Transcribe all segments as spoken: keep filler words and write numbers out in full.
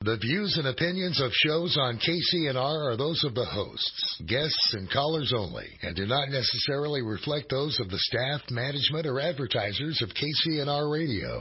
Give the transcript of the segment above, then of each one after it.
The views and opinions of shows on K C N R are those of the hosts, guests, and callers only, and do not necessarily reflect those of the staff, management, or advertisers of K C N R Radio.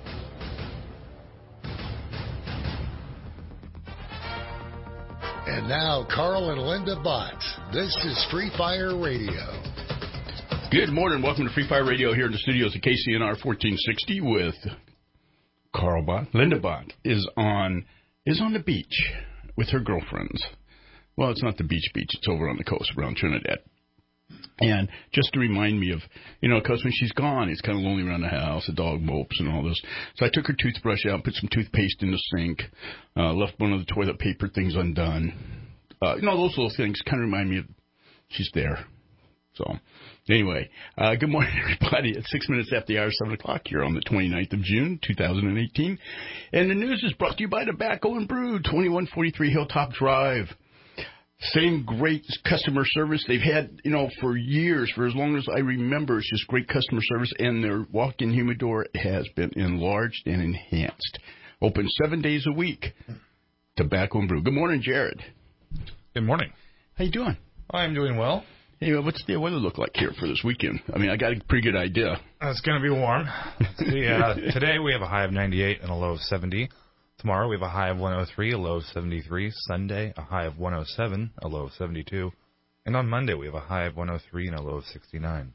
And now, Carl and Linda Bott. This is Free Fire Radio. Good morning. Welcome to Free Fire Radio here in the studios of K C N R fourteen sixty with Carl Bott. Linda Bott is on is on the beach with her girlfriends. Well, it's not the beach beach. It's over on the coast around Trinidad. And just to remind me of, you know, because when she's gone, it's kind of lonely around the house. The dog mopes and all this. So I took her toothbrush out, put some toothpaste in the sink, uh, left one of the toilet paper things undone. Uh, you know, those little things kind of remind me of she's there. So, anyway, uh, good morning, everybody. It's six minutes after the hour, seven o'clock here on the twenty-ninth of June, two thousand eighteen. And the news is brought to you by Tobacco and Brew, twenty-one forty-three Hilltop Drive. Same great customer service they've had, you know, for years, for as long as I remember. It's just great customer service, and their walk-in humidor has been enlarged and enhanced. Open seven days a week. Tobacco and Brew. Good morning, Jared. Good morning. How you doing? I'm doing well. Hey, what's the weather look like here for this weekend? I mean, I got a pretty good idea. It's going to be warm. See, uh, today we have a high of ninety-eight and a low of seventy. Tomorrow we have a high of one oh three, a low of seventy-three. Sunday, a high of one oh seven, a low of seventy-two. And on Monday we have a high of one oh three and a low of sixty-nine.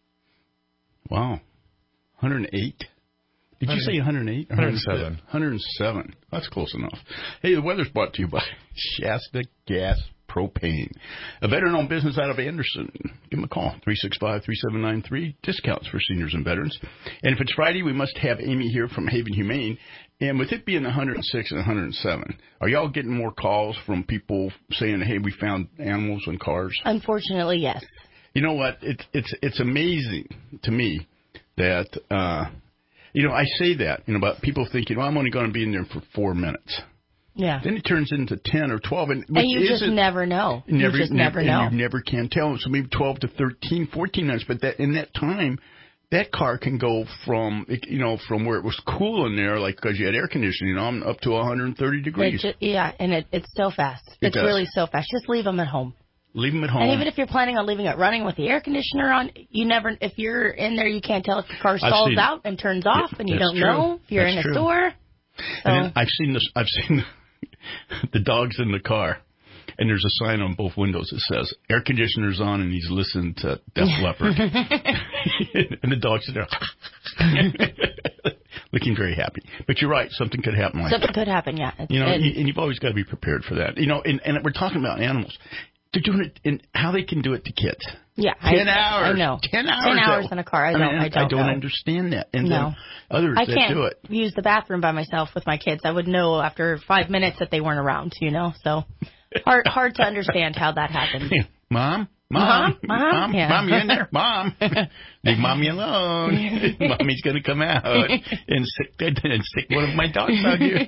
Wow. one oh eight? Did you say one oh eight? one oh seven. one oh seven. That's close enough. Hey, the weather's brought to you by Shasta Gas Propane, a veteran-owned business out of Anderson. Give them a call, three six five, three seven nine three, discounts for seniors and veterans. And if it's Friday, we must have Amy here from Haven Humane. And with it being one oh six and one oh seven, are y'all getting more calls from people saying, hey, we found animals in cars? Unfortunately, yes. You know what? It's it's it's amazing to me that, uh, you know, I say that, you know, about people thinking, well, I'm only going to be in there for four minutes. Yeah. Then it turns into ten or twelve. And, and you just never know. Never, you just never, never know. And you never can tell. So maybe twelve to thirteen, fourteen minutes. But that in that time, that car can go from, you know, from where it was cool in there, like because you had air conditioning on, up to one hundred thirty degrees. Just, yeah, and it, it's so fast. It it's does. really so fast. Just leave them at home. Leave them at home. And even if you're planning on leaving it running with the air conditioner on, you never, if you're in there, you can't tell if the car stalls out and turns off, yeah, and you don't true. know if you're that's in a true. store. So. And then I've seen this. I've seen the, the dogs in the car, and there's a sign on both windows that says "air conditioner's on," and he's listening to Def Leppard. And the dogs are there, looking very happy. But you're right; something could happen. Like something that. could happen, yeah. It's, you know, and, and you've always got to be prepared for that. You know, and, and we're talking about animals. They're doing it in how they can do it to kids. Yeah, ten I, hours. I know. Ten hours. Ten hours in a car. I, I don't. mean, I don't. I don't know. understand that. And no. then others I that can't do it. use the bathroom by myself with my kids. I would know after five minutes that they weren't around. You know, so hard hard to understand how that happened. Mom. Mom, Mom, Mom, Mom, yeah. Mom, you in there? Mom, leave Mommy alone. Mommy's going to come out and sick, and sick one of my dogs out here.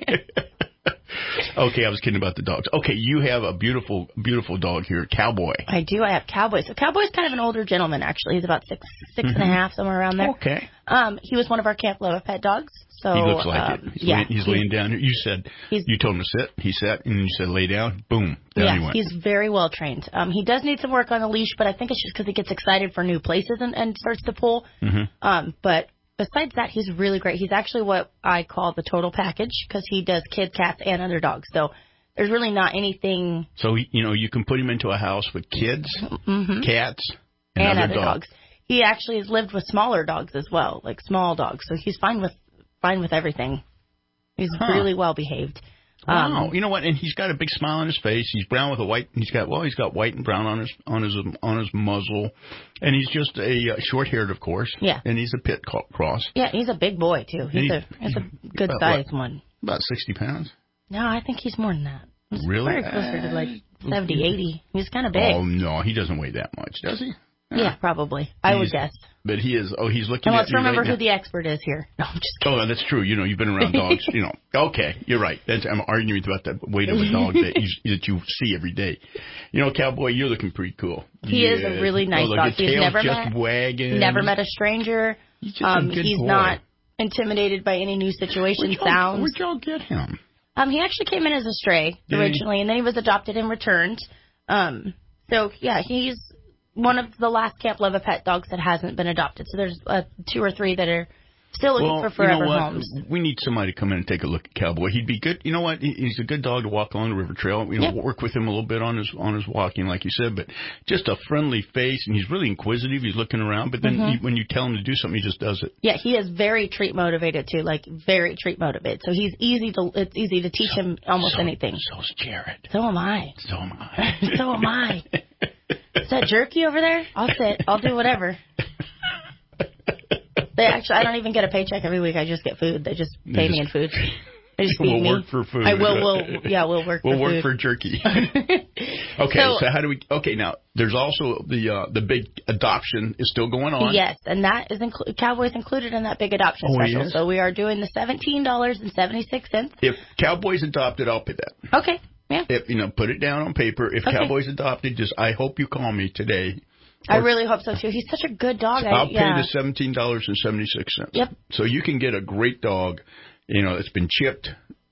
Okay, I was kidding about the dogs. Okay, you have a beautiful, beautiful dog here, Cowboy. I do. I have Cowboy. So Cowboy's kind of an older gentleman, actually. He's about six, six mm-hmm. and a half, somewhere around there. Okay. Um, he was one of our Camp Love Pet dogs. So he looks like um, it. He's, yeah, laying, he's, he's laying down here. You said you told him to sit. He sat, and you said lay down. Boom, down yeah, he went. He's very well trained. Um, he does need some work on the leash, but I think it's just because he gets excited for new places and, and starts to pull. Mm-hmm. Um, but besides that, he's really great. He's actually what I call the total package because he does kids, cats, and other dogs. So there's really not anything. So, you know, you can put him into a house with kids, mm-hmm. cats, and, and other, other dogs. dogs. He actually has lived with smaller dogs as well, like small dogs. So he's fine with fine with everything. He's huh. really well behaved. Wow, um, you know what? And he's got a big smile on his face. He's brown with a white. He's got well, he's got white and brown on his on his on his muzzle, and he's just a uh, short-haired, of course. Yeah. And he's a pit cross. Yeah, he's a big boy too. He's, he's a he's a good sized one. About sixty pounds. No, I think he's more than that. He's really? Very closer to like seventy, eighty. He's kind of big. Oh no, he doesn't weigh that much, does he? Yeah, yeah probably. I he's, would guess. But he is. Oh, he's looking. And at let's you remember right who now. the expert is here. No, I'm just kidding. Oh, that's true. You know, you've been around dogs. You know. Okay, you're right. That's, I'm arguing about the weight of a dog that you, that you see every day. You know, Cowboy, you're looking pretty cool. He yeah. is a really nice oh, dog. He's never just met wagging. never met a stranger. He's, just um, a good he's boy. not intimidated by any new situation Where'd sounds. Where'd y'all get him? Um, he actually came in as a stray Did originally, he? and then he was adopted and returned. Um, so yeah, he's one of the last Camp Love a Pet dogs that hasn't been adopted. So there's uh, two or three that are still looking well, for forever you know what? homes. We need somebody to come in and take a look at Cowboy. He'd be good. You know what? He- He's a good dog to walk along the river trail. You know, Yep. work with him a little bit on his on his walking, like you said. But just a friendly face, and he's really inquisitive. He's looking around, but then Mm-hmm. he, when you tell him to do something, he just does it. Yeah, he is very treat motivated too, like very treat motivated. So he's easy to it's easy to teach him almost so, anything. So's Jared. So am I. So am I. So am I. Is that jerky over there? I'll sit. I'll do whatever. They actually, I don't even get a paycheck every week. I just get food. They just pay just- me in food. They just feed We'll me. work for food. I will. We'll yeah. We'll work. We'll for work food. for jerky. Okay, so, So- how do we? Okay, now there's also the uh, the big adoption is still going on. Yes, and that is inclu- Cowboys included in that big adoption Oh, special. yes? So we are doing the seventeen dollars and seventy six cents. If Cowboys adopted, I'll pay that. Okay. Yeah. If you know, put it down on paper. If Okay. Cowboys adopted, just I hope you call me today. I really hope so too. He's such a good dog. I, I'll yeah. pay the seventeen dollars and seventy six cents. Yep. So you can get a great dog, you know, that's been chipped,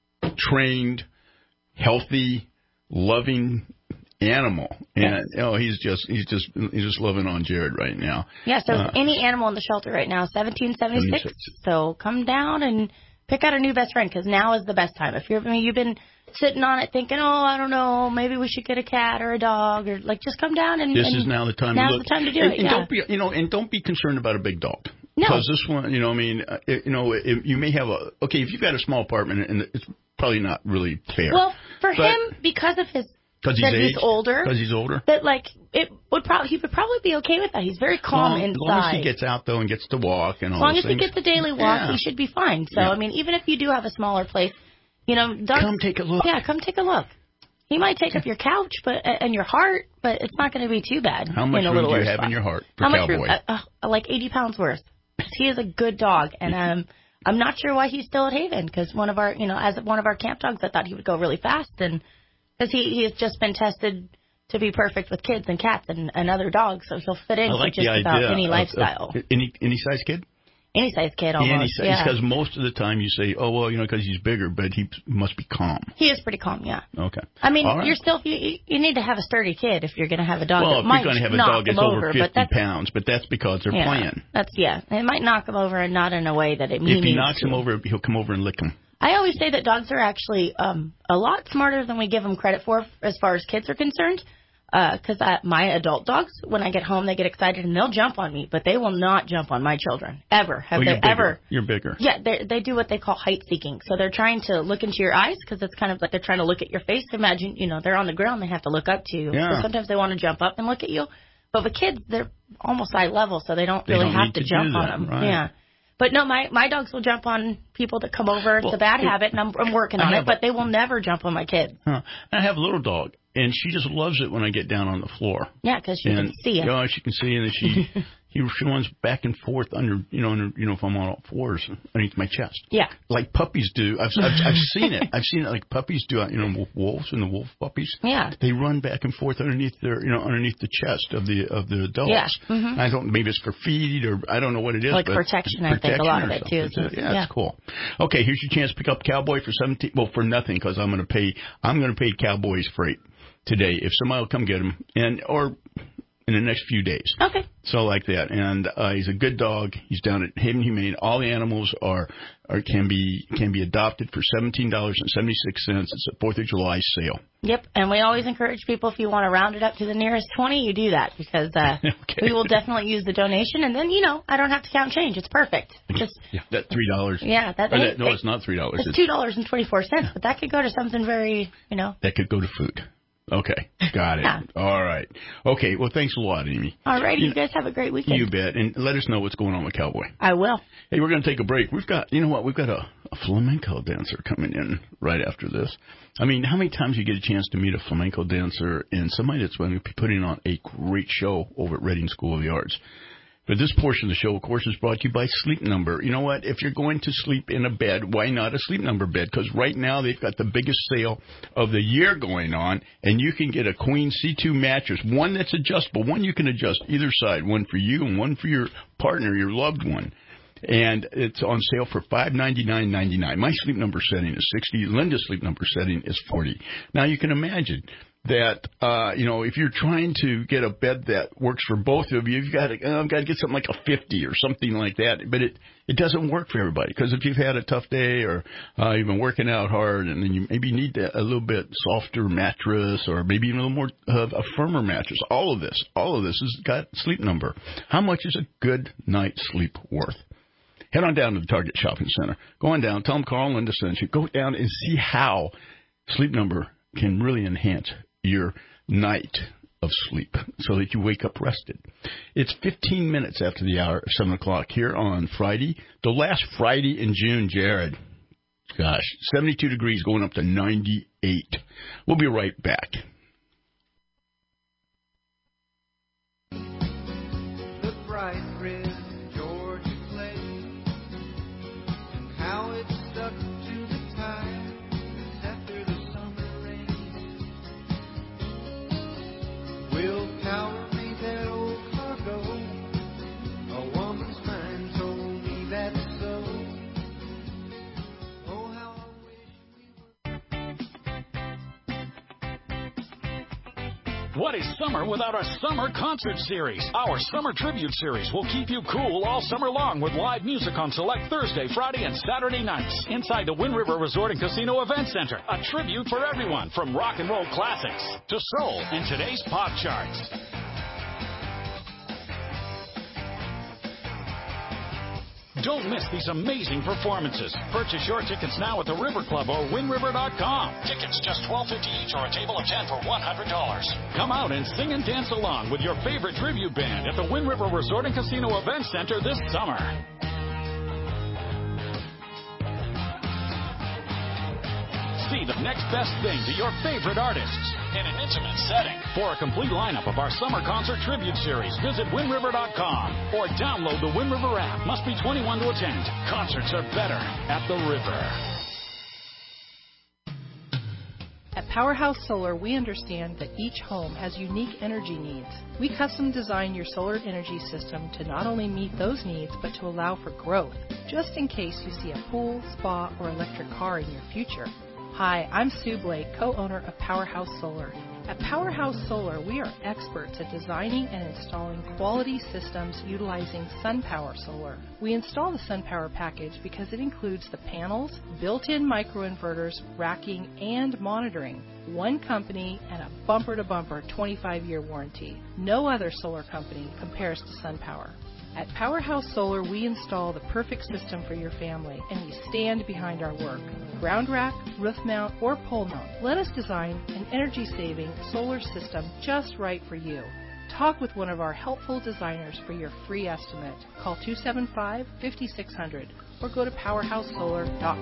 trained, healthy, loving animal, and you know, he's just he's just he's just loving on Jared right now. Yeah, so Uh, any animal in the shelter right now, seventeen seventy six. So come down and pick out a new best friend because now is the best time. If you're, I mean, you've been sitting on it thinking, oh, I don't know, maybe we should get a cat or a dog, or like just come down and. This and is now the time. Now's to look. the time to do and, it. And yeah. don't be you know and don't be concerned about a big dog. No. Because this one, you know, I mean, uh, it, you know, it, you may have a okay if you've got a small apartment, and it's probably not really fair. Well, for But- him, because of his Because he's that he's aged? older. Because he's older. that like it would probably he would probably be okay with that. He's very calm Well, inside. As long as he gets out though and gets to walk and all As long those as he things. gets the daily walk, Yeah. he should be fine. So Yeah. I mean, even if you do have a smaller place, you know, dogs, Come take a look. Yeah, come take a look. He might take up your couch, but and your heart, but it's not going to be too bad. How much in a room little do you worse have spot. in your heart for How much Cowboy? room? Uh, uh, like eighty pounds worth. He is a good dog, and um, I'm not sure why he's still at Haven because one of our, you know, as one of our camp dogs, I thought he would go really fast, and because he he has just been tested to be perfect with kids and cats and, and other dogs, so he'll fit I into like just the about idea any of- lifestyle, Of, any any size kid. any size kid almost. Any size. yeah. Because most of the time you say, oh well, you know, because he's bigger, but he must be calm. He is pretty calm, yeah. Okay. I mean, All right. you're still you, you need to have a sturdy kid if you're going to have a dog. Well, that if might you're going to have a knock dog that's him over over, fifty but that's, pounds, but that's because they're yeah, playing. That's yeah. It might knock him over and not in a way that it If he needs knocks to. him over, he'll come over and lick him. I always say that dogs are actually um, a lot smarter than we give them credit for as far as kids are concerned. Because uh, my adult dogs, when I get home, they get excited and they'll jump on me, but they will not jump on my children ever. Have oh, they you're bigger. ever? You're bigger. Yeah, they they do what they call height seeking. So they're trying to look into your eyes because it's kind of like they're trying to look at your face. Imagine, you know, they're on the ground, they have to look up to you. Yeah. So sometimes they want to jump up and look at you. But with kids, they're almost eye level, so they don't They really don't have need to, to jump do on that, them. right. Yeah. But no, my my dogs will jump on people that come over. It's Well, a bad it- habit, and I'm I'm working I on have it. But they will never jump on my kids. Huh. I have a little dog, and she just loves it when I get down on the floor. Yeah, because she and, can see it. Yeah, she can see, and then she he she runs back and forth under you know under you know if I'm on all fours underneath my chest. Yeah. Like puppies do. I've I've, I've seen it. I've seen it like puppies do. You know, with wolves and the wolf puppies. Yeah. They run back and forth underneath their you know underneath the chest of the of the adults. Yeah. Mhm. I don't maybe it's for feed or I don't know what it is. Like but protection, I think, a lot of it, too. something. Yeah, Yeah. it's cool. Okay, here's your chance to pick up Cowboy for seventeen. Well, for nothing because I'm going to pay. I'm going to pay Cowboy's freight today if somebody will come get him and or in the next few days. Okay. So like that, and uh, he's a good dog. He's down at Haven Humane. All the animals are, are can be can be adopted for seventeen dollars and seventy six cents. It's a Fourth of July sale. Yep, and we always encourage people if you want to round it up to the nearest twenty, you do that because uh, Okay. we will definitely use the donation, and then you know I don't have to count change. It's perfect. Just That three dollars. yeah, that, Or hey, that no, hey, it's not three dollars. it's two dollars and twenty four cents, but that could go to something very you know. That could go to food. Okay, got it. Yeah. All right. Okay, well, thanks a lot, Amy. All righty, You you guys have a great weekend. You bet, and let us know what's going on with Cowboy. I will. Hey, we're going to take a break. We've got, you know what, we've got a, a flamenco dancer coming in right after this. I mean, how many times you get a chance to meet a flamenco dancer and somebody that's going to be putting on a great show over at Reading School of the Arts? But this portion of the show, of course, is brought to you by Sleep Number. You know what? If you're going to sleep in a bed, why not a Sleep Number bed? Because right now they've got the biggest sale of the year going on, and you can get a Queen C two mattress, one that's adjustable, one you can adjust either side, one for you and one for your partner, your loved one. And it's on sale for five ninety-nine ninety-nine. My Sleep Number setting is sixty. Linda's Sleep Number setting is forty. Now, you can imagine that, uh, you know, if you're trying to get a bed that works for both of you, you've got to, uh, got to get something like a fifty or something like that. But it, it doesn't work for everybody, because if you've had a tough day or uh, you've been working out hard and then you maybe need a little bit softer mattress or maybe a little more uh, a firmer mattress, all of this, all of this has got Sleep Number. How much is a good night's sleep worth? Head on down to the Target Shopping Center. Go on down. Tell them Carl and Linda sent you. Go down and see how Sleep Number can really enhance your night of sleep so that you wake up rested. It's fifteen minutes after the hour of seven o'clock here on Friday, the last Friday in June, Jared. Gosh, seventy-two degrees going up to ninety-eight. We'll be right back. The bright red Georgia clay, and how it stuck to the tide after the summer rain. Willpower made that old cargo. A woman's mind told me that's so. Oh, how I wish we were. What is summer without a summer concert series? Our Summer Tribute Series will keep you cool all summer long with live music on select Thursday, Friday, and Saturday nights inside the Wind River Resort and Casino Event Center. A tribute for everyone, from rock and roll classics to soul and today's pop charts. Don't miss these amazing performances. Purchase your tickets now at the River Club or wind river dot com. Tickets just twelve fifty each or a table of ten for one hundred dollars. Come out and sing and dance along with your favorite tribute band at the Wind River Resort and Casino Event Center this summer. See the next best thing to your favorite artists in an intimate setting. For a complete lineup of our summer concert tribute series, visit wind river dot com or download the Wind River app. Must be twenty-one to attend. Concerts are better at the river. At Powerhouse Solar, we understand that each home has unique energy needs. We custom design your solar energy system to not only meet those needs, but to allow for growth, just in case you see a pool, spa, or electric car in your future. Hi, I'm Sue Blake, co-owner of Powerhouse Solar. At Powerhouse Solar, we are experts at designing and installing quality systems utilizing SunPower Solar. We install the SunPower package because it includes the panels, built-in microinverters, racking, and monitoring. One company and a bumper-to-bumper twenty-five year warranty. No other solar company compares to SunPower. At Powerhouse Solar, we install the perfect system for your family, and we stand behind our work. Ground rack, roof mount, or pole mount, let us design an energy-saving solar system just right for you. Talk with one of our helpful designers for your free estimate. Call two seven five, five six zero zero or go to powerhouse solar dot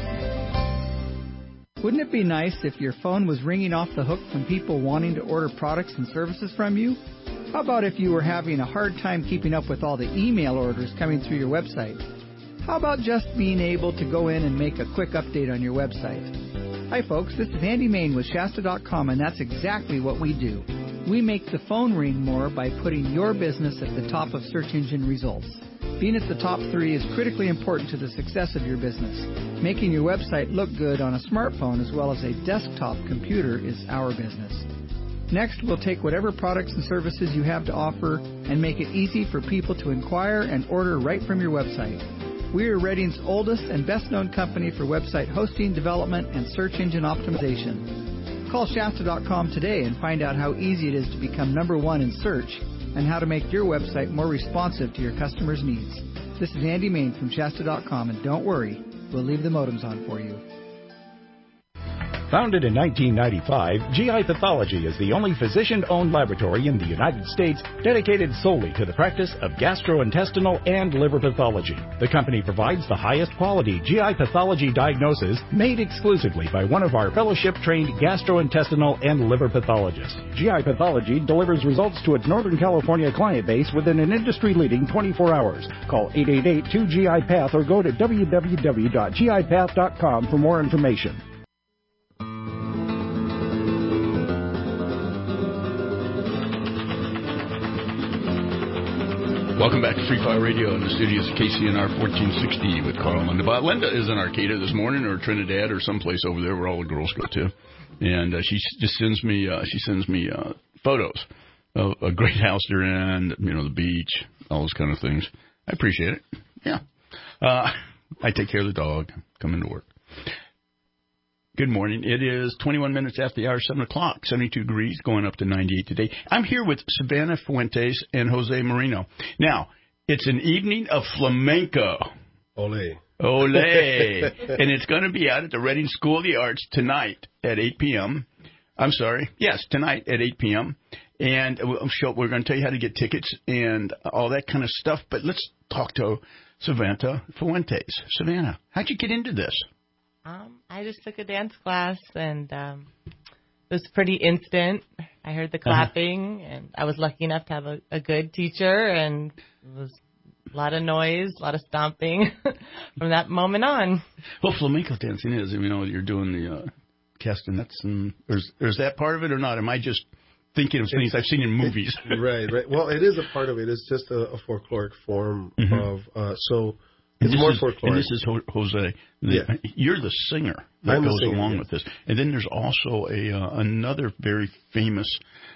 com. Wouldn't it be nice if your phone was ringing off the hook from people wanting to order products and services from you? How about if you were having a hard time keeping up with all the email orders coming through your website? How about just being able to go in and make a quick update on your website? Hi folks, this is Andy Main with Shasta dot com, and that's exactly what we do. We make the phone ring more by putting your business at the top of search engine results. Being at the top three is critically important to the success of your business. Making your website look good on a smartphone as well as a desktop computer is our business. Next, we'll take whatever products and services you have to offer and make it easy for people to inquire and order right from your website. We are Redding's oldest and best-known company for website hosting, development, and search engine optimization. Call Shasta dot com today and find out how easy it is to become number one in search and how to make your website more responsive to your customers' needs. This is Andy Main from Shasta dot com, and don't worry, we'll leave the modems on for you. Founded in nineteen ninety-five, G I Pathology is the only physician-owned laboratory in the United States dedicated solely to the practice of gastrointestinal and liver pathology. The company provides the highest quality G I pathology diagnosis made exclusively by one of our fellowship-trained gastrointestinal and liver pathologists. G I Pathology delivers results to its Northern California client base within an industry-leading twenty-four hours. Call eight eight eight, two G I Path or go to w w w dot g i path dot com for more information. Welcome back to Free Fire Radio in the studios of K C N R fourteen sixty with Carl and Linda. But Linda is in Arcata this morning, or Trinidad, or someplace over there where all the girls go to, and uh, she just sends me uh, she sends me uh, photos of a great house they're in, you know, the beach, all those kind of things. I appreciate it. Yeah, uh, I take care of the dog, come into work. Good morning. It is twenty-one minutes after the hour, seven o'clock, seventy-two degrees, going up to ninety-eight today. I'm here with Savannah Fuentes and Jose Marino. Now, it's an evening of flamenco. Ole. Ole. And it's going to be out at the Reading School of the Arts tonight at eight p.m. I'm sorry. Yes, tonight at eight p.m. And we're going to tell you how to get tickets and all that kind of stuff. But let's talk to Savannah Fuentes. Savannah, how'd you get into this? Um, I just took a dance class, and um, it was pretty instant. I heard the clapping, uh-huh. and I was lucky enough to have a, a good teacher, and it was a lot of noise, a lot of stomping from that moment on. Well, flamenco dancing is, you know, you're doing the uh, castanets, and there's, there's that part of it or not? Am I just thinking of things I've seen in movies? right, right. Well, it is a part of it. It's just a, a folkloric form mm-hmm. of, uh, so... It's more is, folkloric. And this is Jose. Yeah. You're the singer that I'm goes singer, along yes. with this. And then there's also a uh, another very famous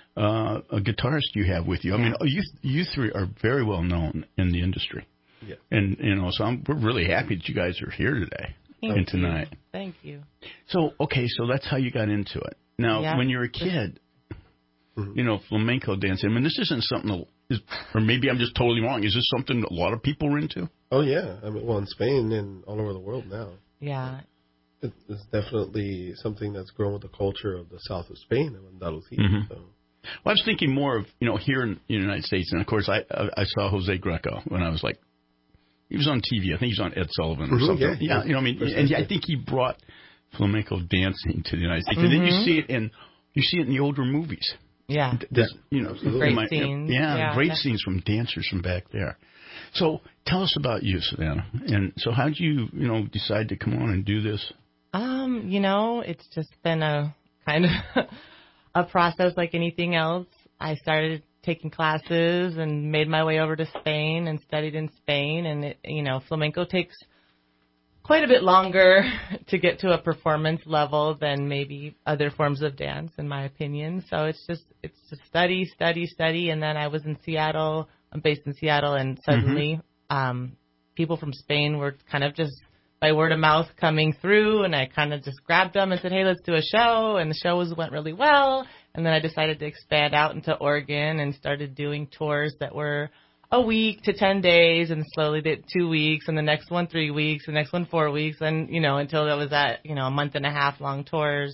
uh, a guitarist you have with you. I mean, you you three are very well known in the industry. Yeah. And, you know, so I'm, we're really happy that you guys are here today Thank and tonight. You. Thank you. So, okay, so that's how you got into it. Now, yeah. when you're a kid, mm-hmm. you know, flamenco dancing, I mean, this isn't something, that is, or maybe I'm just totally wrong. Is this something a lot of people are into? Oh, yeah. I mean, well, in Spain and all over the world now. Yeah. It, it's definitely something that's grown with the culture of the south of Spain and Andalusia. Mm-hmm. So. Well, I was thinking more of, you know, here in the United States. And, of course, I I saw Jose Greco when I was like, he was on T V. I think he was on Ed Sullivan or mm-hmm, something. Yeah, yeah, you know what I mean? And I think he brought flamenco dancing to the United States. Mm-hmm. And then you see it in you see it in the older movies. Yeah. There's, you know, great my, scenes. Yeah, yeah great yeah. scenes from dancers from back there. So tell us about you, Savannah. And so how did you, you know, decide to come on and do this? Um, you know, it's just been a kind of a process like anything else. I started taking classes and made my way over to Spain and studied in Spain. And, it, you know, flamenco takes quite a bit longer to get to a performance level than maybe other forms of dance, in my opinion. So it's just, it's just study, study, study. And then I was in Seattle. I'm based in Seattle, and suddenly mm-hmm. um, people from Spain were kind of just by word of mouth coming through, and I kind of just grabbed them and said, hey, let's do a show. And the show was, went really well. And then I decided to expand out into Oregon and started doing tours that were a week to ten days, and slowly did two weeks, and the next one three weeks, the next one four weeks, and, you know, until I was at, you know, a month and a half long tours,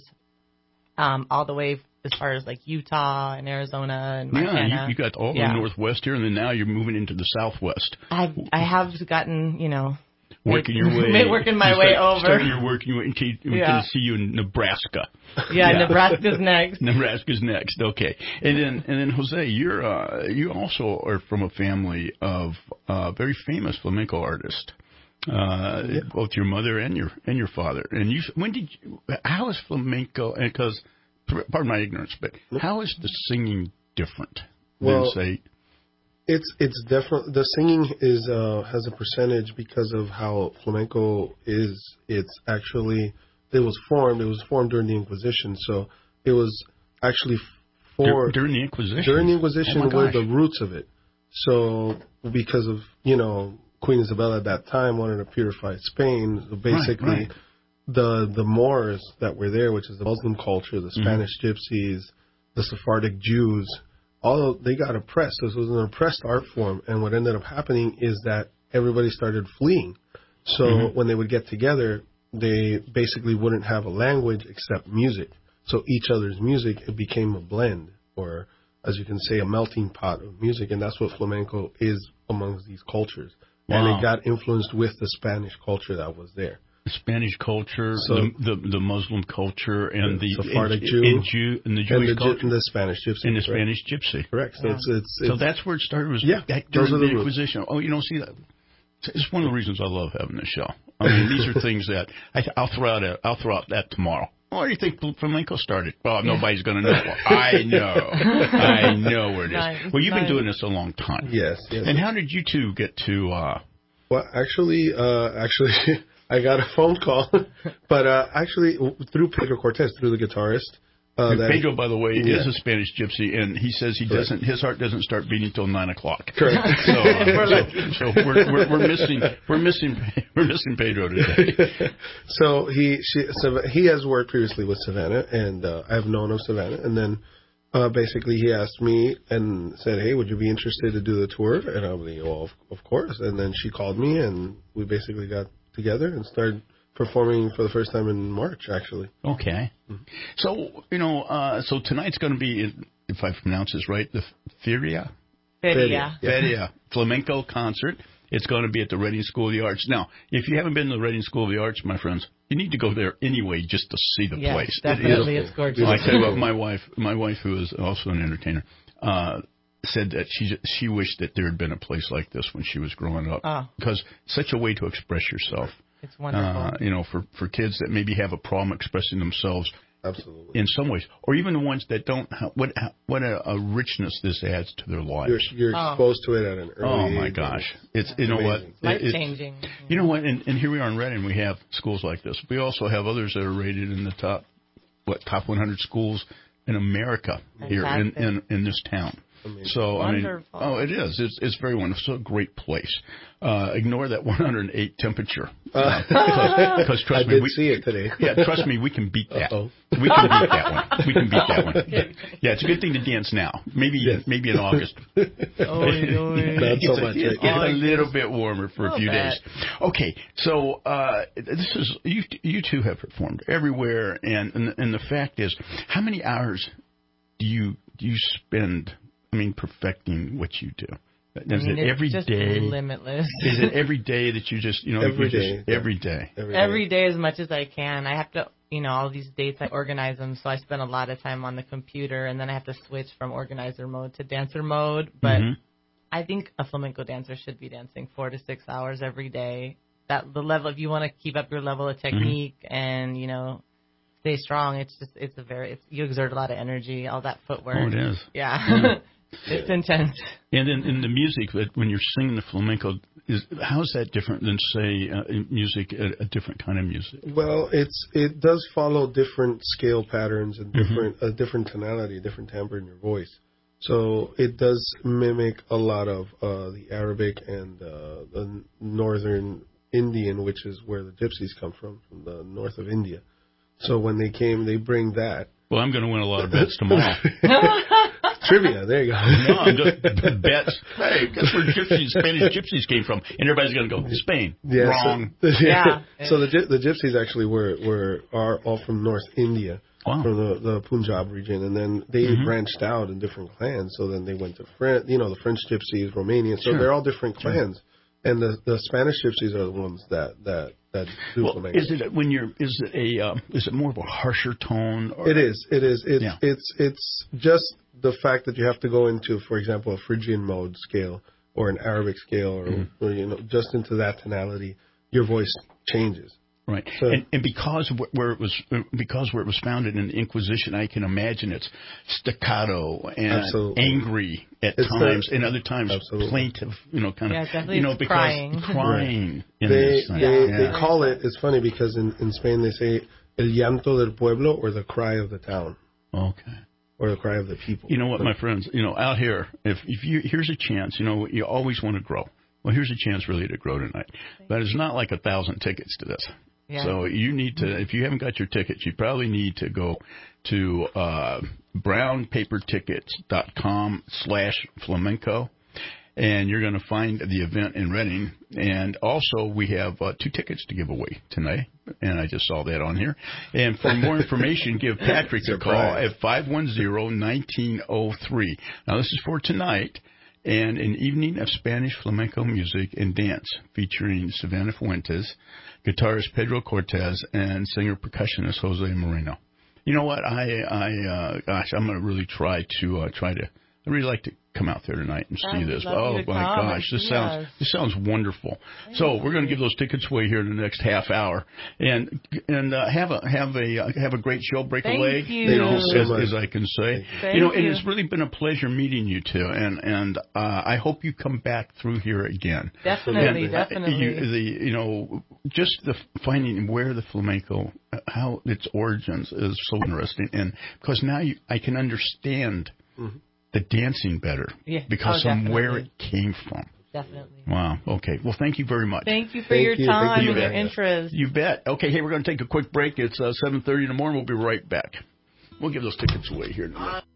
um, all the way as far as like Utah and Arizona and Montana. Yeah, you, you got all yeah. the Northwest here, and then now you're moving into the Southwest. I've, I have gotten, you know, working your way, working my start, way over. Starting your work, you until we yeah. can see you in Nebraska. Yeah, yeah. Nebraska's next. Nebraska's next. Okay, and then and then Jose, you're uh, you also are from a family of uh, very famous flamenco artists. Uh, yeah. Both your mother and your and your father. And you, when did you? How is flamenco? And because, pardon my ignorance, but how is the singing different well, than say? It's it's definitely the singing is uh, has a percentage because of how flamenco is. It's actually it was formed. It was formed during the Inquisition, so it was actually for during the Inquisition. During the Inquisition oh were the roots of it. So because of you know Queen Isabella at that time wanted to purify Spain, so basically right, right. the the Moors that were there, which is the Muslim culture, the Spanish mm-hmm. gypsies, the Sephardic Jews. All they got oppressed. So it was an oppressed art form. And what ended up happening is that everybody started fleeing. So mm-hmm. when they would get together, they basically wouldn't have a language except music. So each other's music, it became a blend, or as you can say, a melting pot of music. And that's what flamenco is amongst these cultures. Wow. And it got influenced with the Spanish culture that was there. The Spanish culture, so, the, the the Muslim culture, and the, the Sephardic and, Jew, and, Jew, and the Jewish and the, culture, and the Spanish gypsy, and the correct. Spanish gypsy. Correct. So, yeah. it's, it's, it's, so that's where it started. Was yeah, back those during are the, the Inquisition. Roots. Oh, you know, see that. It's one of the reasons I love having this show. I mean, these are things that I, I'll throw out. A, I'll throw out that tomorrow. Where do you think flamenco started? Well, nobody's going to know. I know. I know where it is. Nice, Well, you've nice. been doing this a long time. Yes, yes. And how did you two get to... Uh, Well, actually, uh, actually, I got a phone call, but uh, actually through Pedro Cortez, through the guitarist. Uh, that Pedro, by the way, yeah. is a Spanish gypsy, and he says he Correct. doesn't. His heart doesn't start beating till nine o'clock. Correct. So, uh, so, so we're, we're we're missing we're missing we're missing Pedro today. So he she, so he has worked previously with Savannah, and uh, I've known of Savannah, and then uh, basically he asked me and said, "Hey, would you be interested to do the tour?" And I was like, "Well, of, of course." And then she called me, and we basically got together and started performing for the first time in March, actually. Okay. Mm-hmm. So you know, uh, so tonight's going to be, if I pronounce this right, the Feria Feria. Feria Flamenco concert. It's going to be at the Reading School of the Arts. Now, if you haven't been to the Reading School of the Arts, my friends, you need to go there anyway just to see the Yes, place. definitely. It It's gorgeous. I tell you what, my wife, my wife, who is also an entertainer, uh, said that she she wished that there had been a place like this when she was growing up, Oh. because such a way to express yourself. It's wonderful. Uh, you know, for for kids that maybe have a problem expressing themselves. Absolutely. In some ways, or even the ones that don't. What what a, a richness this adds to their lives. You're, you're Oh. exposed to it at an early Oh my age. gosh! It's you know what? amazing. Life It- changing. You know what? And, and here we are in Reading. We have schools like this. We also have others that are rated in the top what top one hundred schools in America here in, Fantastic. in in this town. Amazing. So I mean, Wonderful. oh, it is. It's it's very wonderful. It's a great place. Uh, ignore that one hundred eight temperature, Uh, because I trust me, did we, see it today. yeah, trust me, we can beat that. Uh-oh. We can beat that one. We can beat that one. Yeah, it's a good thing to dance now. Maybe Yes. maybe in August. Oh, Not so It's a- much. It's right? a little bit warmer for a I'll few bet. days. Okay, so uh, this is you. You two have performed everywhere, and, and and the fact is, how many hours do you do you spend? I mean, perfecting what you do. Is I mean, it it's every just day? limitless. Is it every day that you just you know Every you just, day. every day? Every day. Every day as much as I can. I have to, you know, all these dates, I organize them, so I spend a lot of time on the computer, and then I have to switch from organizer mode to dancer mode. But Mhm. I think a flamenco dancer should be dancing four to six hours every day. That the level, if you want to keep up your level of technique and, you know, stay strong, it's just, it's a very, it's, you exert a lot of energy, all that footwork. Oh, it is. Yeah. It's intense. And in, in the music, that when you're singing the flamenco, is how is that different than say uh, in music, a, a different kind of music? Well, it's it does follow different scale patterns and different a different tonality, different timbre in your voice. So it does mimic a lot of uh, the Arabic and uh, the northern Indian, which is where the gypsies come from, from the north of India. So when they came, they bring that. Well, I'm going to win a lot of bets tomorrow. Trivia, there you go. No, I'm just bets. Hey, guess where gypsies, Spanish gypsies came from? And everybody's going to go Spain. Yeah, Wrong. So, Yeah. so the gy- the gypsies actually were were are all from North India, Wow. from the, the Punjab region, and then they Mhm. branched out in different clans. So then they went to French, you know, the French gypsies, Romanian. So Sure. they're all different clans, and the the Spanish gypsies are the ones that that that do Well, flamenco. is it when you're? Is it a? Um, is it more of a harsher tone? Or, It is. It is. It's Yeah. it's it's just the fact that you have to go into, for example, a Phrygian mode scale or an Arabic scale, or, Mm-hmm. or you know, just into that tonality, your voice changes. Right, So- and, and because of where it was, because where it was founded in the Inquisition, I can imagine it's staccato and Absolutely. angry at It's the- times, and other times Absolutely. plaintive. You know, kind Yeah, of, definitely you know, it's because crying. crying. In They this thing. they, Yeah. they call it. It's funny because in, in Spain they say el llanto del pueblo, or the cry of the town, Okay. or the cry of the people. You know what, my friends? You know, out here, if if you here's a chance. You know, you always want to grow. Well, here's a chance really to grow tonight. But it's not like a thousand tickets to this. Yeah. So you need to, if you haven't got your tickets, you probably need to go to uh, brown paper tickets dot com slash flamenco, and you're going to find the event in Reading. And also, we have uh, two tickets to give away tonight, and I just saw that on here. And for more information, give Patrick a call Surprise. at five one zero, one nine zero three. Now, this is for tonight. And an evening of Spanish flamenco music and dance featuring Savannah Fuentes, guitarist Pedro Cortez, and singer-percussionist Jose Moreno. You know what? I, I, uh, gosh, I'm going to really try to, uh, try to, I'd really like to come out there tonight and see I'd this. love Oh you to my come gosh, and this see sounds us. this sounds wonderful. So we're going to give those tickets away here in the next half hour, and and uh, have a have a uh, have a great show. Break Thank a leg, you. you know, Thank you so as, much. as I can say. Thank you know, and you. it's really been a pleasure meeting you two, and and uh, I hope you come back through here again. Definitely, And, uh, definitely. You, the you know just the finding where the flamenco, uh, how its origins is so interesting, and because now you, I can understand Mm-hmm. the dancing better Yeah. because Oh, of where definitely. it came from. Definitely. Wow. Okay. Well, thank you very much. Thank you for Thank your you. Thank time you. and your You bet. interest. You bet. Okay. Hey, we're going to take a quick break. It's uh, seven thirty in the morning. We'll be right back. We'll give those tickets away here in a minute.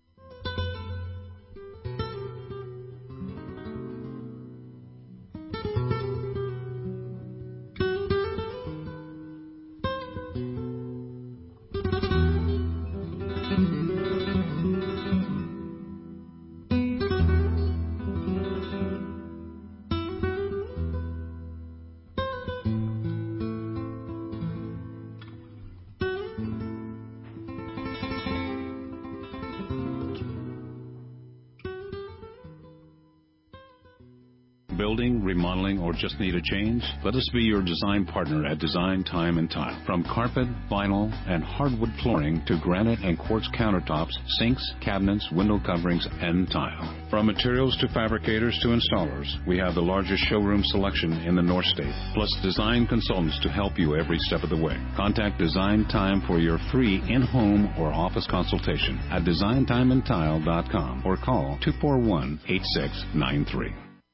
Building, remodeling, or just need a change? Let us be your design partner at Design Time and Tile. From carpet, vinyl, and hardwood flooring to granite and quartz countertops, sinks, cabinets, window coverings, and tile. From materials to fabricators to installers, we have the largest showroom selection in the North State, plus design consultants to help you every step of the way. Contact Design Time for your free in-home or office consultation at design time and tile dot com or call two four one, eight six nine three.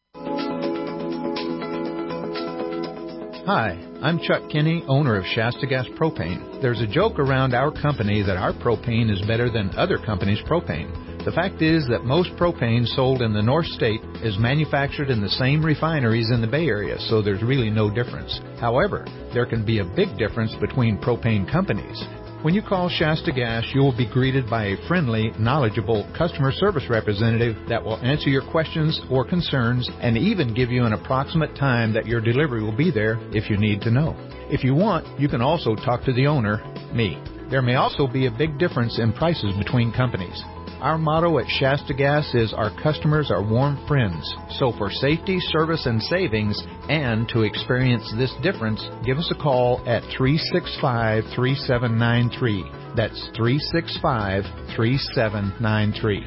Hi, I'm Chuck Kinney, owner of Shasta Gas Propane. There's a joke around our company that our propane is better than other companies' propane. The fact is that most propane sold in the North State is manufactured in the same refineries in the Bay Area, so there's really no difference. However, there can be a big difference between propane companies. When you call Shasta Gas, you will be greeted by a friendly, knowledgeable customer service representative that will answer your questions or concerns and even give you an approximate time that your delivery will be there if you need to know. If you want, you can also talk to the owner, me. There may also be a big difference in prices between companies. Our motto at Shasta Gas is our customers are warm friends. So for safety, service, and savings, and to experience this difference, give us a call at three six five, three seven nine three. That's three six five, three seven nine three.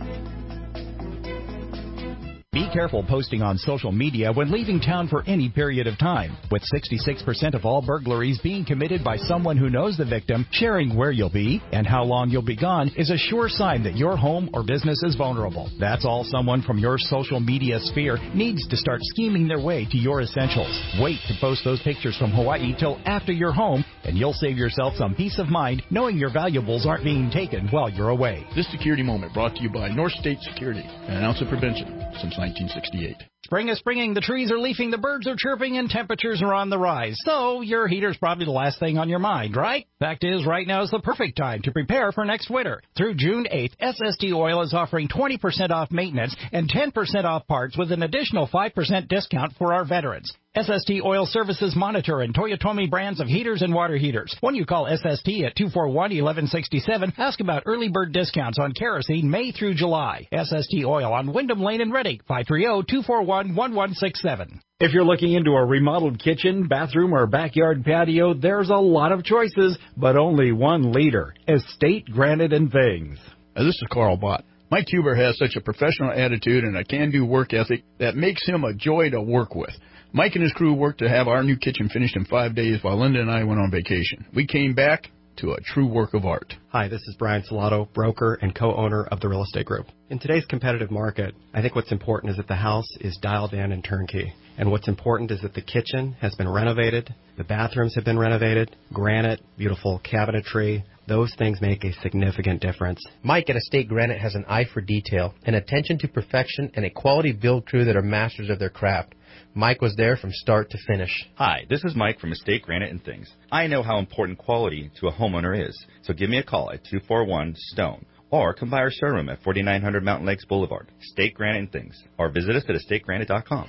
Be careful posting on social media when leaving town for any period of time. With sixty-six percent of all burglaries being committed by someone who knows the victim, sharing where you'll be and how long you'll be gone is a sure sign that your home or business is vulnerable. That's all someone from your social media sphere needs to start scheming their way to your essentials. Wait to post those pictures from Hawaii till after you're home, and you'll save yourself some peace of mind knowing your valuables aren't being taken while you're away. This security moment brought to you by North State Security, an ounce of prevention since nineteen sixty-eight. Spring is springing, the trees are leafing, the birds are chirping, and temperatures are on the rise. So your heater's probably the last thing on your mind, right? Fact is, right now is the perfect time to prepare for next winter. Through June eighth, S S T Oil is offering twenty percent off maintenance and ten percent off parts with an additional five percent discount for our veterans. S S T Oil services Monitor and Toyotomi brands of heaters and water heaters. When you call S S T at two four one, one one six seven, ask about early bird discounts on kerosene May through July. S S T Oil on Wyndham Lane in Reading, five three zero, two four one, one one six seven. If you're looking into a remodeled kitchen, bathroom, or backyard patio, there's a lot of choices, but only one leader, Estate Granite and Things. Now, this is Carl Bott. Mike Huber has such a professional attitude and a can-do work ethic that makes him a joy to work with. Mike and his crew worked to have our new kitchen finished in five days while Linda and I went on vacation. We came back to a true work of art. Hi, this is Brian Salato, broker and co-owner of the Real Estate Group. In today's competitive market, I think what's important is that the house is dialed in and turnkey. And what's important is that the kitchen has been renovated, the bathrooms have been renovated, granite, beautiful cabinetry. Those things make a significant difference. Mike at Estate Granite has an eye for detail, an attention to perfection, and a quality build crew that are masters of their craft. Mike was there from start to finish. Hi, this is Mike from Estate Granite and Things. I know how important quality to a homeowner is, so give me a call at two four one, STONE or come by our showroom at forty-nine hundred Mountain Lakes Boulevard, Estate Granite and Things, or visit us at estate granite dot com.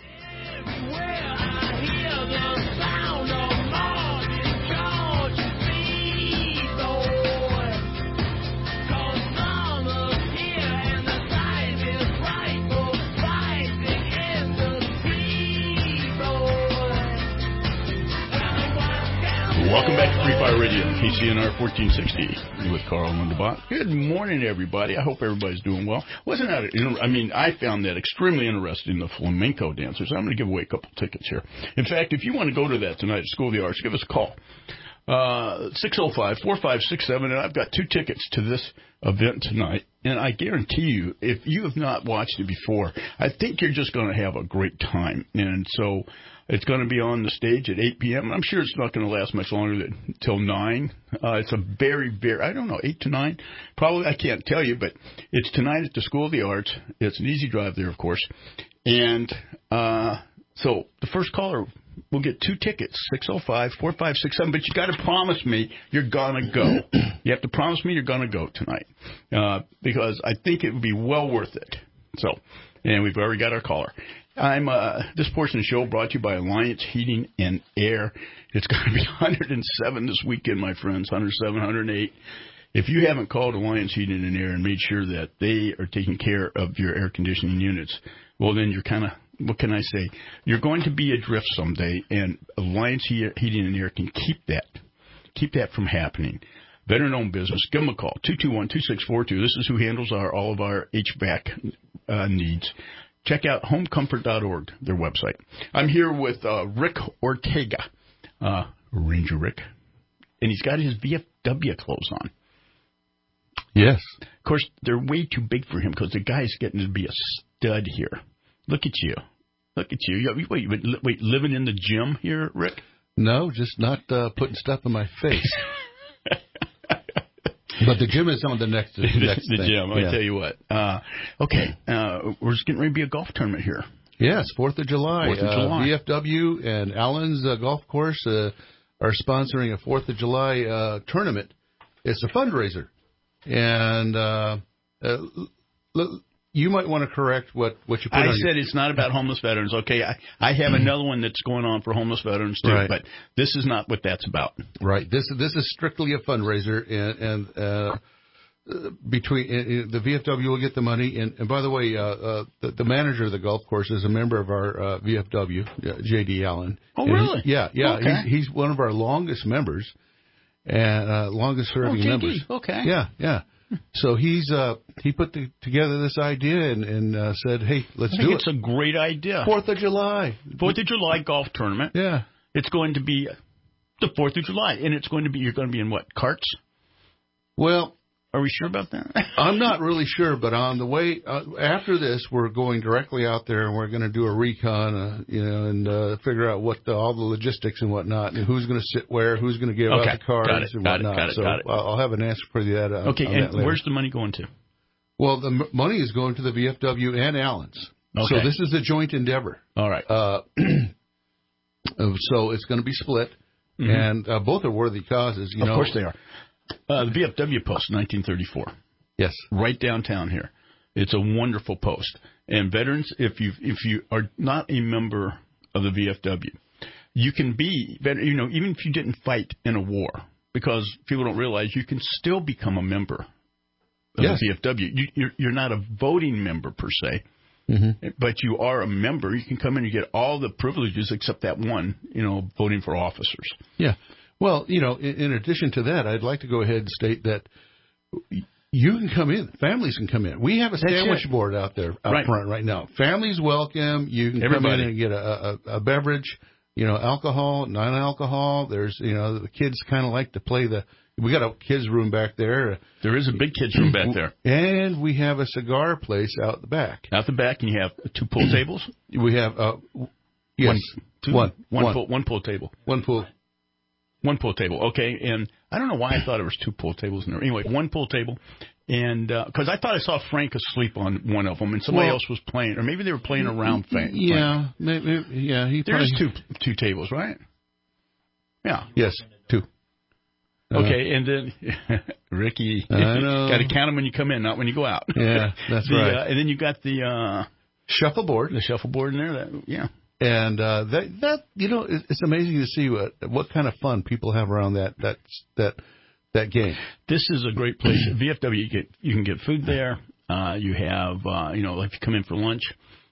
Radio, K C N R fourteen sixty, with Carl Lindebach. Good morning, everybody. I hope everybody's doing well. Wasn't that, I mean, I found that extremely interesting, the flamenco dancers. I'm going to give away a couple tickets here. In fact, if you want to go to that tonight at School of the Arts, give us a call. Uh, six oh five, four five six seven, and I've got two tickets to this event tonight. And I guarantee you, if you have not watched it before, I think you're just going to have a great time. And so it's going to be on the stage at eight p.m. I'm sure it's not going to last much longer than until nine. Uh, it's a very, very, I don't know, eight to nine? Probably, I can't tell you, but it's tonight at the School of the Arts. It's an easy drive there, of course. And uh, so the first caller will get two tickets, six oh five, four five six seven, but you got to promise me you're going to go. You have to promise me you're going to go tonight, uh, because I think it would be well worth it. So, and we've already got our caller. I'm uh, this portion of the show brought to you by Alliance Heating and Air. It's going to be one hundred seven this weekend, my friends, one hundred seven, one hundred eight. If you haven't called Alliance Heating and Air and made sure that they are taking care of your air conditioning units, well, then you're kind of, what can I say? You're going to be adrift someday, and Alliance Heating and Air can keep that, keep that from happening. Veteran-owned business. Give them a call, two two one, two six four two. This is who handles our all of our H V A C uh, needs. Check out home comfort dot org, their website. I'm here with uh, Rick Ortega, uh, Ranger Rick, and he's got his V F W clothes on. Yes. Of course, they're way too big for him because the guy's getting to be a stud here. Look at you. Look at you. Wait, wait, wait, living in the gym here, Rick? No, just not uh, putting stuff in my face. But the gym is on the next, the next the thing. gym, I yeah. tell you what. Uh, okay, uh, we're just getting ready to be a golf tournament here. Yes, fourth of July. fourth of July. Uh, V F W and Allen's uh, Golf Course uh, are sponsoring a fourth of July uh, tournament. It's a fundraiser. And uh, uh, l- you might want to correct what, what you put I on said your... it's not about homeless veterans. Okay, I, I have another one that's going on for homeless veterans, too, Right. but this is not what that's about. Right. This, this is strictly a fundraiser, and, and uh, uh, between uh, the V F W will get the money. And, and by the way, uh, uh, the, the manager of the golf course is a member of our uh, V F W, uh, J D Allen. Oh, And really? He, yeah, yeah. Okay. He's, he's one of our longest members and uh, longest serving Oh, J D, members. okay. Yeah, yeah. So he's uh, he put the, together this idea and, and uh, said, "Hey, let's I think do it's it." a great idea. Fourth of July. Fourth of July golf tournament. Yeah. It's going to be the Fourth of July, and it's going to be you're going to be in what, carts? Well, are we sure about that? I'm not really sure, but on the way uh, after this, we're going directly out there and we're going to do a recon, uh, you know, and uh, figure out what the, all the logistics and whatnot, and who's going to sit where, who's going to give Okay. out the cards Got it, and got it, whatnot. got it, so got it. I'll have an answer for that. Uh, Okay, on and that later. where's the money going to? Well, the m- money is going to the V F W and Allen's. Okay. So this is a joint endeavor. All right. Uh, so it's going to be split, Mhm. and uh, both are worthy causes. You of know, course they are. Uh, the V F W post, nineteen thirty-four. Yes. Right downtown here. It's a wonderful post. And veterans, if you if you are not a member of the V F W, you can be, you know, even if you didn't fight in a war, because people don't realize you can still become a member of Yes. the V F W. You, you're, you're not a voting member per se, Mm-hmm. but you are a member. You can come in and get all the privileges except that one, you know, voting for officers. Yeah. Well, you know, in, in addition to that, I'd like to go ahead and state that you can come in. Families can come in. We have a That's sandwich it. board out there out Right. front right now. Families welcome. You can Everybody. come in and get a, a, a beverage, you know, alcohol, non-alcohol. There's, you know, the kids kind of like to play the, we got a kids room back there. There is a big kids room back there. And we have a cigar place out the back. Out the back, and you have two pool tables? We have, uh, yes, One, two, one, one, one. Pool, one pool table. One pool. One pool table, okay. And I don't know why I thought there was two pool tables in there. Anyway, one pool table. And because uh, I thought I saw Frank asleep on one of them, and somebody Well, else was playing, or maybe they were playing around Frank. Yeah, maybe, yeah. He There's probably, two two tables, right? Yeah. Yes, two. Okay, and then Ricky, I know. got to count them when you come in, not when you go out. Yeah, that's the, right. Uh, and then you got the uh, shuffleboard, the shuffleboard in there. That, yeah. And uh, that that you know, it- it's amazing to see what what kind of fun people have around that that that that game. This is a great place. At V F W, you get you can get food there. Uh, you have uh, you know, like if you come in for lunch,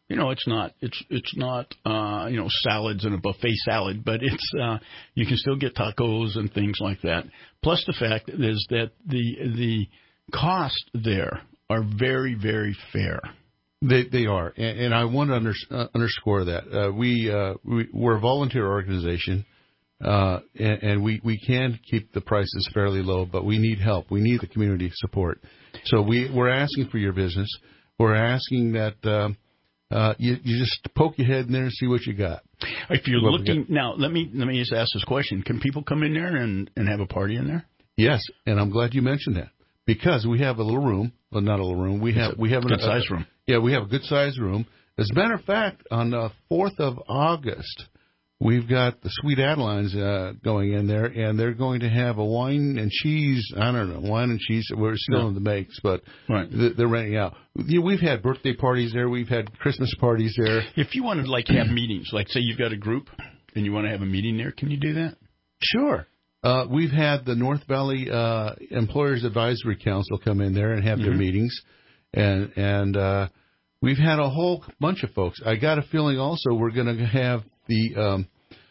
You know, it's not it's it's not uh, you know salads and a buffet salad, but it's uh, you can still get tacos and things like that. Plus, the fact is that the the costs there are very very fair. They they are, and, and I want to under, uh, underscore that uh, we, uh, we we're a volunteer organization, uh, and, and we, we can keep the prices fairly low, but we need help. We need the community support. So we we're asking for your business. We're asking that uh, uh, you you just poke your head in there and see what you got. If you're What we looking got. now, let me let me just ask this question: can people come in there and, and have a party in there? Yes, and I'm glad you mentioned that because we have a little room. Well, not a little room. We have It's a we have good a, size room. Yeah, we have a good sized room. As a matter of fact, on the fourth of August, we've got the Sweet Adelines uh, going in there, and they're going to have a wine and cheese. I don't know, wine and cheese. We're still Yeah. in the makes, but Right. th- they're renting out. You know, we've had birthday parties there. We've had Christmas parties there. If you want to like have meetings, like say you've got a group and you want to have a meeting there, can you do that? Sure. Uh, we've had the North Valley uh, Employers Advisory Council come in there and have their Mhm. meetings, and and uh, we've had a whole bunch of folks. I got a feeling also we're going to have the um,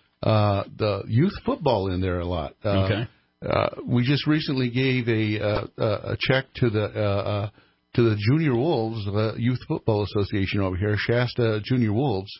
uh, the youth football in there a lot. Uh, Okay. Uh, we just recently gave a uh, a check to the uh, uh, to the Junior Wolves uh, Youth Football Association over here, Shasta Junior Wolves,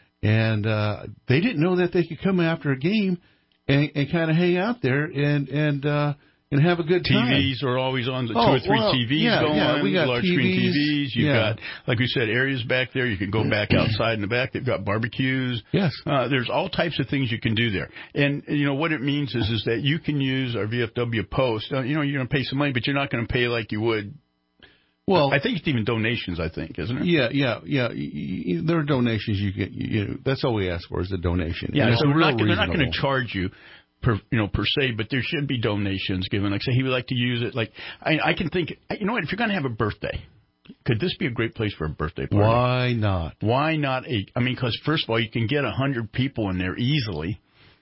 and uh, they didn't know that they could come after a game and, and kind of hang out there and and uh, and have a good time. T Vs are always on, the two Oh, or three well, T Vs yeah, going, yeah, we got large T Vs, screen T Vs. You've yeah. got, like we said, areas back there. You can go back outside in the back. They've got barbecues. Yes. Uh, there's all types of things you can do there. And, you know, what it means is, is that you can use our V F W post. Uh, you know, you're going to pay some money, but you're not going to pay like you would. Well, I think it's even donations, I think, isn't it? Yeah, yeah, yeah. Y- y- There are donations you get. You know, that's all we ask for is a donation. Yeah, And it's so we're real not, they're not going reasonable. to charge you per, you know, per se, but there should be donations given. Like, say he would like to use it. Like, I, I can think, you know what, if you're going to have a birthday, could this be a great place for a birthday party? Why not? Why not a, I mean, because first of all, you can get a hundred people in there easily.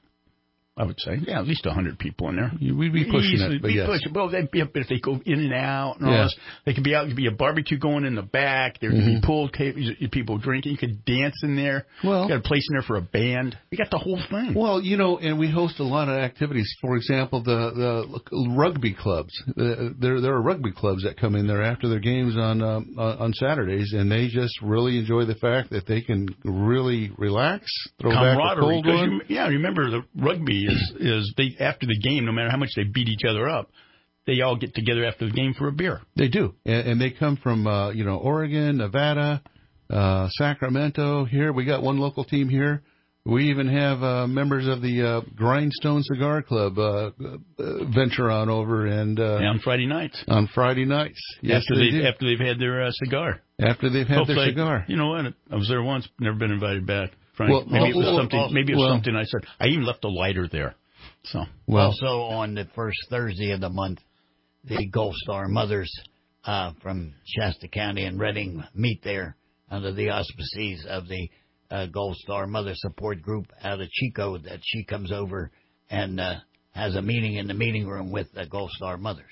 I would say, yeah, at least a hundred people in there. We'd be pushing Easily, it, but be yes. pushing. Well, they'd be, if they go in and out and all Yeah. this, they could be out. There could be a barbecue going in the back. There could Mhm. be pool tables, people drinking. You could dance in there. Well- you got a place in there for a band. You got the whole thing. Well, you know, and we host a lot of activities. For example, the the rugby clubs. Uh, there there are rugby clubs that come in there after their games on um, on on Saturdays, and they just really enjoy the fact that they can really relax, throw back a Camaraderie. cold 'Cause one. you, yeah, remember the rugby is is they after the game, no matter how much they beat each other up, they all get together after the game for a beer. They do, and, and they come from uh, you know Oregon, Nevada, uh, Sacramento. Here we got one local team here. We even have uh, members of the uh, Grindstone Cigar Club uh, uh, venture on over and uh, Yeah, on Friday nights. on Friday nights. Yes, after they they do. after they've had their uh, cigar. After they've had their Hopefully, cigar. You know what? I was there once, never been invited back. Frank. Well, maybe it was well, something. well, maybe it was well- something I said. I even left a lighter there. So Well- also on the first Thursday of the month, the Gold Star Mothers uh, from Shasta County and Reading meet there under the auspices of the uh, Gold Star Mother Support Group out of Chico. That she comes over and uh, has a meeting in the meeting room with the Gold Star Mothers.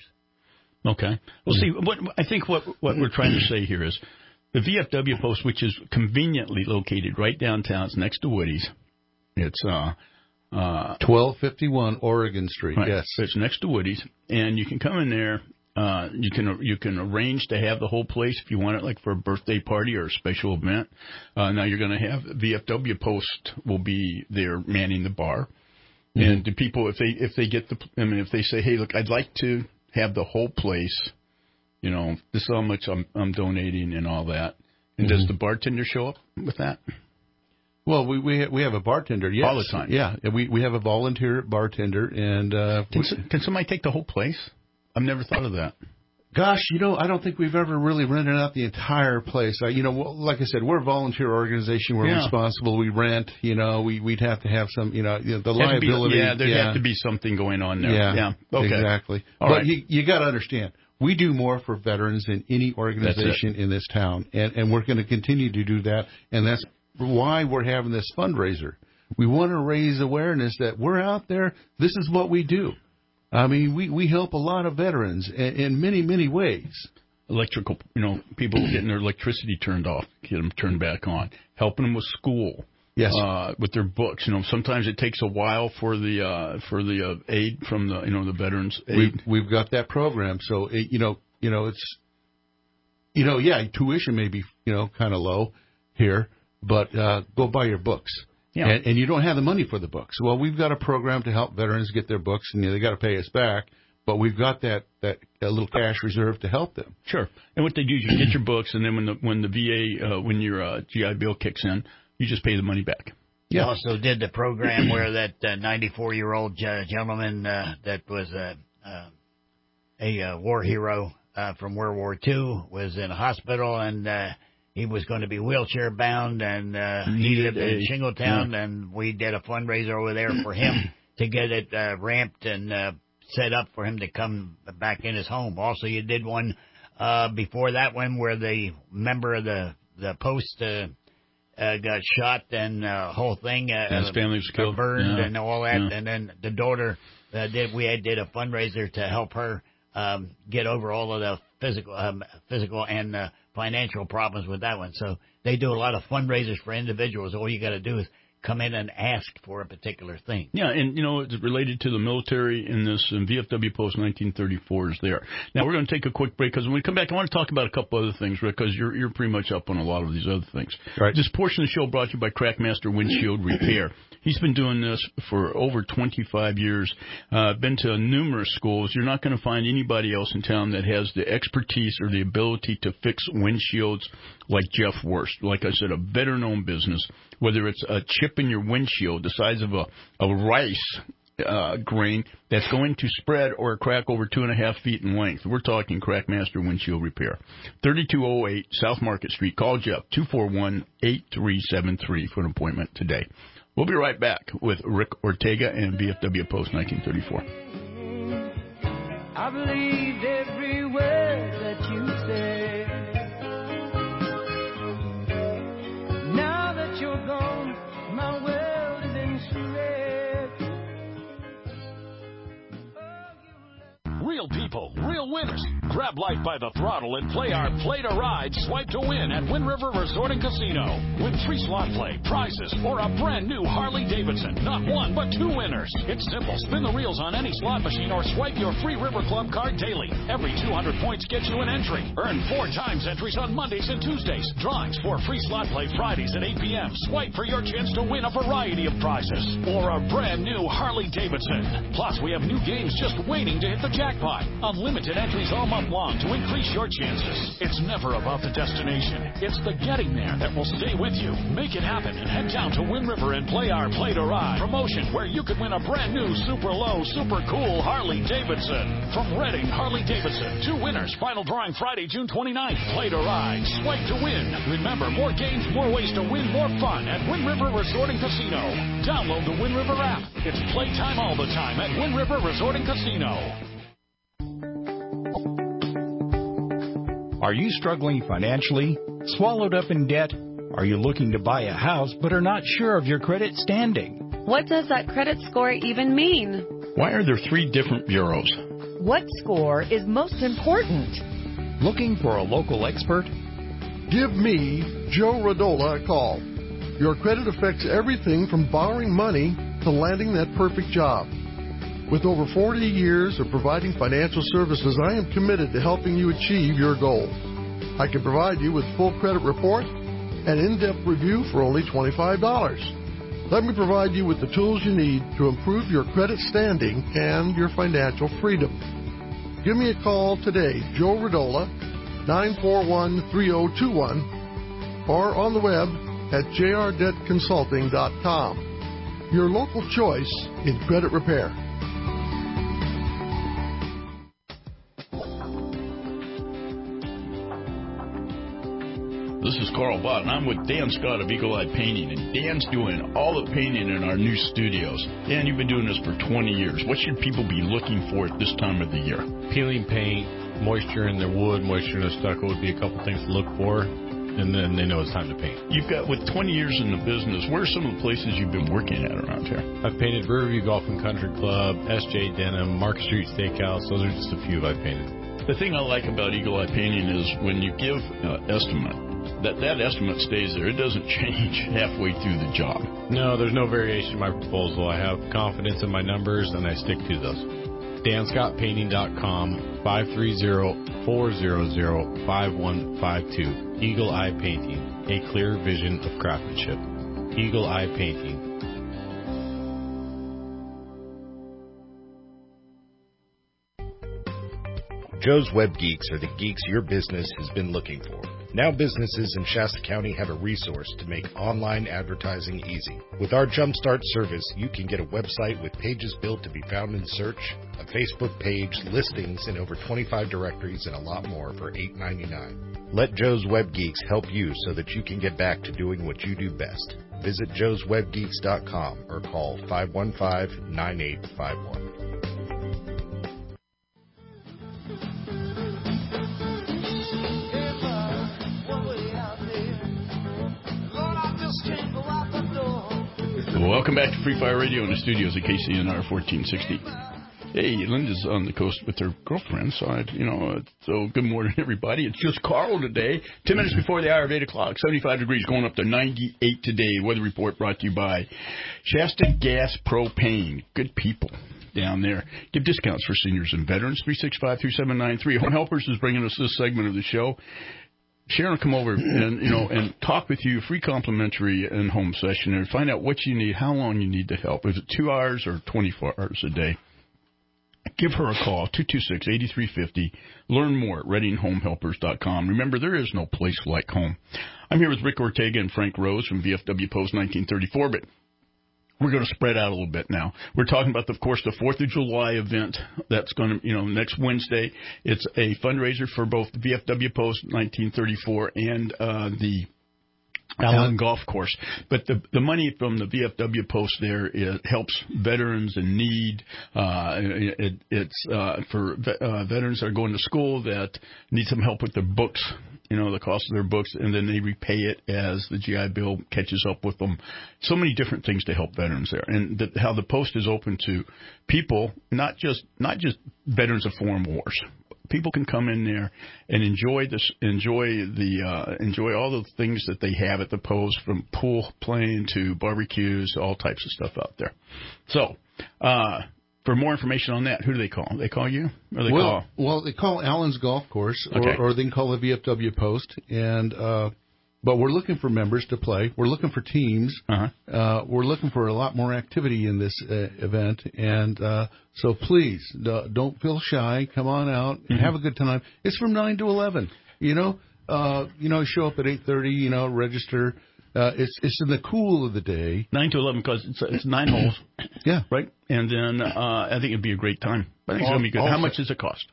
okay. Well, see, what I think what what we're trying to say here is the V F W post, which is conveniently located right downtown, it's next to Woody's. It's uh. Uh, twelve fifty-one Oregon Street. Right. Yes, So it's next to Woody's, and you can come in there. Uh, you can you can arrange to have the whole place if you want it, like for a birthday party or a special event. Uh, now you're going to have V F W post will be there manning the bar, Mhm. and the people if they if they get the I mean if they say, hey, look, I'd like to have the whole place, you know, this is how much I'm I'm donating and all that. And does Mhm. the bartender show up with that? Well, we we we have a bartender. Yes. All the time. Yeah, we we have a volunteer bartender, and uh, Can, we- s- can somebody take the whole place? I've never thought of that. gosh, you know, I don't think we've ever really rented out the entire place. I, you know, well, like I said, we're a volunteer organization. We're Yeah. responsible. We rent. You know, we we'd have to have some. You know, you know, the Have to be- liability. yeah, there'd yeah. have to be something going on there. Yeah, Yeah. Okay. exactly. All but right. you you got to understand, we do more for veterans than any organization in this town, and and we're going to continue to do that, and that's why we're having this fundraiser. We want to raise awareness that we're out there. This is what we do. I mean, we, we help a lot of veterans in, in many, many ways. electrical, you know, people getting their electricity turned off, get them turned back on, helping them with school. Yes. Uh, with their books, you know, sometimes it takes a while for the uh, for the uh, aid from the you know the veterans aid. We've, we've got that program, so it, you know you know it's you know yeah tuition may be you know kind of low here, but uh, go buy your books. Yeah. And, and you don't have the money for the books. Well, we've got a program to help veterans get their books, and you know, they got to pay us back. But we've got that that, that little cash reserve to help them. Sure. And what they do is you get your books, and then when the when the V A uh, when your uh, G I Bill kicks in, you just pay the money back. You yeah. also did the program where that uh, ninety-four-year-old uh, gentleman uh, that was uh, uh, a uh, war hero uh, from World War Two was in a hospital, and uh, he was going to be wheelchair bound, and uh, he lived in Shingletown, yeah. and we did a fundraiser over there for him to get it uh, ramped and uh, set up for him to come back in his home. Also, you did one uh, before that one where the member of the, the post uh, uh, got shot and the uh, whole thing uh, yeah, his family was killed. burned yeah. and all that. Yeah. And then the daughter, uh, did we had, did a fundraiser to help her um, get over all of the physical, um, physical and uh, financial problems with that one. So they do a lot of fundraisers for individuals. All you got to do is come in and ask for a particular thing. Yeah, and, you know, it's related to the military in this, and V F W Post nineteen thirty-four is there. Now, we're going to take a quick break, because when we come back, I want to talk about a couple other things, Rick, because you're, you're pretty much up on a lot of these other things. Right. This portion of the show brought to you by Crackmaster Windshield Repair. He's been doing this for over twenty-five years, uh, been to numerous schools. You're not going to find anybody else in town that has the expertise or the ability to fix windshields like Jeff Wurst. Like I said, a veteran-owned business, whether it's a chip in your windshield the size of a, a rice uh, grain that's going to spread or crack over two and a half feet in length. We're talking Crackmaster Windshield Repair. thirty-two oh eight South Market Street. Call Jeff, two four one, eight three seven three for an appointment today. We'll be right back with Rick Ortega and V F W Post nineteen thirty-four. I believed every word that you said. Now that you're gone, my world is in shreds. Real people, real winners. Grab life by the throttle and play our Play to Ride, Swipe to Win at Wind River Resort and Casino. Win free slot play, prizes, or a brand new Harley Davidson. Not one, but two winners. It's simple. Spin the reels on any slot machine or swipe your free River Club card daily. Every two hundred points gets you an entry. Earn four times entries on Mondays and Tuesdays. Drawings for free slot play Fridays at eight p.m. Swipe for your chance to win a variety of prizes. Or a brand new Harley Davidson. Plus, we have new games just waiting to hit the jackpot. Unlimited entries all month long to increase your chances. It's never about the destination. It's the getting there that will stay with you. Make it happen and head down to Wind River and play our Play to Ride promotion, where you could win a brand new super low, super cool Harley Davidson. From Redding Harley Davidson. Two winners. Final drawing Friday, June twenty-ninth. Play to Ride. Swipe to win. Remember, more games, more ways to win, more fun at Wind River Resort and Casino. Download the Wind River app. It's playtime all the time at Wind River Resort and Casino. Are you struggling financially? Swallowed up in debt? Are you looking to buy a house but are not sure of your credit standing? What does that credit score even mean? Why are there three different bureaus? What score is most important? Looking for a local expert? Give me, Joe Radola, a call. Your credit affects everything from borrowing money to landing that perfect job. With over forty years of providing financial services, I am committed to helping you achieve your goals. I can provide you with full credit report and in-depth review for only twenty-five dollars. Let me provide you with the tools you need to improve your credit standing and your financial freedom. Give me a call today, Joe Radola, nine four one, three oh two one, or on the web at j r debt consulting dot com. Your local choice in credit repair. This is Carl Bott, and I'm with Dan Scott of Eagle Eye Painting, and Dan's doing all the painting in our new studios. Dan, you've been doing this for twenty years. What should people be looking for at this time of the year? Peeling paint, moisture in their wood, moisture in their stucco would be a couple things to look for, and then they know it's time to paint. You've got, with twenty years in the business, where are some of the places you've been working at around here? I've painted Riverview Golf and Country Club, S J Denham, Market Street Steakhouse. Those are just a few I've painted. The thing I like about Eagle Eye Painting is when you give uh, estimate, that, that estimate stays there. It doesn't change halfway through the job. No, there's no variation in my proposal. I have confidence in my numbers, and I stick to those. Dan Scott Painting dot com, five three zero, four zero zero, five one five two. Eagle Eye Painting, a clear vision of craftsmanship. Eagle Eye Painting. Joe's Web Geeks are the geeks your business has been looking for. Now businesses in Shasta County have a resource to make online advertising easy. With our Jumpstart service, you can get a website with pages built to be found in search, a Facebook page, listings in over twenty-five directories, and a lot more for eight ninety-nine. Let Joe's Web Geeks help you so that you can get back to doing what you do best. Visit joes web geeks dot com or call five one five, nine eight five one. Welcome back to Free Fire Radio in the studios at K C N R fourteen sixty. Hey, Linda's on the coast with her girlfriend, so, I, you know, uh, so good morning, everybody. It's just Carl today. Ten minutes before the hour of eight o'clock, seventy-five degrees, going up to ninety-eight today. Weather report brought to you by Shasta Gas Propane. Good people down there. Give discounts for seniors and veterans, three six five, three seven nine three. Home Helpers is bringing us this segment of the show. Sharon will come over and, you know, and talk with you, free complimentary in home session, and find out what you need, how long you need to help. Is it two hours or twenty-four hours a day? Give her a call, two two six, eight three five zero. Learn more at reading home helpers dot com. Remember, there is no place like home. I'm here with Rick Ortega and Frank Rose from V F W Post nineteen thirty-four, but we're going to spread out a little bit now. We're talking about, of course, the fourth of July event that's going to, you know, next Wednesday. It's a fundraiser for both the V F W Post nineteen thirty-four and uh, the Allen Golf Course. But the the money from the V F W Post there it helps veterans in need. Uh, it, it's uh, for uh, veterans that are going to school that need some help with their books, you know, the cost of their books, and then they repay it as the G I Bill catches up with them. So many different things to help veterans there, and the, how the Post is open to people, not just not just veterans of foreign wars. People can come in there and enjoy this, enjoy the, uh, enjoy all the things that they have at the Post, from pool playing to barbecues, all types of stuff out there. So, uh, for more information on that, who do they call? They call you, or they well, call? Well, they call Allen's Golf Course, or, Okay. or they can call the V F W Post. And uh, but we're looking for members to play. We're looking for teams. Uh-huh. Uh, we're looking for a lot more activity in this uh, event, and uh, so please uh, don't feel shy. Come on out and Mm-hmm. have a good time. It's from nine to eleven. You know, uh, you know, show up at eight thirty. You know, register. Uh, it's it's in the cool of the day. Nine to eleven because it's it's nine holes. Yeah. Right. And then uh, I think it'd be a great time. I think it's gonna be good. How much does it cost?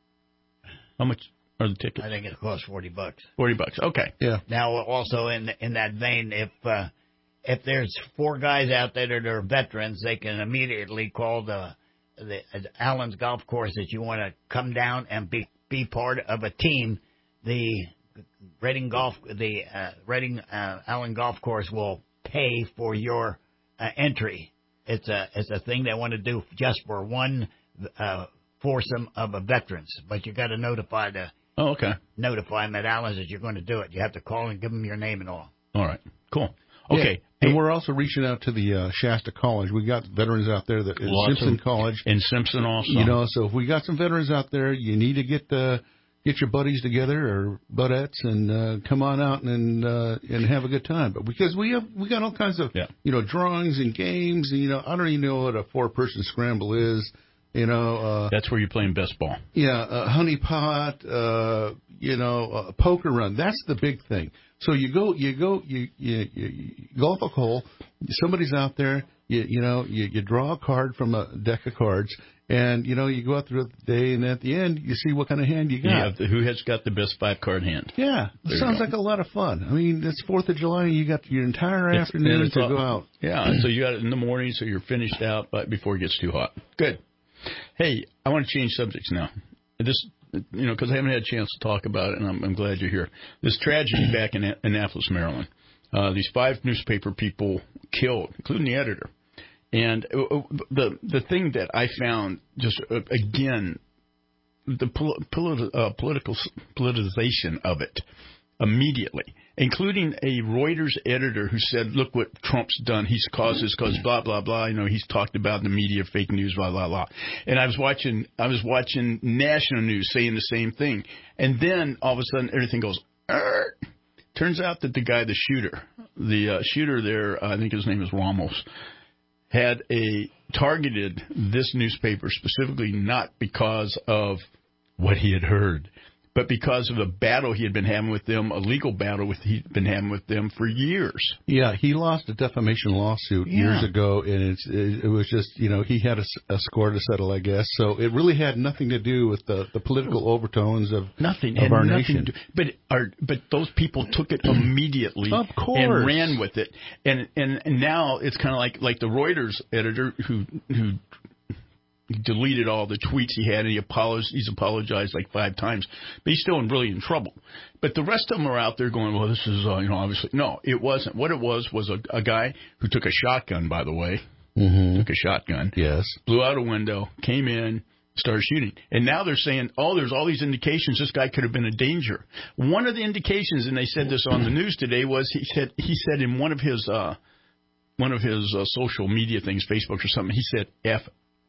How much are the tickets? I think it costs forty bucks. Forty bucks. Okay. Yeah. Now, also in in that vein, if uh, if there's four guys out there that are veterans, they can immediately call the the uh, Allen's Golf Course that you want to come down and be be part of a team. The Reading Golf, the uh, Reading uh, Allen Golf Course will pay for your uh, entry. It's a it's a thing they want to do just for one uh, foursome of uh, veterans, but you got to notify the Oh, okay. notify them at Allen's that you're going to do it. You have to call and give them your name and all. All right. Cool. Okay. Yeah. And we're also reaching out to the uh, Shasta College. We got veterans out there that at Lots Simpson of- College. And Simpson also. You know, so if we got some veterans out there, you need to get uh, get your buddies together or buddettes and uh, come on out and uh, and have a good time. But because we have we got all kinds of you know drawings and games. And, you know, I don't even know what a four person scramble is. You know, uh, that's where you're playing best ball. Yeah, uh, honey pot. Uh, you know, uh, poker run. That's the big thing. So you go, you go, you you, you, you golf a hole. Somebody's out there. You you know, you, you draw a card from a deck of cards, and you know you go out through the day, and at the end you see what kind of hand you got. Yeah, the, who has got the best five card hand? Yeah, There you sounds go. like a lot of fun. I mean, it's Fourth of July. You got your entire It's- afternoon and it's to all- go out. Yeah, so you got it in the morning, so you're finished out but before it gets too hot. Good. Hey, I want to change subjects now. This, you know, because I haven't had a chance to talk about it, and I'm, I'm glad you're here. This tragedy back in Annapolis, Maryland. Uh, these five newspaper people killed, including the editor. And uh, the the thing that I found just uh, again the pol- politi- uh, political politicization of it immediately, including a Reuters editor who said, look what Trump's done. He's caused this cause, blah, blah, blah. You know, he's talked about in the media, fake news, blah, blah, blah. And I was watching, I was watching national news saying the same thing. And then all of a sudden everything goes, Arr! Turns out that the guy, the shooter, the uh, shooter there, I think his name is Ramos, had a targeted this newspaper specifically not because of what he had heard, but because of a battle he had been having with them, a legal battle with he'd been having with them for years. Yeah, he lost a defamation lawsuit Yeah. years ago, and it's, it, it was just, you know, he had a, a score to settle, I guess. So it really had nothing to do with the, the political overtones of, nothing, of had our nothing nation. To do, but our, but those people took it immediately Of course. and ran with it. And, and, and now it's kind of like, like the Reuters editor who, who deleted all the tweets he had, and he apologized, he's apologized like five times, but he's still in, really in trouble. But the rest of them are out there going, well, this is, uh, you know, obviously. No, it wasn't. What it was was a, a guy who took a shotgun, by the way, Mm-hmm. took a shotgun, Yes. blew out a window, came in, started shooting. And now they're saying, oh, there's all these indications this guy could have been a danger. One of the indications, and they said this on the news today, was he said he said in one of his uh, one of his uh, social media things, Facebook or something, he said F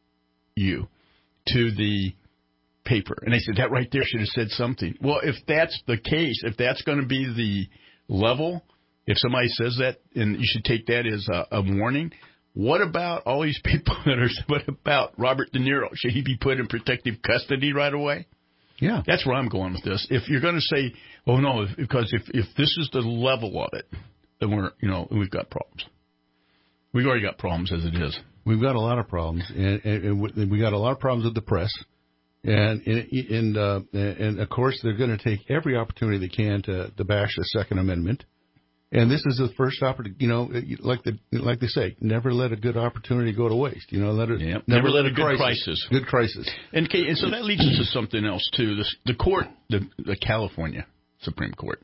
you to the paper. And they said, that right there should have said something. Well, if that's the case, if that's going to be the level, if somebody says that, and you should take that as a, a warning, what about all these people that are, what about Robert De Niro? Should he be put in protective custody right away? Yeah. That's where I'm going with this. If you're going to say, oh, no, if, because if, if this is the level of it, then we're, you know, we've got problems. We've already got problems as it is. We've got a lot of problems, and, and, and we got a lot of problems with the press, and and and, uh, and of course they're going to take every opportunity they can to, to bash the Second Amendment, and this is the first opportunity. You know, like the like they say, never let a good opportunity go to waste. You know, let it Yep. never, Never let a a good crisis. crisis. Good crisis. And, okay, and so that leads us to something else, too. The, the court, the, the California Supreme Court,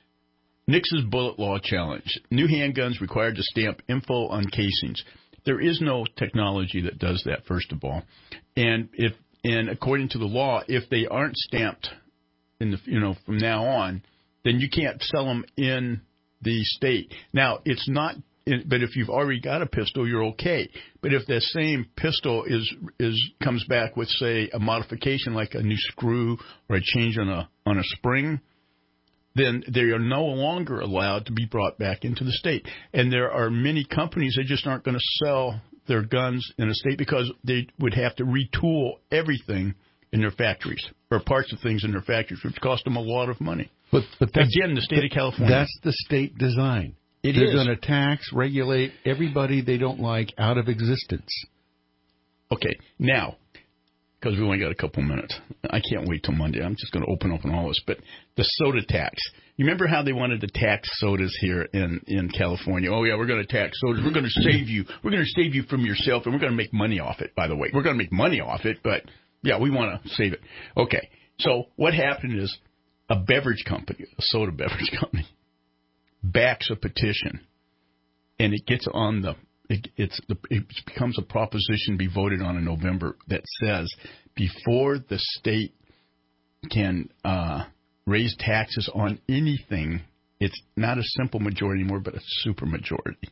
Nix's bullet law challenge. New handguns required to stamp info on casings. There is no technology that does that, first of all. And if and according to the law, if they aren't stamped in the you know from now on, then you can't sell them in the state. Now, it's not but if you've already got a pistol, you're okay. But if that same pistol is is comes back with, say, a modification like a new screw or a change on a on a spring, then they are no longer allowed to be brought back into the state. And there are many companies that just aren't going to sell their guns in a state because they would have to retool everything in their factories or parts of things in their factories, which cost them a lot of money. But, but that's, again, the state of California. That's the state design. It They're is. going to tax, regulate everybody they don't like out of existence. Okay, now, because we only got a couple minutes. I can't wait till Monday. I'm just going to open up on all this. But the soda tax. You remember how they wanted to tax sodas here in, in California? Oh, yeah, we're going to tax sodas. We're going to save you. We're going to save you from yourself, and we're going to make money off it, by the way. We're going to make money off it, but, yeah, we want to save it. Okay, so what happened is a beverage company, a soda beverage company, backs a petition, and it gets on the It, it's the, it becomes a proposition to be voted on in November that says before the state can uh, raise taxes on anything, it's not a simple majority anymore, but a super majority.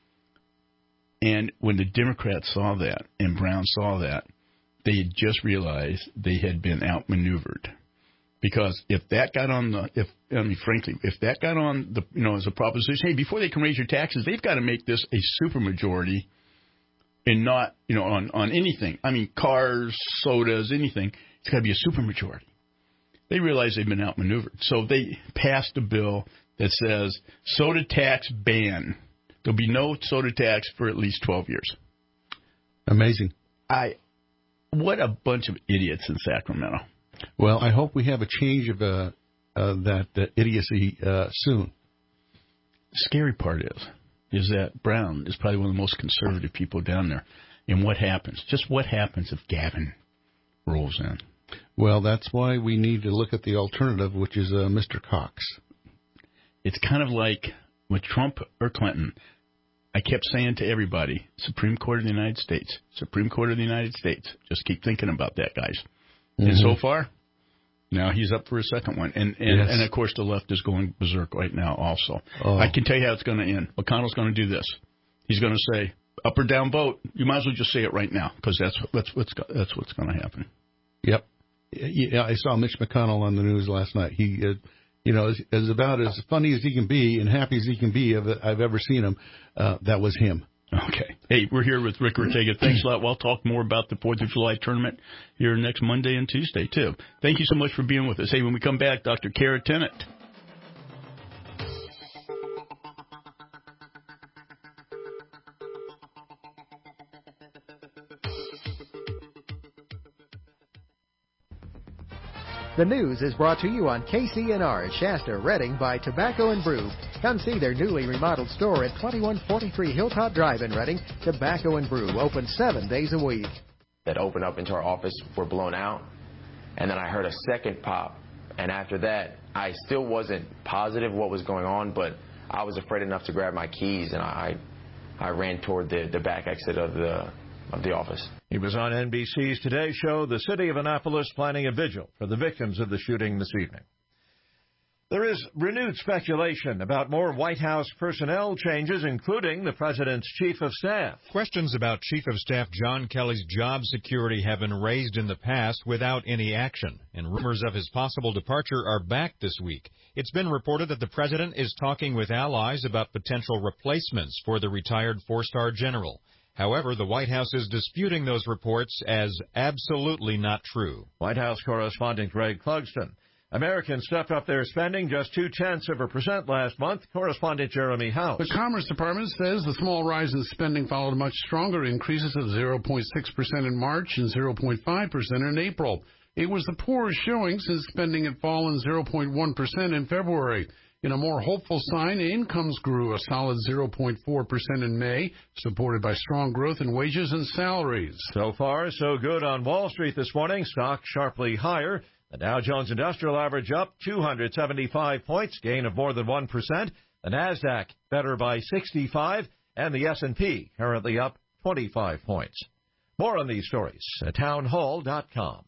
And when the Democrats saw that and Brown saw that, they had just realized they had been outmaneuvered. Because if that got on the, if I mean, frankly, if that got on the, you know, as a proposition, hey, before they can raise your taxes, they've got to make this a supermajority, and not, you know, on on anything. I mean, cars, sodas, anything. It's got to be a supermajority. They realize they've been outmaneuvered, so they passed a bill that says soda tax ban. There'll be no soda tax for at least twelve years. Amazing. I, what a bunch of idiots in Sacramento. Well, I hope we have a change of uh, uh, that uh, idiocy uh, soon. The scary part is, is that Brown is probably one of the most conservative people down there. And what happens? Just what happens if Gavin rolls in? Well, that's why we need to look at the alternative, which is uh, Mister Cox. It's kind of like with Trump or Clinton. I kept saying to everybody, Supreme Court of the United States, Supreme Court of the United States. Just keep thinking about that, guys. Mm-hmm. And so Mhm. far, now he's up for a second one. And, and, Yes. and of course, the left is going berserk right now also. Oh. I can tell you how it's going to end. McConnell's going to do this. He's going to say, up or down vote. You might as well just say it right now, because that's, that's, what's, that's what's going to happen. Yep. Yeah, I saw Mitch McConnell on the news last night. He, uh, you know, is, is about as funny as he can be and happy as he can be I've, I've ever seen him. Uh, that was him. Okay. Hey, we're here with Rick Ortega. Thanks a lot. We'll talk more about the fourth of July tournament here next Monday and Tuesday, too. Thank you so much for being with us. Hey, when we come back, Doctor Kara Tennant. The news is brought to you on K C N R, Shasta, Redding by Tobacco and Brew. Come see their newly remodeled store at twenty-one forty-three Hilltop Drive in Redding. Tobacco and Brew, open seven days a week. That opened up into our office were blown out, and then I heard a second pop, and after that, I still wasn't positive what was going on, but I was afraid enough to grab my keys, and I I ran toward the, the back exit of the of the office. He was on N B C's Today Show, the city of Annapolis planning a vigil for the victims of the shooting this evening. There is renewed speculation about more White House personnel changes, including the president's chief of staff. Questions about Chief of Staff John Kelly's job security have been raised in the past without any action, and rumors of his possible departure are back this week. It's been reported that the president is talking with allies about potential replacements for the retired four-star general. However, the White House is disputing those reports as absolutely not true. White House correspondent Greg Clugston. Americans stepped up their spending just two-tenths of a percent last month. Correspondent Jeremy House. The Commerce Department says the small rise in spending followed much stronger increases of zero point six percent in March and zero point five percent in April. It was the poorest showing since spending had fallen zero point one percent in February. In a more hopeful sign, incomes grew a solid zero point four percent in May, supported by strong growth in wages and salaries. So far, so good on Wall Street this morning. Stocks sharply higher. The Dow Jones Industrial Average up two hundred seventy-five points, gain of more than one percent. The NASDAQ better by sixty-five, and the S and P currently up twenty-five points. More on these stories at town hall dot com.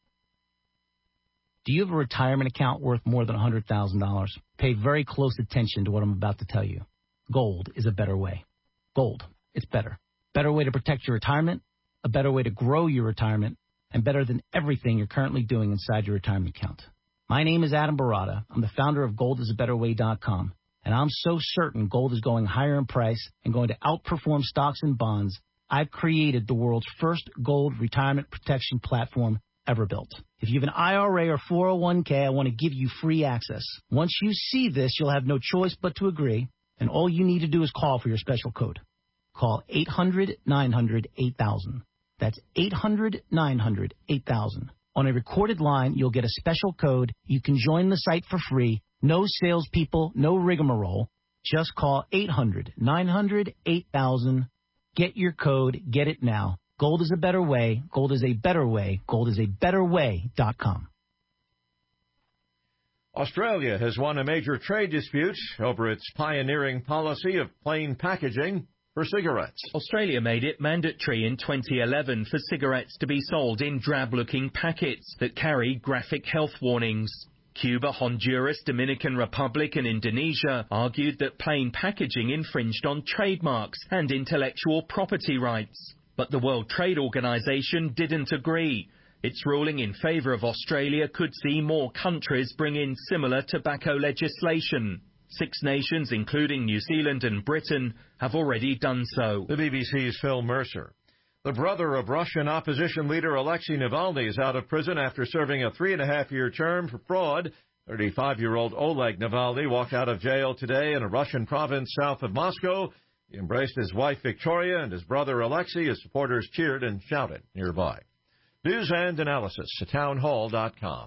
Do you have a retirement account worth more than one hundred thousand dollars? Pay very close attention to what I'm about to tell you. Gold is a better way. Gold, it's better. Better way to protect your retirement, a better way to grow your retirement, and better than everything you're currently doing inside your retirement account. My name is Adam Barada. I'm the founder of gold is a better way dot com, and I'm so certain gold is going higher in price and going to outperform stocks and bonds. I've created the world's first gold retirement protection platform ever built. If you have an I R A or four oh one k, I want to give you free access. Once you see this, you'll have no choice but to agree, and all you need to do is call for your special code. Call eight hundred nine hundred eight thousand. That's eight hundred nine hundred eight thousand. On a recorded line, you'll get a special code. You can join the site for free. No salespeople, no rigmarole. Just call eight hundred nine hundred eight thousand. Get your code. Get it now. Gold is a better way. Gold is a better way. Gold is a better way dot com. Australia has won a major trade dispute over its pioneering policy of plain packaging for cigarettes. Australia made it mandatory in twenty eleven for cigarettes to be sold in drab-looking packets that carry graphic health warnings. Cuba, Honduras, Dominican Republic and Indonesia argued that plain packaging infringed on trademarks and intellectual property rights. But the World Trade Organization didn't agree. Its ruling in favor of Australia could see more countries bring in similar tobacco legislation. Six nations, including New Zealand and Britain, have already done so. The B B C's Phil Mercer. The brother of Russian opposition leader Alexei Navalny is out of prison after serving a three-and-a-half-year term for fraud. thirty-five-year-old Oleg Navalny walked out of jail today in a Russian province south of Moscow. He embraced his wife Victoria and his brother Alexei as supporters cheered and shouted nearby. News and analysis at town hall dot com.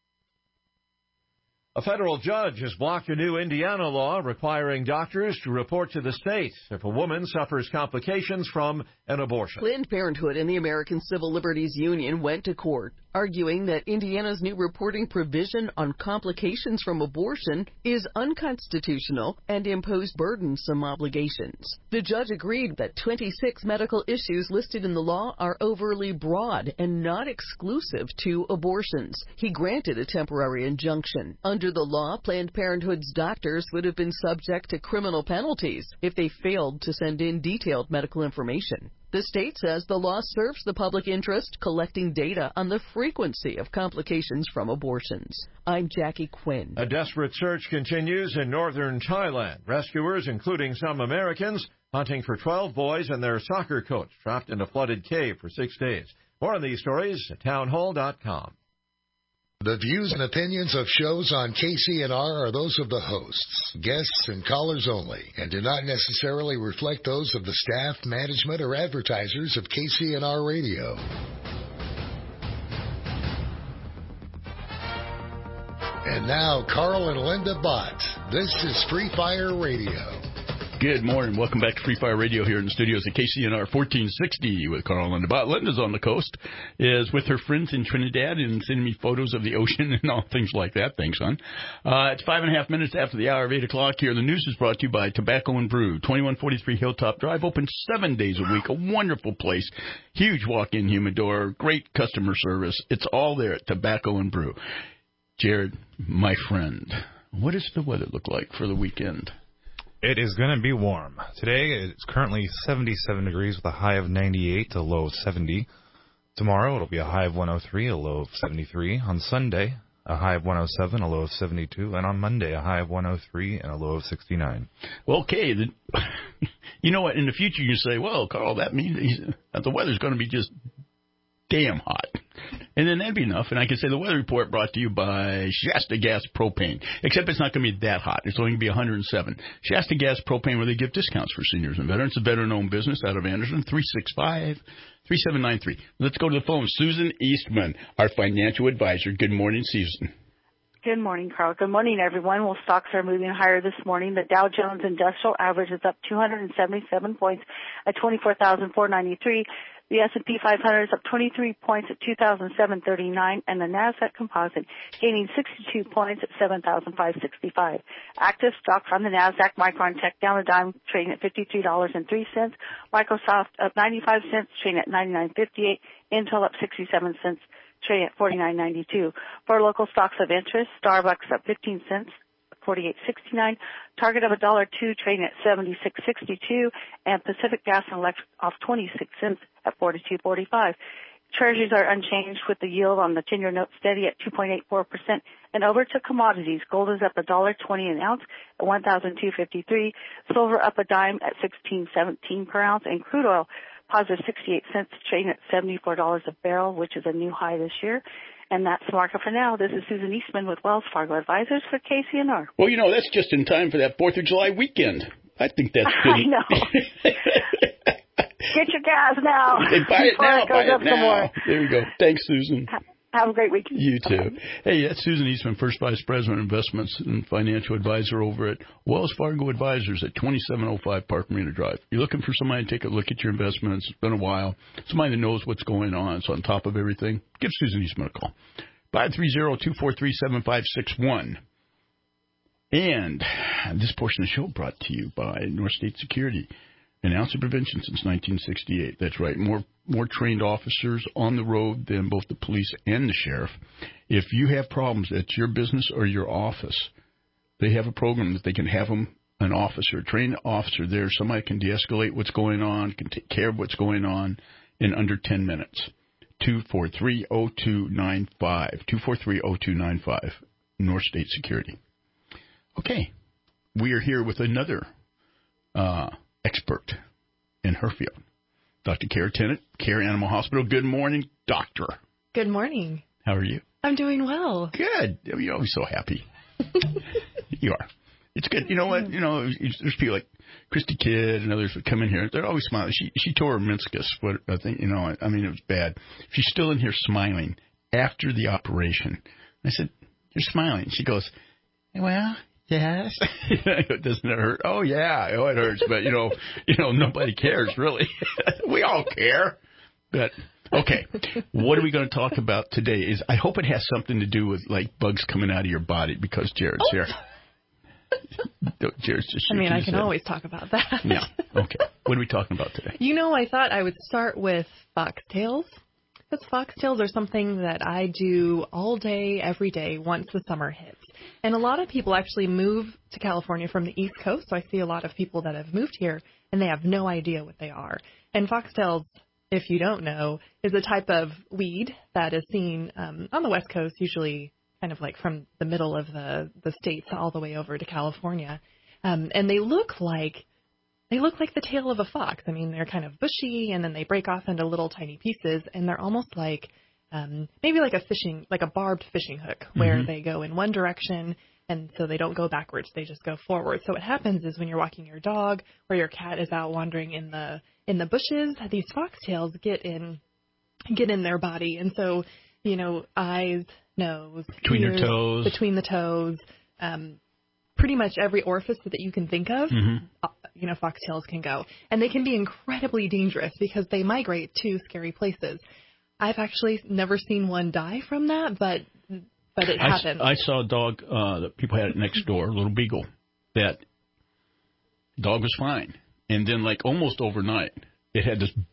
A federal judge has blocked a new Indiana law requiring doctors to report to the state if a woman suffers complications from an abortion. Planned Parenthood and the American Civil Liberties Union went to court, arguing that Indiana's new reporting provision on complications from abortion is unconstitutional and imposed burdensome obligations. The judge agreed that twenty-six medical issues listed in the law are overly broad and not exclusive to abortions. He granted a temporary injunction. Under the law, Planned Parenthood's doctors would have been subject to criminal penalties if they failed to send in detailed medical information. The state says the law serves the public interest, collecting data on the frequency of complications from abortions. I'm Jackie Quinn. A desperate search continues in northern Thailand. Rescuers, including some Americans, hunting for twelve boys and their soccer coach trapped in a flooded cave for six days. More on these stories at townhall dot com. The views and opinions of shows on K C N R are those of the hosts, guests, and callers only, and do not necessarily reflect those of the staff, management, or advertisers of K C N R Radio. And now, Carl and Linda Bott. This is Free Fire Radio. Good morning. Welcome back to Free Fire Radio here in the studios at K C N R fourteen sixty with Carl and Linda Bott. Linda's on the coast, is with her friends in Trinidad and sending me photos of the ocean and all things like that. Thanks, son. Uh, it's five and a half minutes after the hour of eight o'clock here. The news is brought to you by Tobacco and Brew, twenty-one forty-three Hilltop Drive, open seven days a week. A wonderful place. Huge walk-in humidor, great customer service. It's all there at Tobacco and Brew. Jared, my friend, what does the weather look like for the weekend? It is going to be warm. Today, it's currently seventy-seven degrees with a high of ninety-eight, a low of seventy. Tomorrow, it'll be a high of one oh three, a low of seventy-three. On Sunday, a high of one oh seven, a low of seventy-two. And on Monday, a high of one oh three and a low of sixty-nine. Well, okay. The, you know what? In the future, you say, well, Carl, that means that the weather's going to be just damn hot. And then that'd be enough. And I can say the weather report brought to you by Shasta Gas Propane. Except it's not going to be that hot. It's only going to be one hundred seven. Shasta Gas Propane, where they give discounts for seniors and veterans. It's a veteran-owned business out of Anderson, three six five, three seven nine three. Let's go to the phone. Susan Eastman, our financial advisor. Good morning, Susan. Good morning, Carl. Good morning, everyone. Well, stocks are moving higher this morning. The Dow Jones Industrial Average is up two hundred seventy-seven points at twenty-four thousand four hundred ninety-three. The S and P five hundred is up twenty-three points at two thousand seven hundred thirty-nine, and the Nasdaq Composite gaining sixty-two points at seven thousand five hundred sixty-five. Active stocks on the Nasdaq: Micron Tech down a dime, trading at fifty-three dollars and three cents. Microsoft up ninety-five cents, trading at ninety-nine fifty-eight. Intel up sixty-seven cents, trading at forty-nine ninety-two. For local stocks of interest, Starbucks up fifteen cents. forty-eight sixty-nine, Target of a dollar two, trading at seventy-six sixty-two, and Pacific Gas and Electric off twenty-six cents at forty-two forty-five. Treasuries are unchanged with the yield on the ten-year note steady at two point eight four percent. And over to commodities, gold is up a dollar twenty an ounce at one thousand two hundred fifty-three. Silver up a dime at sixteen seventeen per ounce, and crude oil positive sixty-eight cents, trading at seventy-four dollars a barrel, which is a new high this year. And that's the market for now. This is Susan Eastman with Wells Fargo Advisors for K C N R. Well, you know, that's just in time for that fourth of July weekend. I think that's good. I know. Get your gas now. Buy it now. It buy up it now. Some more. There you go. Thanks, Susan. Have a great weekend. You too. Bye-bye. Hey, that's Susan Eastman, First Vice President of Investments and Financial Advisor over at Wells Fargo Advisors at twenty-seven oh five Park Marina Drive. You're looking for somebody to take a look at your investments. It's been a while. Somebody that knows what's going on. It's on top of everything. Give Susan Eastman a call. five three zero, two four three, seven five six one. And this portion of the show brought to you by North State Security. An ounce of prevention since nineteen sixty-eight. That's right. More more trained officers on the road than both the police and the sheriff. If you have problems at your business or your office, they have a program that they can have them, an officer, a trained officer there. Somebody can de-escalate what's going on, can take care of what's going on in under ten minutes. two four three, oh two nine five. two four three, oh two nine five. North State Security. Okay. We are here with another uh, expert in her field. Doctor Kara Tennant, Care Animal Hospital. Good morning, doctor. Good morning. How are you? I'm doing well. Good. You're always so happy. You are. It's good. You know what? You know, there's people like Christy Kidd and others that come in here. They're always smiling. She she tore her meniscus, but I think, you know, I mean, it was bad. She's still in here smiling after the operation. I said, you're smiling. She goes, well, yes. Doesn't it hurt? Oh, yeah. Oh, it hurts. But, you know, you know, nobody cares, really. We all care. But Okay, what are we going to talk about today? Is I hope it has something to do with like bugs coming out of your body because Jared's oh. here. Jared's just I mean, I can head. always talk about that. Yeah. Okay. What are we talking about today? You know, I thought I would start with foxtails. Because foxtails are something that I do all day, every day, once the summer hits. And a lot of people actually move to California from the East Coast, so I see a lot of people that have moved here, and they have no idea what they are. And foxtails, if you don't know, is a type of weed that is seen um, on the West Coast, usually kind of like from the middle of the, the states all the way over to California. Um, and they look like They look like the tail of a fox. I mean, they're kind of bushy, and then they break off into little tiny pieces, and they're almost like um, maybe like a fishing, like a barbed fishing hook, where Mm-hmm. they go in one direction, and so they don't go backwards; they just go forward. So what happens is when you're walking your dog or your cat is out wandering in the in the bushes, these foxtails get in get in their body, and so you know, eyes, nose, between ears, your toes, between the toes. Um, pretty much every orifice that you can think of, mm-hmm. uh, you know, foxtails can go. And they can be incredibly dangerous because they migrate to scary places. I've actually never seen one die from that, but but it I, happens. I saw a dog uh, that people had next door, a little beagle, that dog was fine. And then, like, almost overnight, it had this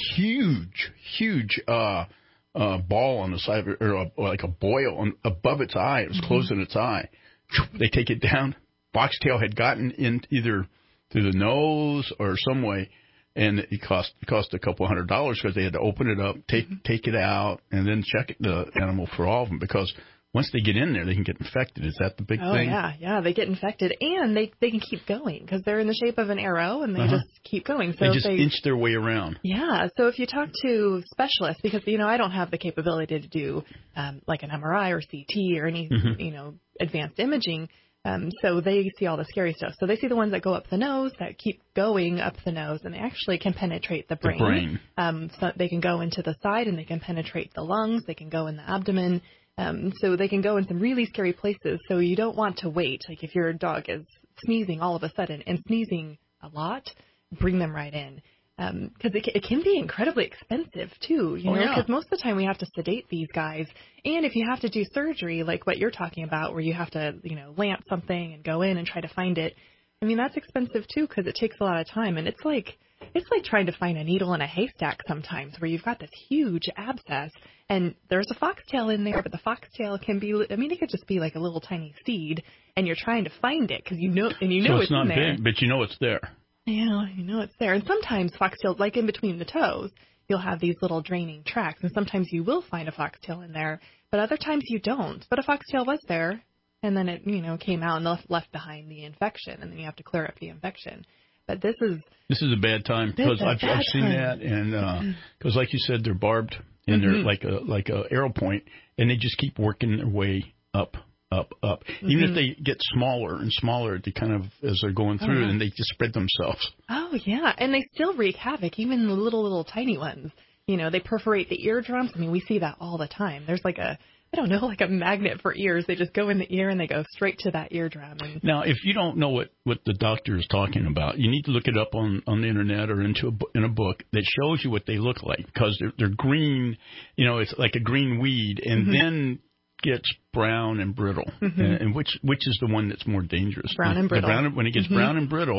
huge, huge uh, uh, ball on the side of it, or, a, or like a boil on, above its eye. It was Mm-hmm. closing its eye. They take it down. Foxtail had gotten in either through the nose or some way, and it cost it cost a couple hundred dollars because they had to open it up, take Mm-hmm. take it out, and then check it, the animal for all of them. Because once they get in there, they can get infected. Is that the big oh, thing? yeah, yeah. They get infected, and they, they can keep going because they're in the shape of an arrow, and they Uh-huh. just keep going. So They if just they, inch their way around. Yeah, so if you talk to specialists, because, you know, I don't have the capability to do um, like an M R I or C T or any, Mhm. you know, advanced imaging, um, so they see all the scary stuff. So they see the ones that go up the nose, that keep going up the nose, and they actually can penetrate the brain. The brain. Um, so they can go into the side, and they can penetrate the lungs, they can go in the abdomen. Um, so they can go in some really scary places. So you don't want to wait. Like if your dog is sneezing all of a sudden and sneezing a lot, bring them right in. Because um, it, it can be incredibly expensive, too, you Oh, know, yeah. because most of the time we have to sedate these guys. And if you have to do surgery, like what you're talking about, where you have to, you know, lamp something and go in and try to find it, I mean, that's expensive, too, because it takes a lot of time. And it's like it's like trying to find a needle in a haystack sometimes, where you've got this huge abscess, and there's a foxtail in there, but the foxtail can be, I mean, it could just be like a little tiny seed, and you're trying to find it, because you know, and you know so it's, it's not in there. big, but you know it's there. Yeah, you know it's there. And sometimes foxtails, like in between the toes, you'll have these little draining tracks, and sometimes you will find a foxtail in there, but other times you don't. But a foxtail was there, and then it, you know, came out and left, left behind the infection, and then you have to clear up the infection. But this is This is a bad time This is because a I've, bad I've seen time. that, and because like you said, they're barbed and they're Mhm. like a like a arrow point, and they just keep working their way up, up, up. Even Mhm. if they get smaller and smaller, they kind of as they're going through, Uh-huh. and they just spread themselves. Oh, yeah, and they still wreak havoc, even the little, little tiny ones. You know, they perforate the eardrums. I mean, we see that all the time. There's like a, I don't know, like a magnet for ears. They just go in the ear and they go straight to that eardrum. And Now, if you don't know what, what the doctor is talking about, you need to look it up on, on the internet or into a, bu- in a book that shows you what they look like, because they're, they're green. You know, it's like a green weed, and Mhm. then gets brown and brittle. Mhm. And, and which which is the one that's more dangerous? Brown The- and the brittle. brown- when it gets Mhm. brown and brittle,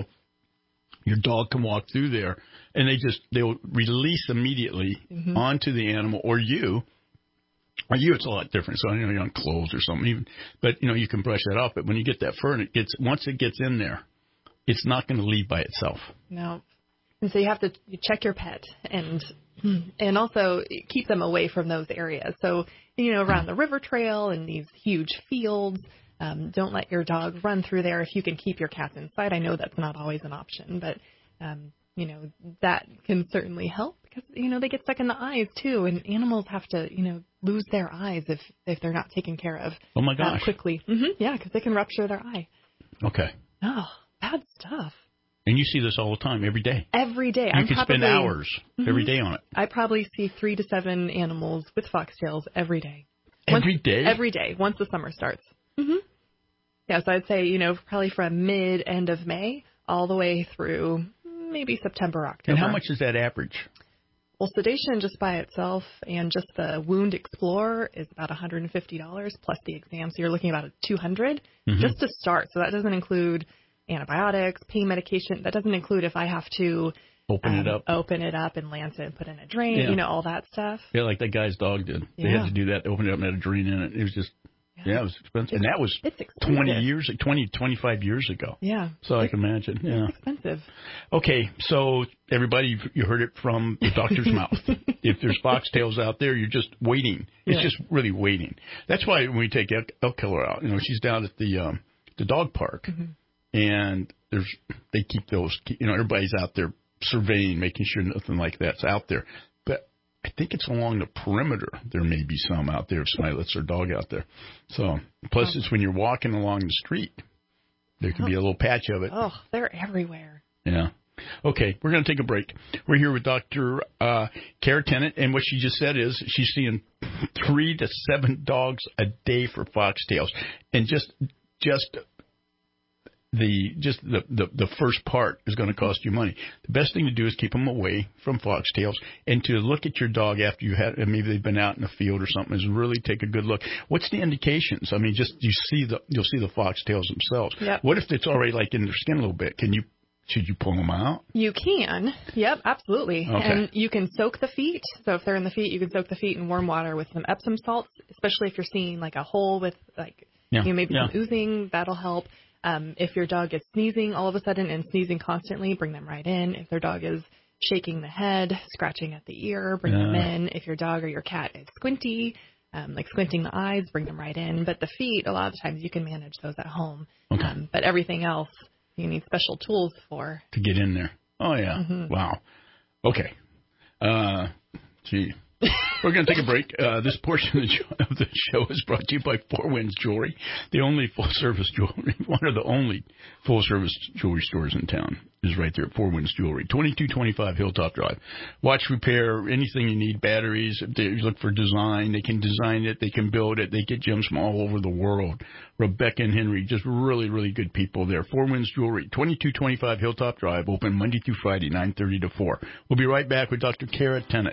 your dog can walk through there, and they just they'll release immediately Mhm. onto the animal or you. Or you, it's a lot different. So, you know, you're on clothes or something. Even, but, you know, you can brush that off. But when you get that fur, and it gets once it gets in there, it's not going to leave by itself. no. And so you have to check your pet and and also keep them away from those areas. So, you know, around the river trail and these huge fields, um, don't let your dog run through there. If you can keep your cats inside, I know that's not always an option, but, um, you know, that can certainly help because, you know, they get stuck in the eyes too. And animals have to, you know, lose their eyes if, if they're not taken care of. Oh, my uh, gosh. quickly. hmm Yeah, because they can rupture their eye. Okay. Oh, bad stuff. And you see this all the time, every day. Every day. You I'm can probably, spend hours Mhm. every day on it. I probably see three to seven animals with foxtails every day. Every once, day? Every day, once the summer starts. hmm Yeah, so I'd say, you know, probably from mid, end of May all the way through maybe September, October. And how much is that average? Well, sedation just by itself and just the Wound Explorer is about one hundred fifty dollars plus the exam. So you're looking about two hundred dollars Mm-hmm. just to start. So that doesn't include antibiotics, pain medication. That doesn't include if I have to Open um, it up. open it up and lance it and put in a drain, Yeah. you know, all that stuff. Yeah, like that guy's dog did. They Yeah. had to do that. They opened it up and had a drain in it. It was just, yeah, yeah it was expensive. It's, and that was it's expensive. twenty years, twenty, twenty-five years ago. Yeah. So I can imagine. Yeah. It's expensive. Okay, so everybody, you've- you heard it from the doctor's mouth. If there's foxtails out there, you're just waiting. It's Yeah. just really waiting. That's why when we take elk, elk killer out, you know, she's down at the um, the dog park, Mm-hmm. and there's they keep those, you know, everybody's out there surveying, making sure nothing like that's out there. But I think it's along the perimeter. There may be some out there if somebody lets their dog out there. So plus, it's when you're walking along the street, there could be a little patch of it. Oh, they're everywhere. Yeah. Okay, we're going to take a break. We're here with Doctor Uh, Kara Tennant, and what she just said is she's seeing three to seven dogs a day for foxtails, and just just the just the, the the first part is going to cost you money. The best thing to do is keep them away from foxtails, and to look at your dog after you had maybe they've been out in the field or something is really take a good look. What's the indications? I mean, just you see the you'll see the foxtails themselves. Yep. What if it's already like in their skin a little bit? Can you should you pull them out? You can. Yep, absolutely. Okay. And you can soak the feet. So if they're in the feet, you can soak the feet in warm water with some Epsom salts, especially if you're seeing like a hole with like Yeah. you know, maybe Yeah. some oozing. That'll help. Um, if your dog is sneezing all of a sudden and sneezing constantly, bring them right in. If their dog is shaking the head, scratching at the ear, bring them Yeah. in. If your dog or your cat is squinty, um, like squinting the eyes, bring them right in. But the feet, a lot of times you can manage those at home. Okay. Um, but everything else, you need special tools for. To get in there. Oh, yeah. Mhm. Wow. Okay. Uh, gee. We're going to take a break. Uh, this portion of the, show, of the show is brought to you by Four Winds Jewelry, the only full-service jewelry, one of the only full-service jewelry stores in town is right there at Four Winds Jewelry, twenty-two twenty-five Hilltop Drive. Watch, repair, anything you need, batteries. If they look for design, they can design it, they can build it. They get gems from all over the world. Rebecca and Henry, just really, really good people there. Four Winds Jewelry, twenty-two twenty-five Hilltop Drive, open Monday through Friday, nine thirty to four. We'll be right back with Doctor Kara Tennant.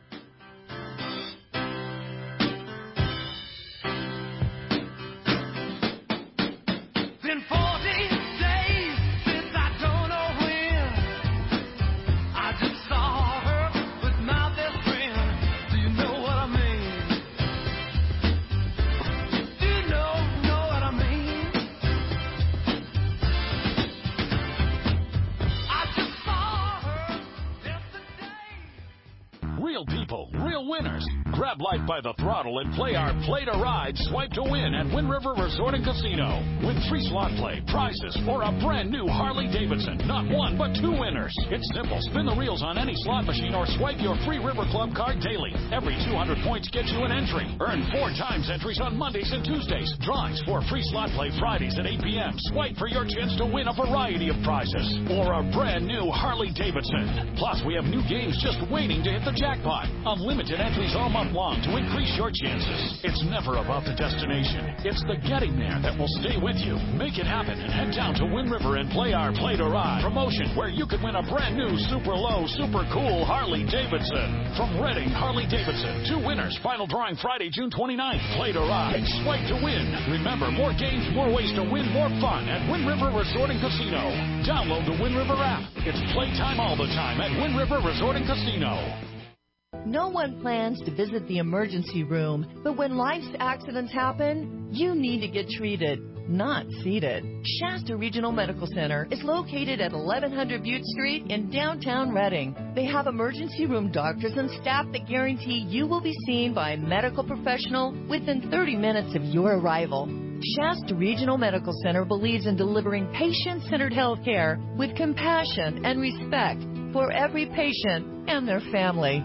Real people, real winners. Grab life by the throttle and play our Play to Ride Swipe to Win at Wind River Resort and Casino. With free slot play, prizes, or a brand new Harley Davidson. Not one, but two winners. It's simple. Spin the reels on any slot machine or swipe your free River Club card daily. Every two hundred points gets you an entry. Earn four times entries on Mondays and Tuesdays. Drawings for free slot play Fridays at eight p.m. Swipe for your chance to win a variety of prizes. Or a brand new Harley Davidson. Plus, we have new games just waiting to hit the jackpot. Unlimited entries all month long to increase your chances. It's never about the destination. It's the getting there that will stay with you. Make it happen and head down to Wind River and play our Play to Ride promotion where you could win a brand new super low, super cool Harley Davidson. From Redding, Harley Davidson. Two winners. Final drawing Friday, June twenty-ninth. Play to Ride. Swipe to win. Remember, more games, more ways to win, more fun at Wind River Resort and Casino. Download the Wind River app. It's playtime all the time at Wind River Resort and Casino. No one plans to visit the emergency room, but when life's accidents happen, you need to get treated, not seated. Shasta Regional Medical Center is located at eleven hundred Butte Street in downtown Redding. They have emergency room doctors and staff that guarantee you will be seen by a medical professional within thirty minutes of your arrival. Shasta Regional Medical Center believes in delivering patient-centered health care with compassion and respect for every patient and their family.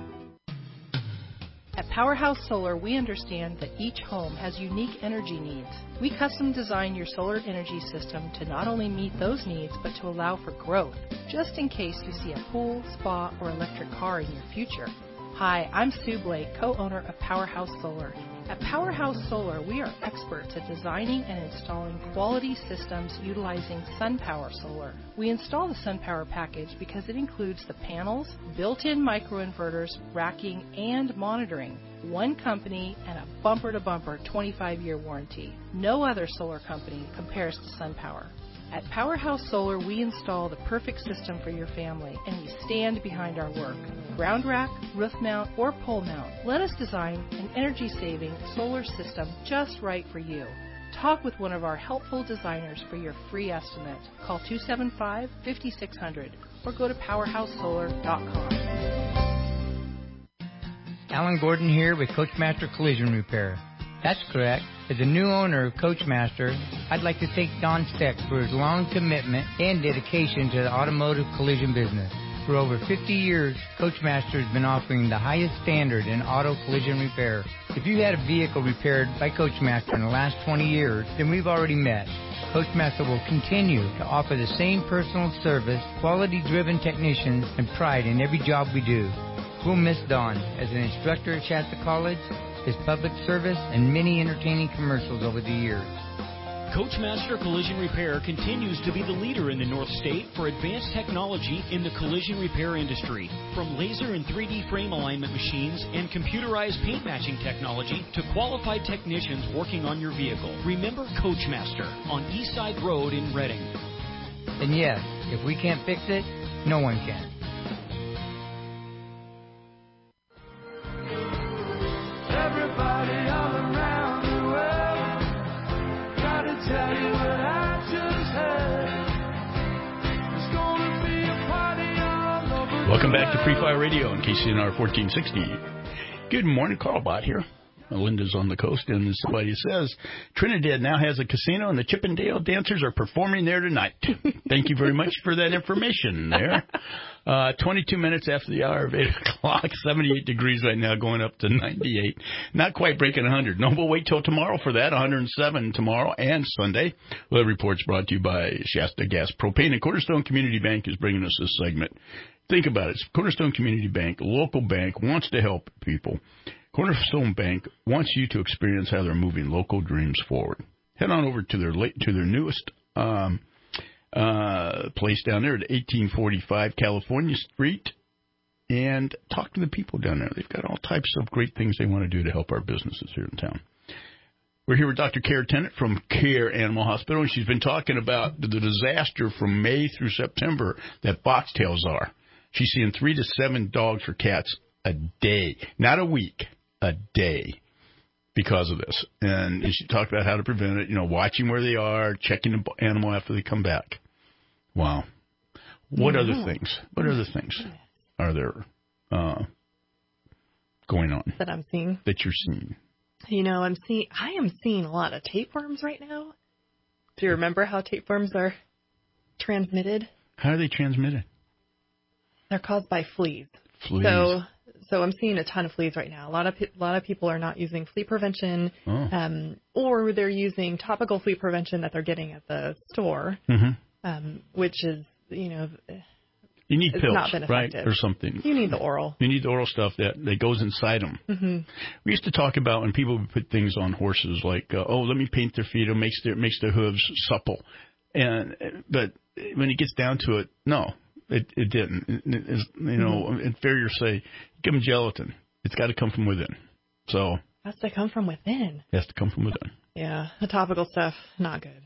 At Powerhouse Solar, we understand that each home has unique energy needs. We custom design your solar energy system to not only meet those needs, but to allow for growth, just in case you see a pool, spa, or electric car in your future. Hi, I'm Sue Blake, co-owner of Powerhouse Solar. At Powerhouse Solar, we are experts at designing and installing quality systems utilizing SunPower Solar. We install the SunPower package because it includes the panels, built-in microinverters, racking, and monitoring. One company and a bumper-to-bumper twenty-five year warranty. No other solar company compares to SunPower. At Powerhouse Solar, we install the perfect system for your family, and we stand behind our work. Ground rack, roof mount, or pole mount, let us design an energy-saving solar system just right for you. Talk with one of our helpful designers for your free estimate. Call two seven five, five six zero zero or go to powerhouse solar dot com. Alan Gordon here with Coachmaster Collision Repair. That's correct. As a new owner of Coachmaster, I'd like to thank Don Steck for his long commitment and dedication to the automotive collision business. For over fifty years, Coachmaster has been offering the highest standard in auto collision repair. If you had a vehicle repaired by Coachmaster in the last twenty years, then we've already met. Coachmaster will continue to offer the same personal service, quality-driven technicians, and pride in every job we do. We'll miss Don as an instructor at Shasta College, his public service, and many entertaining commercials over the years. Coachmaster Collision Repair continues to be the leader in the North State for advanced technology in the collision repair industry. From laser and three D frame alignment machines and computerized paint matching technology to qualified technicians working on your vehicle. Remember Coachmaster on Eastside Road in Reading. And yes, if we can't fix it, no one can. Everybody all around the world, gotta tell you what I just heard. There's gonna be a party all over. Welcome back to Free Fire Radio on K C N R fourteen sixty. Good morning, Carl Bott here. Linda's on the coast, and somebody says Trinidad now has a casino, and the Chippendale dancers are performing there tonight. Thank you very much for that information there. Uh, twenty-two minutes after the hour of eight o'clock, seventy-eight degrees right now, going up to ninety-eight. Not quite breaking one hundred. No, we'll wait till tomorrow for that, one hundred seven tomorrow and Sunday. Well, the report's brought to you by Shasta Gas Propane, and Cornerstone Community Bank is bringing us this segment. Think about it. Cornerstone Community Bank, local bank, wants to help people. Cornerstone Bank wants you to experience how they're moving local dreams forward. Head on over to their late, to their newest um, uh, place down there at eighteen forty-five California Street and talk to the people down there. They've got all types of great things they want to do to help our businesses here in town. We're here with Doctor Kara Tennant from Care Animal Hospital, and she's been talking about the disaster from May through September that boxtails are. She's seeing three to seven dogs or cats a day, not a week. A day because of this. And she talked about how to prevent it, you know, watching where they are, checking the animal after they come back. Wow. What yeah. other things? What other things are there uh, going on? That I'm seeing. That you're seeing. You know, I'm seeing, I am seeing a lot of tapeworms right now. Do you remember how tapeworms are transmitted? How are they transmitted? They're caused by fleas. Fleas. So... So I'm seeing a ton of fleas right now. A lot of a lot of people are not using flea prevention, oh. um, or they're using topical flea prevention that they're getting at the store, mm-hmm. um, which is, you know, you need pills, not been right, effective. or something. You need the oral. You need the oral stuff that, that goes inside them. Mm-hmm. We used to talk about when people would put things on horses like, uh, oh, let me paint their feet. It makes their makes their hooves supple, and but when it gets down to it, no. It, it didn't. It, it, you know, mm-hmm. inferior say, give them gelatin. It's got to come from within. So it has to come from within. It has to come from within. Yeah, the topical stuff, not good.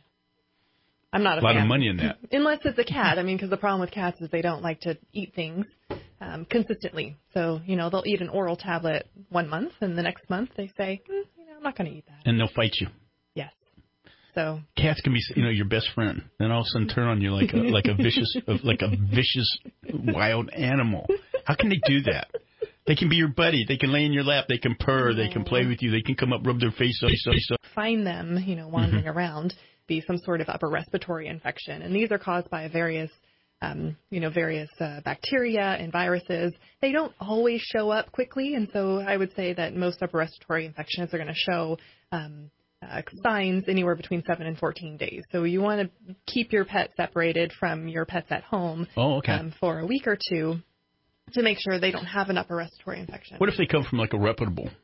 I'm not a, a lot fan. of money in that. Unless it's a cat. I mean, because the problem with cats is they don't like to eat things um, consistently. So, you know, they'll eat an oral tablet one month, and the next month they say, mm, you know, I'm not going to eat that. And they'll fight you. Yes. So cats can be, you know, your best friend. Then all of a sudden turn on you like a like a vicious like a vicious wild animal. How can they do that? They can be your buddy. They can lay in your lap. They can purr. They can play with you. They can come up, rub their face up. So, so. Find them, you know, wandering mm-hmm. around, be some sort of upper respiratory infection, and these are caused by various, um, you know, various uh, bacteria and viruses. They don't always show up quickly, and so I would say that most upper respiratory infections are going to show. Um, Uh, signs anywhere between seven and fourteen days. So you want to keep your pet separated from your pets at home oh, okay. um, for a week or two to make sure they don't have an upper respiratory infection. What if they come from like a reputable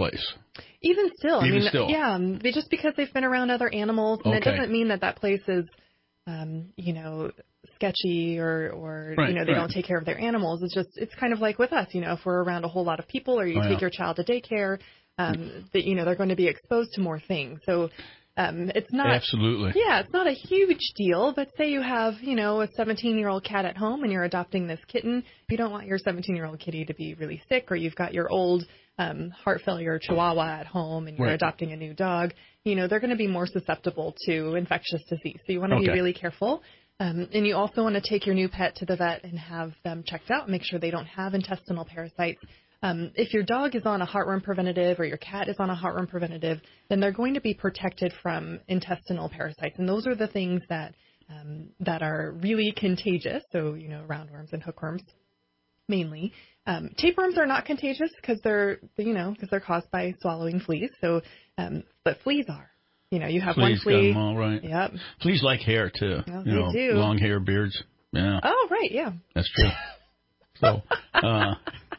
place. Even still, Even I mean, still. yeah, um, they- just because they've been around other animals, and it Okay. doesn't mean that that place is, um, you know, sketchy or, or Right, you know, they right. don't take care of their animals. It's just, it's kind of like with us, you know, if we're around a whole lot of people or you Oh, take yeah. your child to daycare, um, that, you know, they're going to be exposed to more things. So um, it's not. Absolutely. Yeah, it's not a huge deal, but say you have, you know, a seventeen-year-old cat at home and you're adopting this kitten. You don't want your seventeen-year-old kitty to be really sick, or you've got your old um, heart failure chihuahua at home and you're Right. adopting a new dog. You know, they're going to be more susceptible to infectious disease. So you want to be Okay. really careful. Um, and you also want to take your new pet to the vet and have them checked out, make sure they don't have intestinal parasites. Um, if your dog is on a heartworm preventative or your cat is on a heartworm preventative, then they're going to be protected from intestinal parasites. And those are the things that um, that are really contagious. So, you know, roundworms and hookworms mainly. Um, tapeworms are not contagious because they're, you know, because they're caused by swallowing fleas. So, um, but fleas are. You know, you have Fleas one got flea. them all right. Yep. Fleas like hair, too. Well, you they know, do. long hair, beards. Yeah, Oh, right, yeah. that's true. So, uh,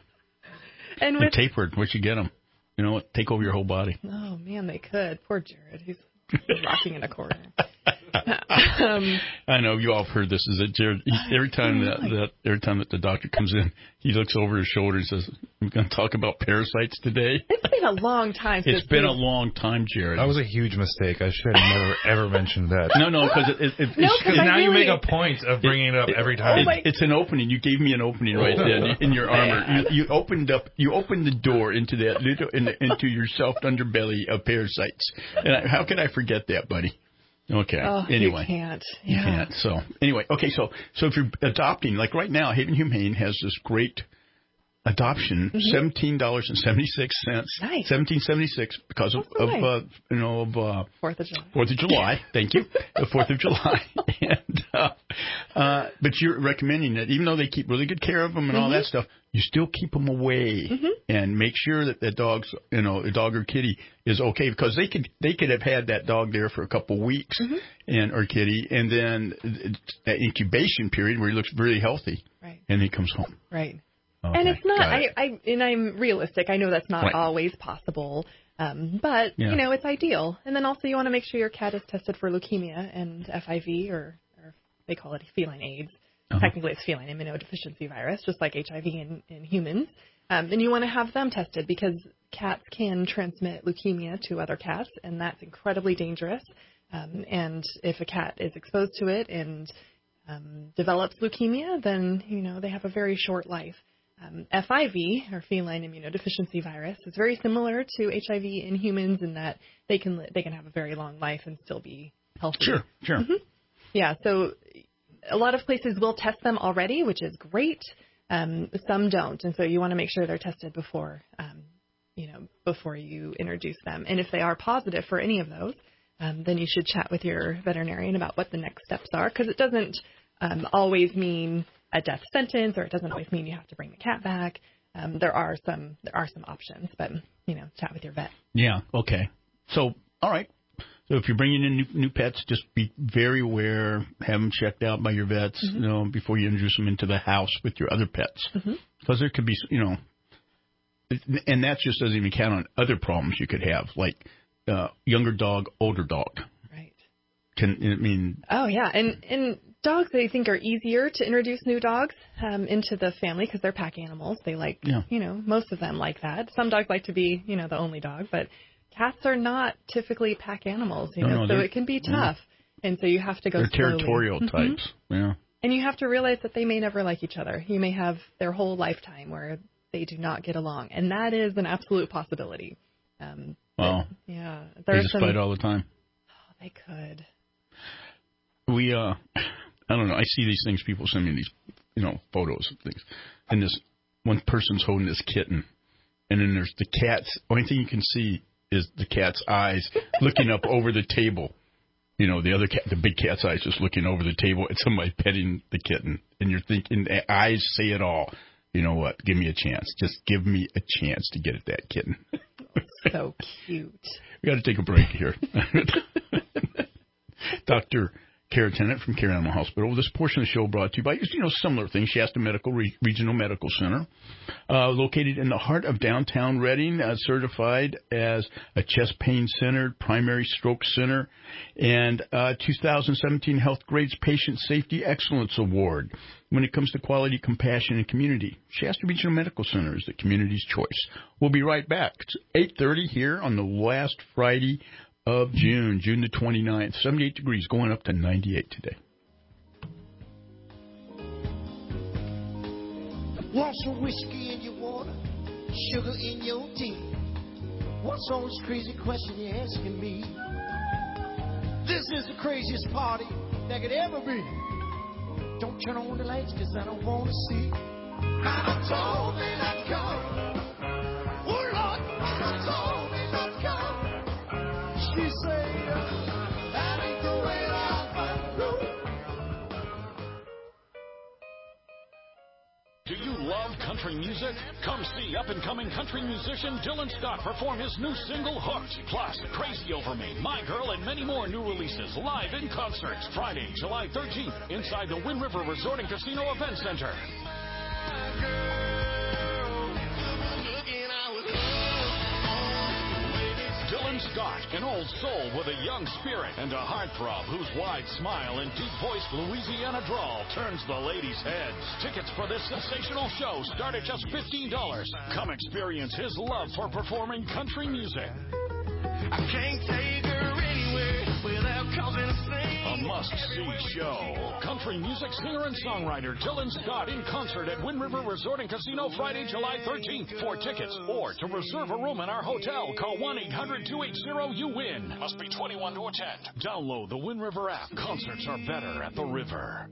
And and with tapered, where'd you get them? You know what? Take over your whole body. oh man, they could. Poor Jared, he's, he's rocking in a corner. um, I know you all have heard this. Is that Jared? He, every time that, that every time that the doctor comes in, he looks over his shoulder and says, "I'm going to talk about parasites today." it's been a long time. It's since been we- a long time, Jared. That was a huge mistake. I should have never ever mentioned that. No, no, because it, it, it, No, it's, 'cause I now you really- make a point of bringing it up every time. Oh my- It's an opening. You gave me an opening right then in your armor. You, you opened up. You opened the door into that little in, into your soft underbelly of parasites. And I, how could I forget that, buddy? Okay. Oh, anyway, you can't. you Yeah. can't. So anyway, okay. So so if you're adopting, like right now, Haven Humane has this great adoption, Mhm. seventeen dollars and seventy six cents. Nice. Seventeen seventy six because of, That's so of nice. uh, you know of. Uh, Fourth of July. Fourth of July, thank you. The Fourth of July, and uh, uh, but you're recommending that even though they keep really good care of them and all that stuff, you still keep them away Mhm. and make sure that the dog's, you know, a dog or kitty is okay, because they could they could have had that dog there for a couple of weeks and or kitty, and then that incubation period where he looks really healthy, Right. and he comes home. Right. Okay, And it's not, got I, it. I, and I'm realistic. I know that's not Right. always possible, um, but, Yeah. you know, it's ideal. And then also you want to make sure your cat is tested for leukemia and F I V, or, or they call it feline AIDS. Uh-huh. Technically, it's feline immunodeficiency virus, just like H I V in, in humans. Um, and you want to have them tested because cats can transmit leukemia to other cats, and that's incredibly dangerous. Um, and if a cat is exposed to it and um, develops leukemia, then, you know, they have a very short life. Um, F I V, or feline immunodeficiency virus, is very similar to H I V in humans in that they can li- they can have a very long life and still be healthy. Sure, sure. Mhm. Yeah, so a lot of places will test them already, which is great. Um, some don't, and so you want to make sure they're tested before, um, you know, before you introduce them. And if they are positive for any of those, um, then you should chat with your veterinarian about what the next steps are, because it doesn't um, always mean a death sentence, or it doesn't always mean you have to bring the cat back. Um, there are some there are some options, but you know, chat with your vet. Yeah. Okay. So, all right. So if you're bringing in new, new pets, just be very aware. Have them checked out by your vets, Mhm. you know, before you introduce them into the house with your other pets, Mhm. because there could be, you know, and that just doesn't even count on other problems you could have, like uh, younger dog, older dog. Right. Can I mean? Oh yeah, and and dogs I think are easier to introduce new dogs um, into the family because they're pack animals. They like, Yeah. you know, most of them like that. Some dogs like to be, you know, the only dog, but cats are not typically pack animals, you No, know, no, so they're- it can be yeah. tough. And so you have to go They're slowly. territorial Mhm. types. Yeah. And you have to realize that they may never like each other. You may have their whole lifetime where they do not get along, and that is an absolute possibility. Um, Wow. yeah, They there's just some. fight all the time. Oh, they could. We, uh, I don't know. I see these things. People send me these, you know, photos of things. And this one person's holding this kitten. And then there's the cat's, only thing you can see is the cat's eyes looking up over the table. You know, the other cat, the big cat's eyes just looking over the table at somebody petting the kitten. And you're thinking, the eyes say it all. You know what? Give me a chance. Just give me a chance to get at that kitten. So cute. We got to take a break here. Doctor care attendant from Care Animal Hospital. This portion of the show brought to you by, you know, similar things, Shasta Medical Re- Regional Medical Center, uh, located in the heart of downtown Reading, uh, certified as a chest pain center, primary stroke center, and uh, two thousand seventeen Health Grades Patient Safety Excellence Award. When it comes to quality, compassion, and community, Shasta Regional Medical Center is the community's choice. We'll be right back. It's eight thirty here on the last Friday of June, June the twenty-ninth. seventy-eight degrees, going up to ninety-eight today. Want some whiskey in your water, sugar in your tea? What's all this crazy question you're asking me? This is the craziest party that could ever be. Don't turn on the lights, cause I don't want to see. Mama told me not to come. Oh, Lord, Mama told me not to come. She said, that ain't the way I find the Do you love country music? Come see up-and-coming country musician Dylan Scott perform his new single, Hooked. Plus, Crazy Over Me, My Girl, and many more new releases live in concert. Friday, July thirteenth, inside the Wind River Resort and Casino Event Center. Dylan Scott, an old soul with a young spirit and a heartthrob whose wide smile and deep-voiced Louisiana drawl turns the ladies' heads. Tickets for this sensational show start at just fifteen dollars. Come experience his love for performing country music. I can't take her anywhere without causing a scene. A must-see show. Country music singer and songwriter Dylan Scott in concert at Wind River Resort and Casino Friday, July thirteenth. For tickets or to reserve a room in our hotel, call one eight hundred two eight zero U W I N. Must be twenty-one to attend. Download the Wind River app. Concerts are better at the river.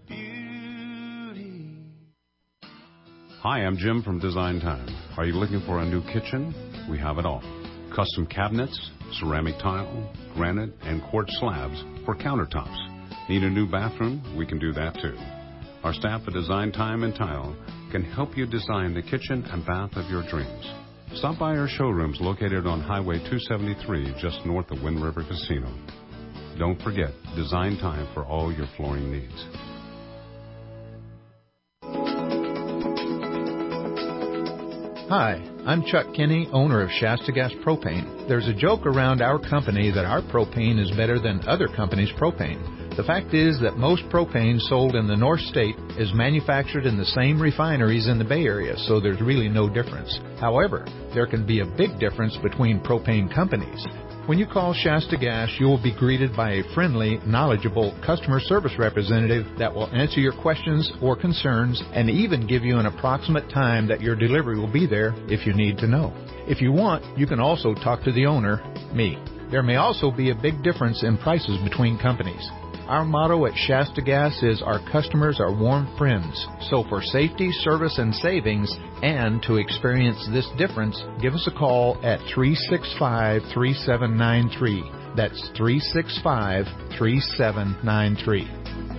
Hi, I'm Jim from Design Time. Are you looking for a new kitchen? We have it all. Custom cabinets, ceramic tile, granite, and quartz slabs for countertops. Need a new bathroom? We can do that too. Our staff at Design Time and Tile can help you design the kitchen and bath of your dreams. Stop by our showrooms located on Highway two seventy-three just north of Wind River Casino. Don't forget, Design Time for all your flooring needs. Hi, I'm Chuck Kinney, owner of Shasta Gas Propane. There's a joke around our company that our propane is better than other companies' propane. The fact is that most propane sold in the North State is manufactured in the same refineries in the Bay Area, so there's really no difference. However, there can be a big difference between propane companies. When you call Shasta Gas, you will be greeted by a friendly, knowledgeable customer service representative that will answer your questions or concerns and even give you an approximate time that your delivery will be there if you need to know. If you want, you can also talk to the owner, me. There may also be a big difference in prices between companies. Our motto at Shasta Gas is our customers are warm friends. So for safety, service, and savings, and to experience this difference, give us a call at three six five, three seven nine three. That's three six five, three seven nine three.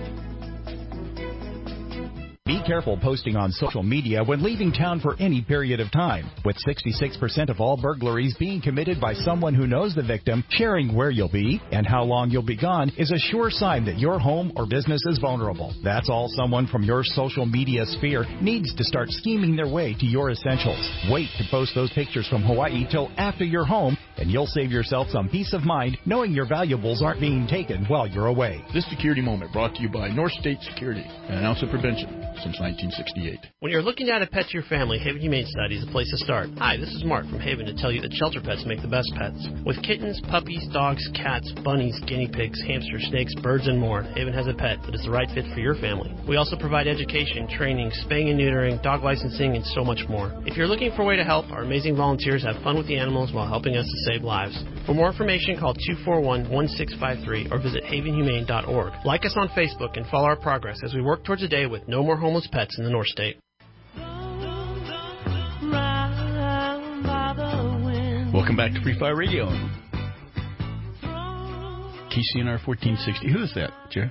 Be careful posting on social media when leaving town for any period of time. With sixty-six percent of all burglaries being committed by someone who knows the victim, sharing where you'll be and how long you'll be gone is a sure sign that your home or business is vulnerable. That's all someone from your social media sphere needs to start scheming their way to your essentials. Wait to post those pictures from Hawaii till after you're home, and you'll save yourself some peace of mind knowing your valuables aren't being taken while you're away. This security moment brought to you by North State Security, an ounce of prevention since nineteen sixty-eight. When you're looking to add a pet to your family, Haven Humane Society is the place to start. Hi, this is Mark from Haven to tell you that shelter pets make the best pets. With kittens, puppies, dogs, cats, bunnies, guinea pigs, hamsters, snakes, birds, and more, Haven has a pet that is the right fit for your family. We also provide education, training, spaying and neutering, dog licensing, and so much more. If you're looking for a way to help, our amazing volunteers have fun with the animals while helping us to save lives. For more information, call two four one, one six five three or visit haven humane dot org. Like us on Facebook and follow our progress as we work towards a day with no more homeless pets in the North State. Welcome back to Free Fire Radio. K C N R fourteen sixty. Who is that, Jerry?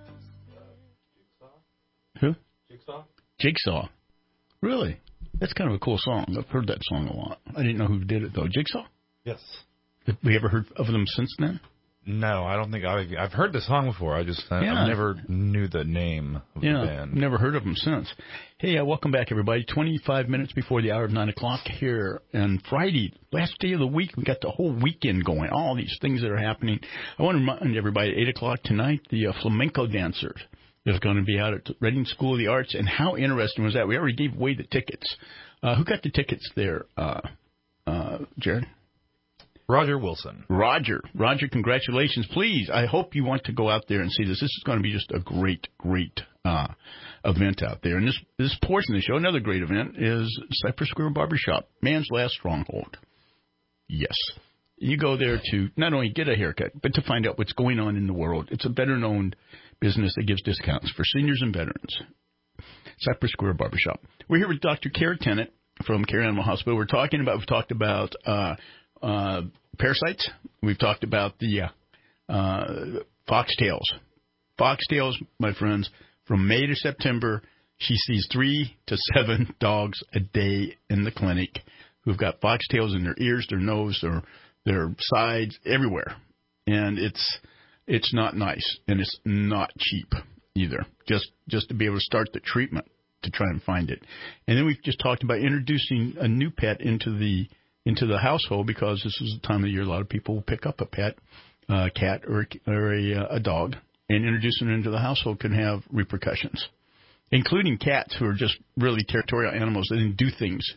Who? Jigsaw. Jigsaw. Really? That's kind of a cool song. I've heard that song a lot. I didn't know who did it, though. Jigsaw? Yes. Have we ever heard of them since then? No, I don't think I've, I've heard the song before. I just I, Yeah. I never knew the name of Yeah, the band. never heard of them since. Hey, uh, welcome back, everybody. twenty-five minutes before the hour of nine o'clock here. And Friday, last day of the week, we got the whole weekend going, all these things that are happening. I want to remind everybody, at eight o'clock tonight, the uh, flamenco dancers is going to be out at Reading School of the Arts. And how interesting was that? We already gave away the tickets. Uh, who got the tickets there, uh, uh, Jared? Roger Wilson. Roger. Roger, congratulations. Please, I hope you want to go out there and see this. This is going to be just a great, great uh, event out there. And this this portion of the show, another great event, is Cypress Square Barbershop, man's last stronghold. Yes. You go there to not only get a haircut, but to find out what's going on in the world. It's a veteran-owned business that gives discounts for seniors and veterans. Cypress Square Barbershop. We're here with Doctor Kara Tennant from Care Animal Hospital. We're talking about, we've talked about uh, uh, parasites. We've talked about the uh, uh, foxtails. Foxtails, my friends, from May to September, she sees three to seven dogs a day in the clinic who've got foxtails in their ears, their nose, their their sides, everywhere. And it's it's not nice, and it's not cheap either, just just to be able to start the treatment to try and find it. And then we've just talked about introducing a new pet into the into the household, because this is the time of the year a lot of people will pick up a pet, a cat or a, or a, a dog, and introducing it into the household can have repercussions, including cats who are just really territorial animals that didn't do things,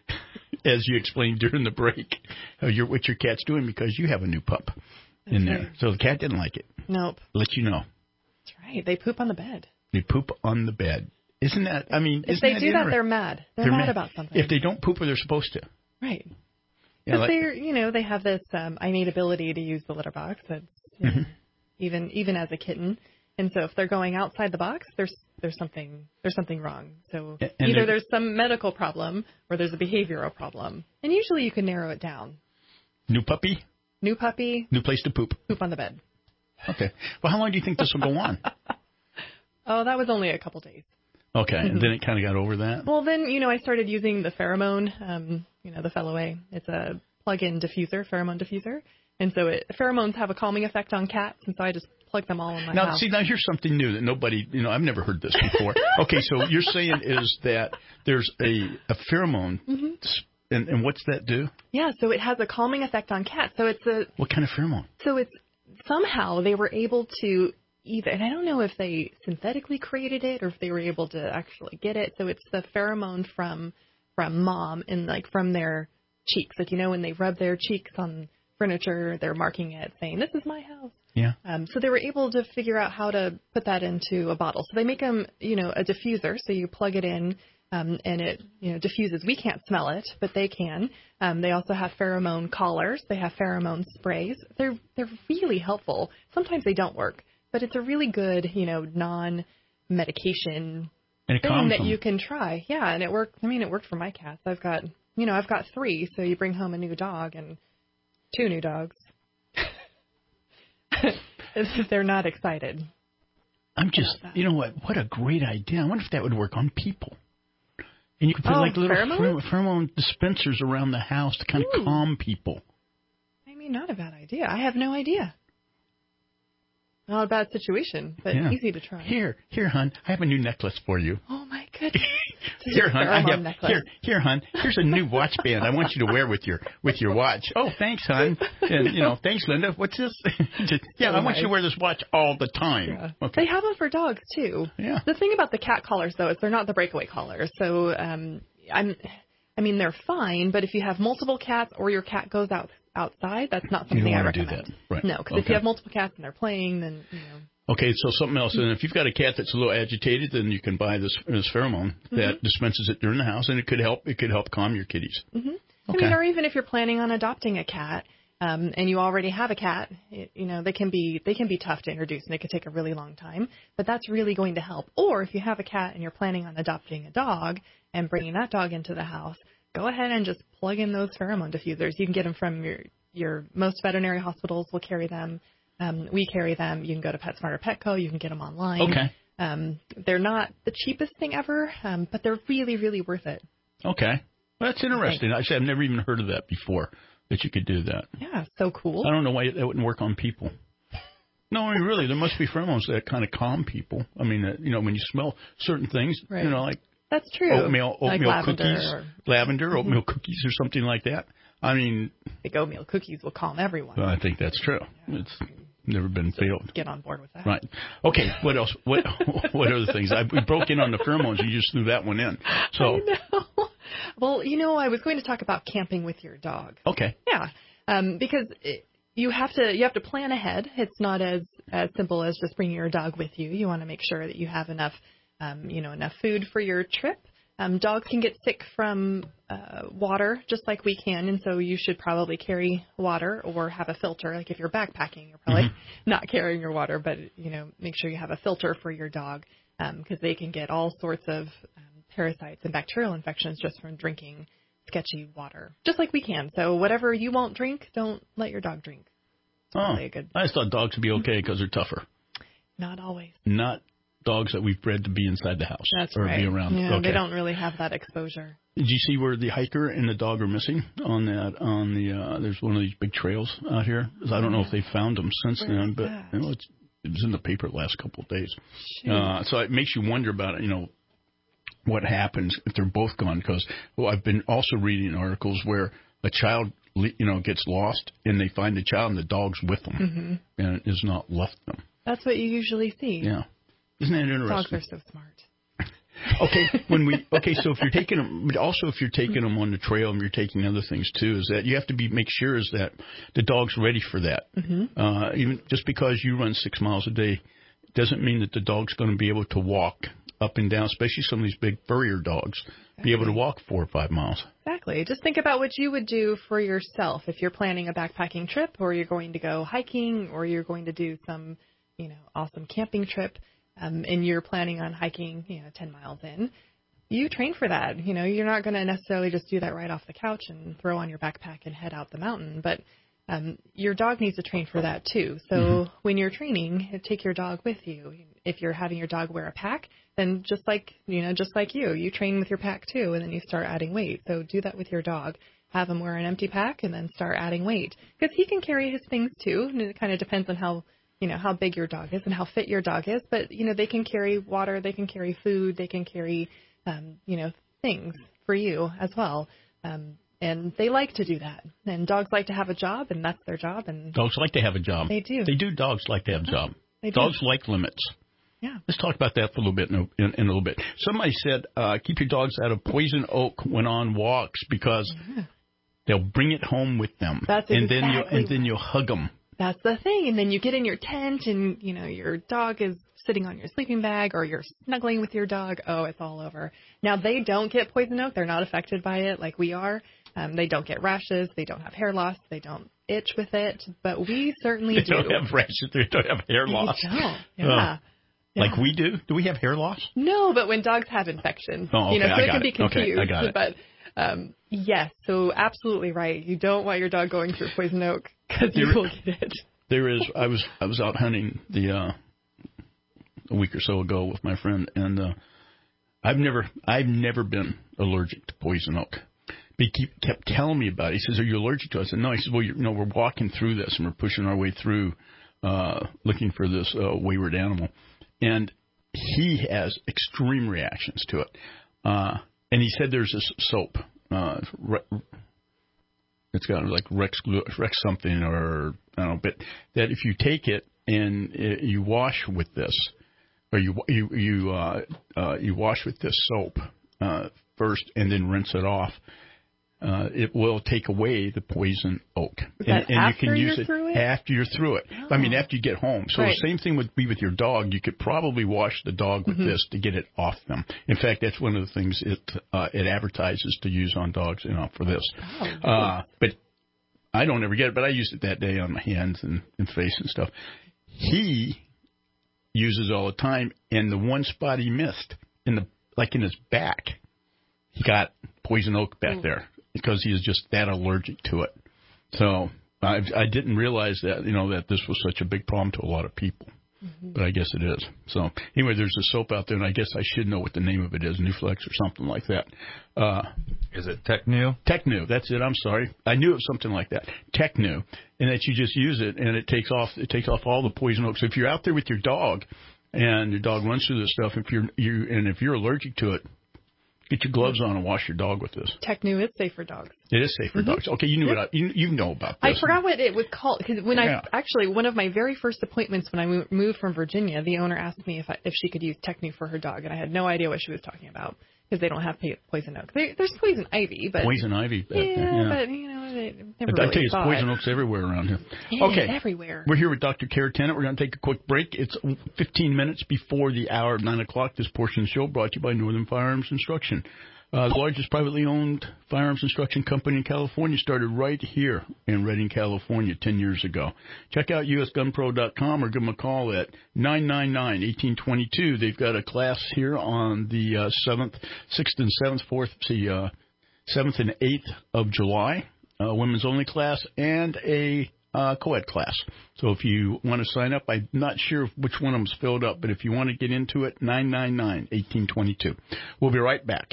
as you explained during the break, uh, your, what your cat's doing because you have a new pup in Okay. there. So the cat didn't like it. Nope. Let you know. That's right. They poop on the bed. They poop on the bed. Isn't that, I mean, If isn't they that do that, inter- they're mad. They're, They're mad, mad. about something. If they don't poop where they're supposed to. Right. Yeah, Because like- they're, you know, they have this um, innate ability to use the litter box. That's you know, Mhm. even even as a kitten, and so if they're going outside the box, there's there's something there's something wrong. So And either they're- there's some medical problem or there's a behavioral problem, and usually you can narrow it down. New puppy, New puppy, new place to poop. poop on the bed. Okay. Well, how long do you think this will go on? Oh, that was only a couple days. Okay. And Mhm. then it kind of got over that? Well, then, you know, I started using the pheromone, um, you know, the Felloway. It's a plug-in diffuser, pheromone diffuser. And so it, pheromones have a calming effect on cats, and so I just plug them all in my Now, house. see, now here's something new that nobody, you know, I've never heard this before. Okay, so you're saying is that there's a, a pheromone, Mhm. and, and what's that do? Yeah, so it has a calming effect on cats. So it's a What kind of pheromone? so it's somehow they were able to either, and I don't know if they synthetically created it or if they were able to actually get it. So it's the pheromone from from mom and like from their cheeks. Like, you know, when they rub their cheeks on furniture, they're marking it saying, "This is my house." Yeah. Um, so they were able to figure out how to put that into a bottle. So they make them, you know, a diffuser. So you plug it in, um, and it, you know, diffuses. We can't smell it, but they can. Um, they also have pheromone collars. They have pheromone sprays. They're they're really helpful. Sometimes they don't work, but it's a really good, you know, non-medication And it thing calms that them. you can try. Yeah, and it worked. I mean, it worked for my cats. I've got, you know, I've got three. So you bring home a new dog and two new dogs. They're not excited. I'm just, you know what? What a great idea. I wonder if that would work on people. And you could put Oh, like little pheromones? pher- pheromone dispensers around the house to kind of Ooh. calm people. I mean, not a bad idea. I have no idea. Not a bad situation, but Yeah. easy to try. Here, here, hon. I have a new necklace for you. Oh my goodness. Here, hon. I Pheromone have, necklace. here, here, hon. Here's a new watch band. I want you to wear with your with your watch. Oh, thanks, hon. And you know, thanks, Linda. What's this? Just, yeah, So I want you to nice. wear this watch all the time. Yeah. Okay. They have them for dogs too. Yeah. The thing about the cat collars though is they're not the breakaway collars. So um I'm I mean they're fine, but if you have multiple cats or your cat goes out outside, that's not You don't something I wanna do recommend. that. Right. No, because if Okay. you have multiple cats and they're playing, then you know. Okay, so something else. And if you've got a cat that's a little agitated, then you can buy this, this pheromone that Mhm. dispenses it during the house, and it could help. It could help calm your kitties. hmm I Okay. mean, or even if you're planning on adopting a cat, um, and you already have a cat, it, you know, they can be they can be tough to introduce, and it could take a really long time. But that's really going to help. Or if you have a cat and you're planning on adopting a dog and bringing that dog into the house, go ahead and just plug in those pheromone diffusers. You can get them from your your most veterinary hospitals will carry them. Um, we carry them. You can go to PetSmart or Petco. You can get them online. Okay. Um, they're not the cheapest thing ever, um, but they're really, really worth it. Okay. Well, that's interesting. I said I've never even heard of that before, that you could do that. Yeah, so cool. I don't know why that wouldn't work on people. No, I mean, really, there must be pheromones that kind of calm people. I mean, uh, you know, when you smell certain things, Right. you know, like That's true. oatmeal, oatmeal like lavender cookies, or, lavender, Mhm. oatmeal cookies, or something like that. I mean, I think oatmeal cookies will calm everyone. well, I think that's true. It's never been failed. Get on board with that. Right. Okay. What else? What What other things? I we broke in on the pheromones. You just threw that one in. So. I know. Well, you know, I was going to talk about camping with your dog. Okay. Yeah, um, because it, you have to you have to plan ahead. It's not as as simple as just bringing your dog with you. You want to make sure that you have enough, um, you know, enough food for your trip. Um, dogs can get sick from uh, water just like we can, and so you should probably carry water or have a filter. Like if you're backpacking, you're probably mm-hmm. not carrying your water, but you know, make sure you have a filter for your dog because um, they can get all sorts of um, parasites and bacterial infections just from drinking sketchy water, just like we can. So whatever you won't drink, don't let your dog drink. It's oh, really a good. I just thought dogs would be okay because they're tougher. Not always. Not dogs that we've bred to be inside the house. That's or right. be around. Yeah, okay. They don't really have that exposure. Did you see where the hiker and the dog are missing on that? On the uh, there's one of these big trails out here. I don't know if they found them since Where then, is but that? you know, it's, it was in the paper the last couple of days. Shoot. Uh, so it makes you wonder about it. You know, what happens if they're both gone? Because well, I've been also reading articles where a child, you know, gets lost and they find the child and the dog's with them Mm-hmm. and is not left them. That's what you usually see. Yeah. Isn't that interesting? Dogs are so smart. Okay, when we okay, so if you're taking them, but also if you're taking them on the trail and you're taking other things too, is that you have to be make sure is that the dog's ready for that. Mm-hmm. Uh, even just because you run six miles a day doesn't mean that the dog's going to be able to walk up and down, especially some of these big furrier dogs, exactly. be able to walk four or five miles. Exactly. Just think about what you would do for yourself if you're planning a backpacking trip, or you're going to go hiking, or you're going to do some, you know, awesome camping trip. Um, and you're planning on hiking, you know, ten miles in, you train for that. You know, you're not going to necessarily just do that right off the couch and throw on your backpack and head out the mountain. But um, your dog needs to train for that, too. So mm-hmm. when you're training, take your dog with you. If you're having your dog wear a pack, then just like, you know, just like you, you train with your pack, too, and then you start adding weight. So do that with your dog. Have him wear an empty pack and then start adding weight. Because he can carry his things, too, and it kind of depends on how you know, how big your dog is and how fit your dog is. But, you know, they can carry water, they can carry food, they can carry, um, you know, things for you as well. Um, and they like to do that. And dogs like to have a job, and that's their job. And dogs like to have a job. They do. They do. Dogs like to have a job. They do. Dogs like limits. Yeah. Let's talk about that for a little bit in a, in, in a little bit. Somebody said uh, keep your dogs out of poison oak when on walks because yeah. they'll bring it home with them. That's and exactly then you and then you'll hug them. That's the thing. And then you get in your tent and, you know, your dog is sitting on your sleeping bag or you're snuggling with your dog. Oh, it's all over. Now, they don't get poison oak. They're not affected by it like we are. Um, they don't get rashes. They don't have hair loss. They don't itch with it. But we certainly they do. They don't have rashes. They don't have hair loss. They don't. Yeah. Uh, yeah. Like we do? Do we have hair loss? No, but when dogs have infections. Oh, okay. You know, so I it got can it. be confused. Okay, I got it. But um, yes, so absolutely right. You don't want your dog going through poison oak because you will get it. There is. I was I was out hunting the uh, a week or so ago with my friend, and uh, I've never I've never been allergic to poison oak. He keep, kept telling me about it. He says, "Are you allergic to it?" I said, "No." He says, "Well, you know, we're walking through this, and we're pushing our way through, uh, looking for this uh, wayward animal, and he has extreme reactions to it." Uh, and he said, "There's this soap." Uh, It's got like Rex, Rex something or I don't know, but that if you take it and it, you wash with this, or you you you uh, uh, you wash with this soap uh, first and then rinse it off, uh, it will take away the poison oak. Is and, that and after you can use you're it, through it after you're through it. Oh. I mean, after you get home. So right. the same thing would be with your dog. You could probably wash the dog with mm-hmm. this to get it off them. In fact, that's one of the things it uh, it advertises to use on dogs, you know, for this. Oh, nice. uh, but I don't ever get it, but I used it that day on my hands and, and face and stuff. He uses it all the time, and the one spot he missed, in the like in his back, he got poison oak back mm. there because he is just that allergic to it. So I, I didn't realize that, you know, that this was such a big problem to a lot of people. Mm-hmm. But I guess it is. So anyway, there's a soap out there, and I guess I should know what the name of it is, Nuflex or something like that. Uh, Is it Tecnu? Tecnu, that's it. I'm sorry. I knew it was something like that. Tecnu, and that you just use it, and it takes off. It takes off all the poison oak. So if you're out there with your dog, and your dog runs through this stuff, if you're you and if you're allergic to it, get your gloves on and wash your dog with this. Tecnu is safe for dogs. It is safe for mm-hmm. dogs. Okay, you knew yeah. it. You you know about this. I forgot what it was called because when yeah. I actually one of my very first appointments when I moved from Virginia, the owner asked me if I, if she could use Tecnu for her dog, and I had no idea what she was talking about because they don't have poison oak. There, there's poison ivy, but poison ivy. Yeah, yeah. but you know, they never I really tell you, thought. it's poison oaks everywhere around here. Yeah, okay, everywhere. We're here with Doctor Kara Tennant. We're going to take a quick break. It's fifteen minutes before the hour of nine o'clock. This portion of the show brought to you by Northern Firearms Instruction. Uh, the largest privately owned firearms instruction company in California started right here in Redding, California, ten years ago. Check out U S gun pro dot com or give them a call at nine nine nine, one eight two two. They've got a class here on the uh, seventh, sixth, and seventh, fourth, see, uh, seventh and eighth of July, a women's only class, and a uh, co-ed class. So if you want to sign up, I'm not sure which one of them's filled up, but if you want to get into it, nine nine nine, one eight two two. We'll be right back.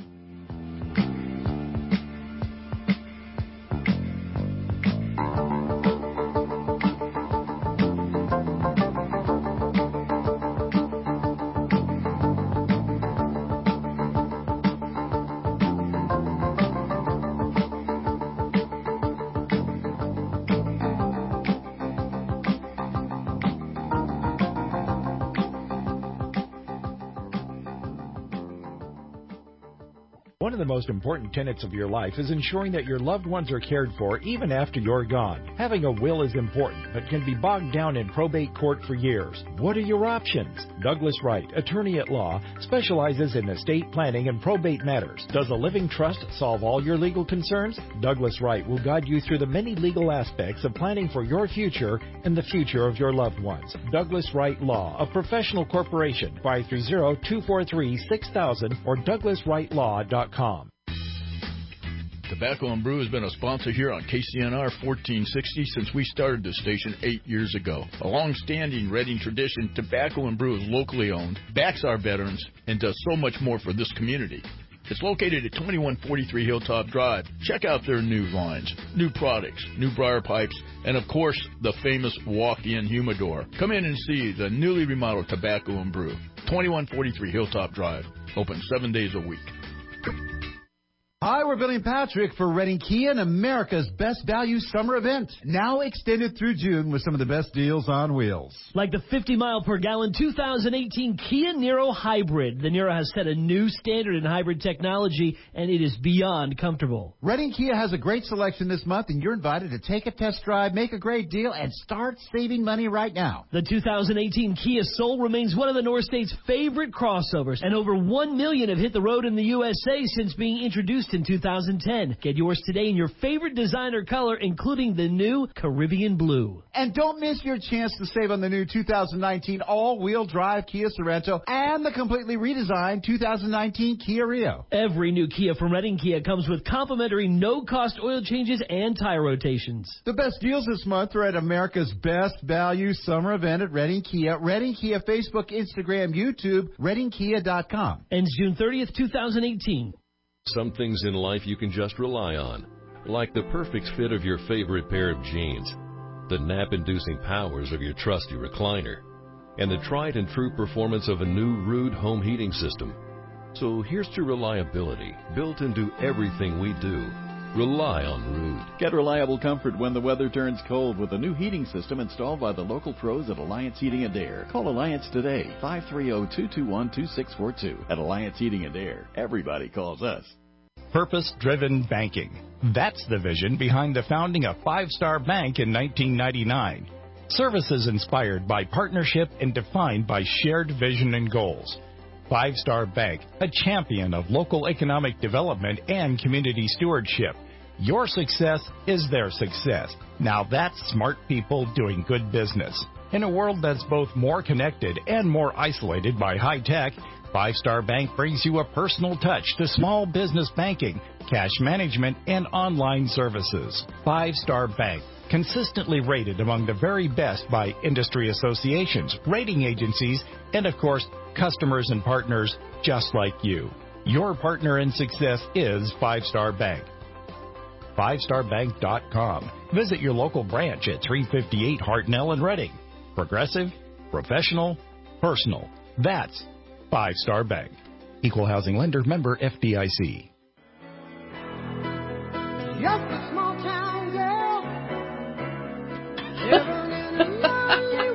One of the most important tenets of your life is ensuring that your loved ones are cared for even after you're gone. Having a will is important, but can be bogged down in probate court for years. What are your options? Douglas Wright, attorney at law, specializes in estate planning and probate matters. Does a living trust solve all your legal concerns? Douglas Wright will guide you through the many legal aspects of planning for your future and the future of your loved ones. Douglas Wright Law, a professional corporation, five three zero, two four three, six thousand or douglas wright law dot com. Tobacco and Brew has been a sponsor here on K C N R fourteen sixty since we started this station eight years ago. A long-standing Redding tradition, Tobacco and Brew is locally owned, backs our veterans, and does so much more for this community. It's located at twenty-one forty-three Hilltop Drive. Check out their new lines, new products, new briar pipes, and of course, the famous walk-in humidor. Come in and see the newly remodeled Tobacco and Brew, twenty-one forty-three Hilltop Drive, open seven days a week. Hi, we're Billy and Patrick for Redding Kia and America's Best Value Summer Event. Now extended through June with some of the best deals on wheels. Like the fifty mile per gallon two thousand eighteen Kia Niro Hybrid. The Niro has set a new standard in hybrid technology, and it is beyond comfortable. Redding Kia has a great selection this month, and you're invited to take a test drive, make a great deal, and start saving money right now. The two thousand eighteen Kia Soul remains one of the North State's favorite crossovers, and over one million have hit the road in the U S A since being introduced in two thousand ten. Get yours today in your favorite designer color, including the new Caribbean Blue. And don't miss your chance to save on the new two thousand nineteen all-wheel drive Kia Sorento and the completely redesigned two thousand nineteen Kia Rio. Every new Kia from Redding Kia comes with complimentary no-cost oil changes and tire rotations. The best deals this month are at America's Best Value Summer Event at Redding Kia. Redding Kia Facebook, Instagram, YouTube, redding kia dot com. Ends June thirtieth, two thousand eighteen. Some things in life you can just rely on, like the perfect fit of your favorite pair of jeans, the nap-inducing powers of your trusty recliner, and the tried and true performance of a new Ruud home heating system. So here's to reliability, built into everything we do. Rely on Ruud. Get reliable comfort when the weather turns cold with a new heating system installed by the local pros at Alliance Heating and Air. Call Alliance today, five three zero, two two one, two six four two. At Alliance Heating and Air, everybody calls us. Purpose-driven banking. That's the vision behind the founding of Five Star Bank in nineteen ninety-nine. Services inspired by partnership and defined by shared vision and goals. Five Star Bank, a champion of local economic development and community stewardship. Your success is their success. Now that's smart people doing good business. In a world that's both more connected and more isolated by high tech, Five Star Bank brings you a personal touch to small business banking, cash management, and online services. Five Star Bank, consistently rated among the very best by industry associations, rating agencies, and of course, customers and partners just like you. Your partner in success is Five Star Bank. five star bank dot com. Visit your local branch at three fifty-eight Hartnell in Reading. Progressive, professional, personal. That's Five Star Bank. Equal housing lender, member F D I C. Just a small town girl, living in a lonely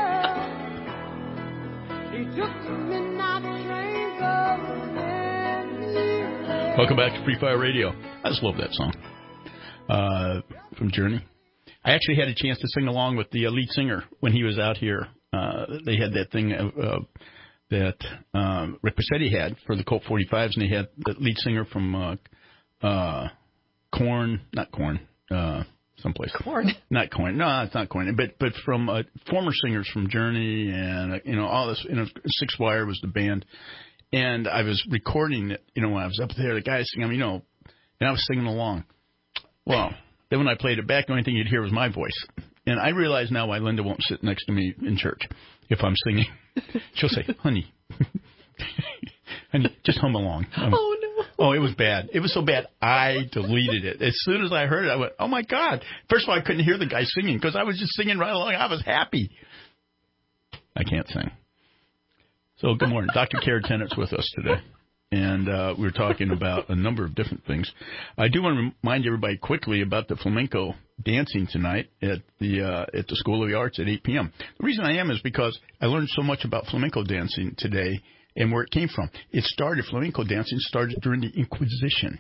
world. He took the midnight train going anywhere. Welcome back to Free Fire Radio. I just love that song uh, from Journey. I actually had a chance to sing along with the uh, lead singer when he was out here. Uh, they had that thing uh, that um, Rick Passetti had for the Colt forty-fives, and they had the lead singer from uh, uh, Korn, not Korn, uh, someplace. Korn. Not Korn. No, it's not Korn. But but from uh, former singers from Journey and, uh, you know, all this. You know, Six Wire was the band. And I was recording it, you know, when I was up there, the guys singing, you know, and I was singing along. Well, then when I played it back, the only thing you'd hear was my voice. And I realize now why Linda won't sit next to me in church if I'm singing. She'll say, honey, honey, just hum along. Um, oh, no. Oh, it was bad. It was so bad, I deleted it. As soon as I heard it, I went, oh, my God. First of all, I couldn't hear the guy singing because I was just singing right along. I was happy. I can't sing. So good morning. Doctor Kara Tennett's with us today. And uh, we were talking about a number of different things. I do want to remind everybody quickly about the flamenco dancing tonight at the uh, at the School of the Arts at eight p.m. The reason I am is because I learned so much about flamenco dancing today and where it came from. It started, flamenco dancing started during the Inquisition.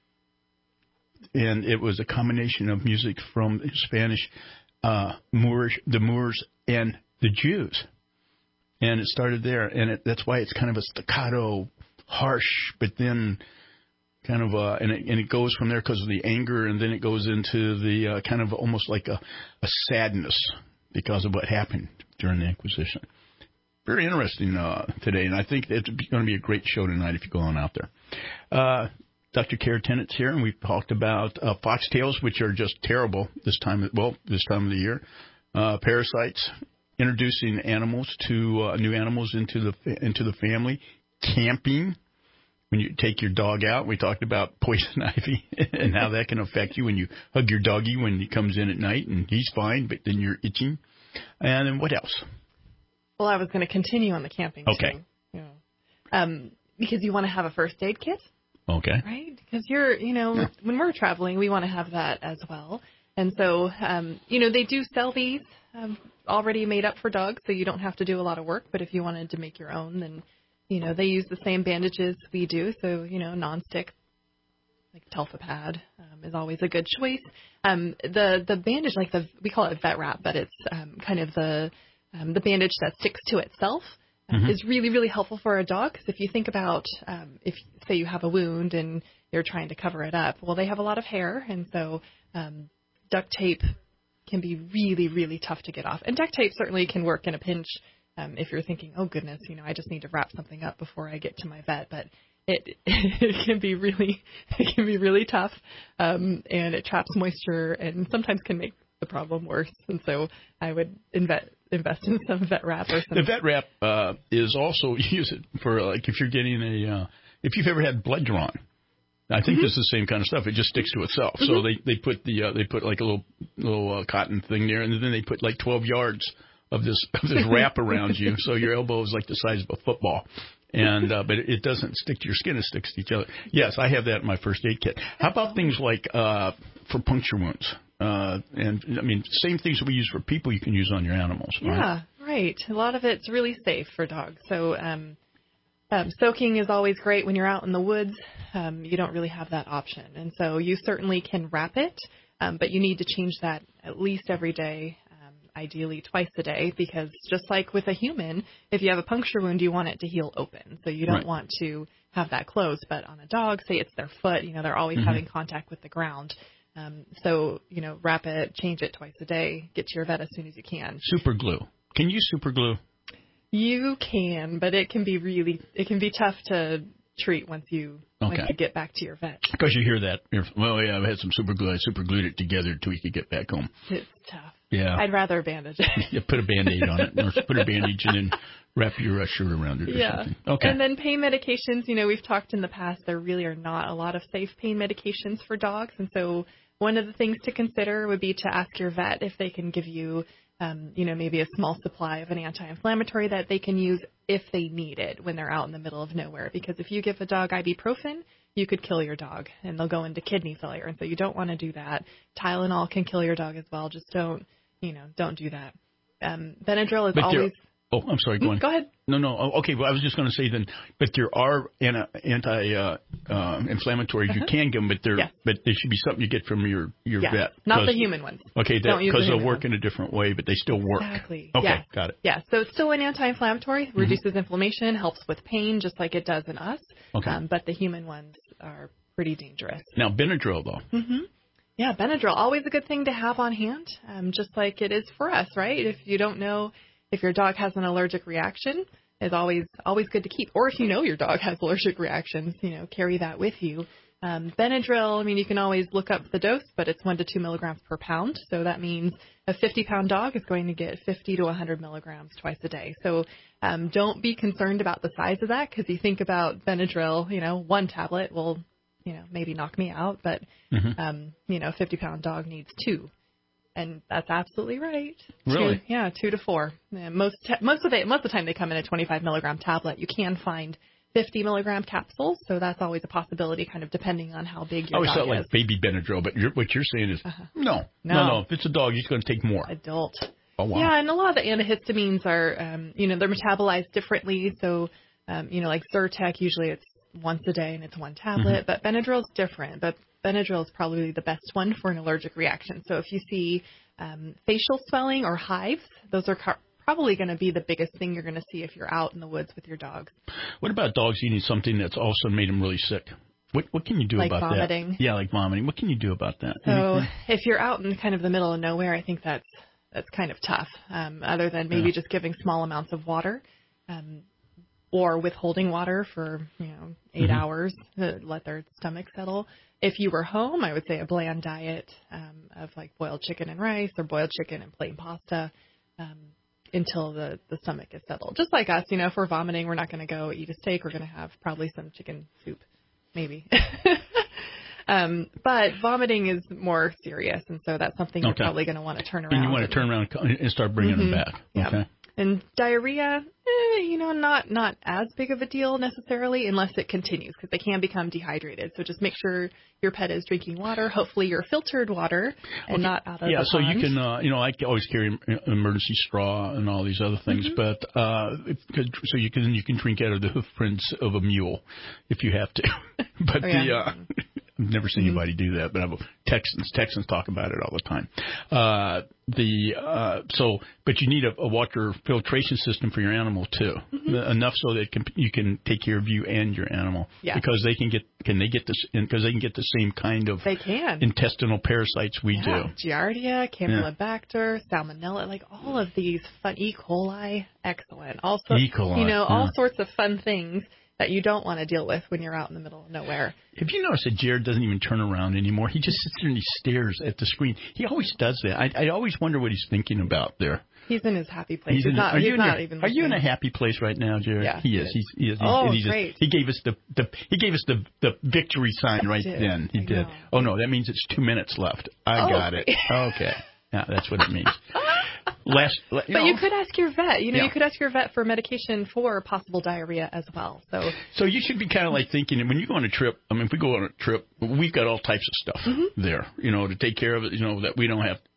And it was a combination of music from Spanish, uh, Moorish, the Moors, and the Jews. And it started there, and it, that's why it's kind of a staccato, harsh, but then kind of, uh, and, it, and it goes from there because of the anger, and then it goes into the uh, kind of almost like a, a sadness because of what happened during the Inquisition. Very interesting uh, today, and I think it's going to be a great show tonight if you go on out there. Uh, Doctor Kara Tennett's here, and we've talked about uh, foxtails, which are just terrible this time, well, this time of the year, uh, parasites, introducing animals to uh, new animals into the into the family, camping. When you take your dog out, we talked about poison ivy and how that can affect you when you hug your doggy when he comes in at night and he's fine, but then you're itching. And then what else? Well, I was going to continue on the camping. Okay. Too. Yeah. Um, because you want to have a first aid kit. Okay. Right? Because you're, you know, yeah. when we're traveling, we want to have that as well. And so, um, you know, they do sell these um, already made up for dogs, so you don't have to do a lot of work. But if you wanted to make your own, then, you know, they use the same bandages we do. So, you know, nonstick, like Telfapad um, is always a good choice. Um, the the bandage, like the we call it vet wrap, but it's um, kind of the um, the bandage that sticks to itself. Um, mm-hmm. Is really, really helpful for a dog. Because if you think about, um, if say you have a wound and you're trying to cover it up, well, they have a lot of hair, and so um, duct tape can be really, really tough to get off. And duct tape certainly can work in a pinch um, if you're thinking, oh goodness, you know, I just need to wrap something up before I get to my vet. But it it can be really it can be really tough, um, and it traps moisture and sometimes can make the problem worse. And so I would invest. invest in some vet wrap or something. The vet wrap uh, is also use it for like if you're getting a uh, if you've ever had blood drawn. I think mm-hmm. this is the same kind of stuff. It just sticks to itself. Mm-hmm. So they they put the uh, they put like a little little uh, cotton thing there, and then they put like twelve yards of this of this wrap around you, so your elbow is like the size of a football. And uh, but it doesn't stick to your skin; it sticks to each other. Yes, I have that in my first aid kit. How about things like uh, for puncture wounds? Uh, and I mean, same things that we use for people, you can use on your animals. Right? Yeah, right. A lot of it's really safe for dogs. So um, um, soaking is always great when you're out in the woods. Um, you don't really have that option. And so you certainly can wrap it, um, but you need to change that at least every day, um, ideally twice a day, because just like with a human, if you have a puncture wound, you want it to heal open. So you don't right. want to have that closed. But on a dog, say it's their foot, you know, they're always mm-hmm. having contact with the ground. Um, so, you know, wrap it, change it twice a day, get to your vet as soon as you can. Super glue. Can you use super glue? You can, but it can be really, it can be tough to treat once you, okay. once you get back to your vet. Because you hear that, well, yeah, I had some super glue, I super glued it together until we could get back home. It's tough. Yeah. I'd rather bandage it. You put a Band-Aid on it, or put a bandage and then wrap your uh, shirt around it or Yeah. something. Okay. And then pain medications, you know, we've talked in the past, there really are not a lot of safe pain medications for dogs. And so one of the things to consider would be to ask your vet if they can give you, um, you know, maybe a small supply of an anti-inflammatory that they can use if they need it when they're out in the middle of nowhere. Because if you give a dog ibuprofen, you could kill your dog and they'll go into kidney failure. And so you don't want to do that. Tylenol can kill your dog as well. Just don't, you know, don't do that. Um, Benadryl is But there- always... Oh, I'm sorry. Go on. Go ahead. No, no. Oh, okay. Well, I was just going to say then, but there are anti uh, uh, inflammatories Uh-huh. you can give them, but there, Yes. but there should be something you get from your your Yes. vet. Not the 'Cause- human ones. Okay, Don't use the because they'll human work in a different way, but they still work. Exactly. Okay, Yeah. got it. Yeah, so it's still an anti-inflammatory, reduces inflammation, helps with pain, just like it does in us. Okay. Um, but the human ones are pretty dangerous. Now Benadryl though. hmm Yeah, Benadryl, always a good thing to have on hand, um, just like it is for us, right? If you don't know if your dog has an allergic reaction, it's always always good to keep. Or if you know your dog has allergic reactions, you know, carry that with you. Um, Benadryl, I mean, you can always look up the dose, but it's one to two milligrams per pound. So that means a fifty-pound dog is going to get fifty to one hundred milligrams twice a day. So um, don't be concerned about the size of that, because you think about Benadryl, you know, one tablet will, you know, maybe knock me out, but, Mhm. um, you know, a fifty-pound dog needs two. And that's absolutely right. Really? Two, yeah, two to four. Yeah, most ta- most of the most of the time they come in a twenty-five milligram tablet. You can find fifty milligram capsules, so that's always a possibility, kind of depending on how big I your always dog thought is. like baby Benadryl, but you're, what you're saying is no, no, No. no. If it's a dog, he's going to take more. Adult. Oh wow. Yeah, and a lot of the antihistamines are, um, you know, they're metabolized differently. So, um, you know, like Zyrtec, usually it's once a day and it's one tablet, Mhm. but Benadryl's different. But Benadryl is probably the best one for an allergic reaction. So if you see um, facial swelling or hives, those are car- probably going to be the biggest thing you're going to see if you're out in the woods with your dogs. What about dogs eating something that's also made them really sick? What what can you do Like about vomiting? that? Yeah, like vomiting. What can you do about that? So Anything? if you're out in kind of the middle of nowhere, I think that's that's kind of tough. Um, other than maybe Yeah. just giving small amounts of water, um, or withholding water for you know eight Mhm. hours to let their stomach settle. If you were home, I would say a bland diet um, of like boiled chicken and rice, or boiled chicken and plain pasta, um, until the the stomach is settled. Just like us, you know, if we're vomiting, we're not going to go eat a steak. We're going to have probably some chicken soup, maybe. Um, but vomiting is more serious, and so that's something you're Okay. probably going to want to turn around. And you want to turn around and start bringing Mhm. them back. Yeah. Okay. And diarrhea, eh, you know, not not as big of a deal necessarily, unless it continues, because they can become dehydrated. So just make sure your pet is drinking water. Hopefully, your filtered water and Okay. not out of Yeah, the so you pond. can, uh, you know, I always carry an emergency straw and all these other things, Mhm. but uh, if, so you can you can drink out of the hoof prints of a mule if you have to. But Oh, yeah. the uh, I've never seen anybody do that, but I've, Texans Texans talk about it all the time. Uh, the uh, so, but you need a, a water filtration system for your animal too, Mhm. enough so that it can, you can take care of you and your animal. Yeah. Because they can get can they get this because they can get the same kind of They can. intestinal parasites we yeah. do. Giardia, Campylobacter, Salmonella, like all of these fun, E. coli, excellent. Also, E. coli, you know, all yeah. sorts of fun things that you don't want to deal with when you're out in the middle of nowhere. Have you noticed that Jared doesn't even turn around anymore? He just sits there and he stares at the screen. He always does that. I, I always wonder what he's thinking about there. He's in his happy place. He's, in, not, are he's you in not your- even Are you in a listening. happy place right now, Jared? Yeah, he he is. is. He's, he is. He's, Oh, and he just, great. He gave us the, the he gave us the the victory sign right did. then. He I did. know. Oh no, that means it's two minutes left. I Oh, got it. great. Okay. Yeah, that's what it means. Last, you But know, you could ask your vet. You know, Yeah. you could ask your vet for medication for possible diarrhea as well. So So you should be kind of like thinking, when you go on a trip, I mean, if we go on a trip, we've got all types of stuff Mm-hmm. there, you know, to take care of it, you know, that we don't have.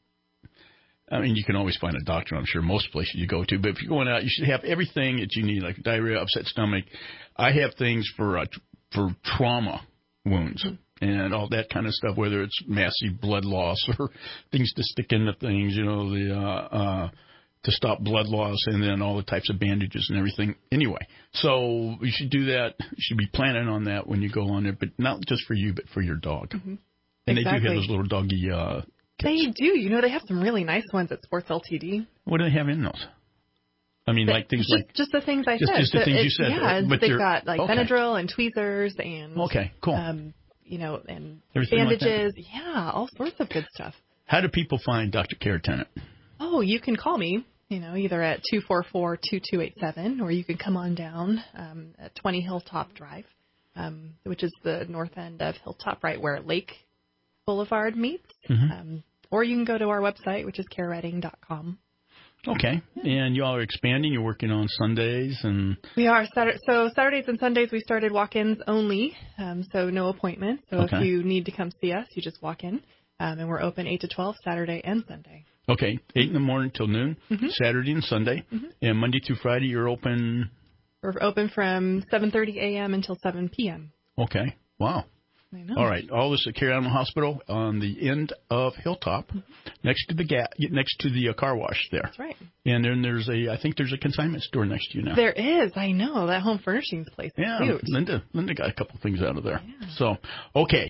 I mean, you can always find a doctor, I'm sure, most places you go to. But if you're going out, you should have everything that you need, like diarrhea, upset stomach. I have things for uh, for trauma wounds and all that kind of stuff, whether it's massive blood loss or things to stick into things, you know, the uh, uh, to stop blood loss, and then all the types of bandages and everything. Anyway, so you should do that. You should be planning on that when you go on there, but not just for you, but for your dog. Mhm. And they do Exactly. have those little doggy. Uh, they do. You know, they have some really nice ones at Sports L T D. what do they have in those? I mean, But like things just, like. just the things I Just- said. just the So things it- you said, Yeah, but they've they're- got like okay. Benadryl and tweezers and Okay, cool. um, you know, and Everything like that? bandages. Yeah, all sorts of good stuff. How do people find Doctor Care Tenant? Oh, you can call me, you know, either at two four four, two two eight seven, or you can come on down um, at twenty Hilltop Drive, um, which is the north end of Hilltop, right where Lake Boulevard meets. Mm-hmm. Um, or you can go to our website, which is care redding dot com. Okay. And you all are expanding. You're working on Sundays and... We are. Saturday, so Saturdays and Sundays we started walk-ins only, um, so no appointments. So Okay. if you need to come see us, you just walk in. Um, and we're open eight to twelve Saturday and Sunday. Okay. eight in the morning till noon, Mm-hmm. Saturday and Sunday. Mm-hmm. And Monday through Friday you're open... We're open from seven thirty a.m. until seven p.m. Okay. Wow. I know. All right. All this at Care Animal Hospital on the end of Hilltop, Mm-hmm. next to the ga- next to the uh, car wash there. That's right. And then there's a, I think there's a consignment store next to you now. There is. I know. That home furnishings place is yeah, cute. Linda, Linda got a couple things out of there. So, okay.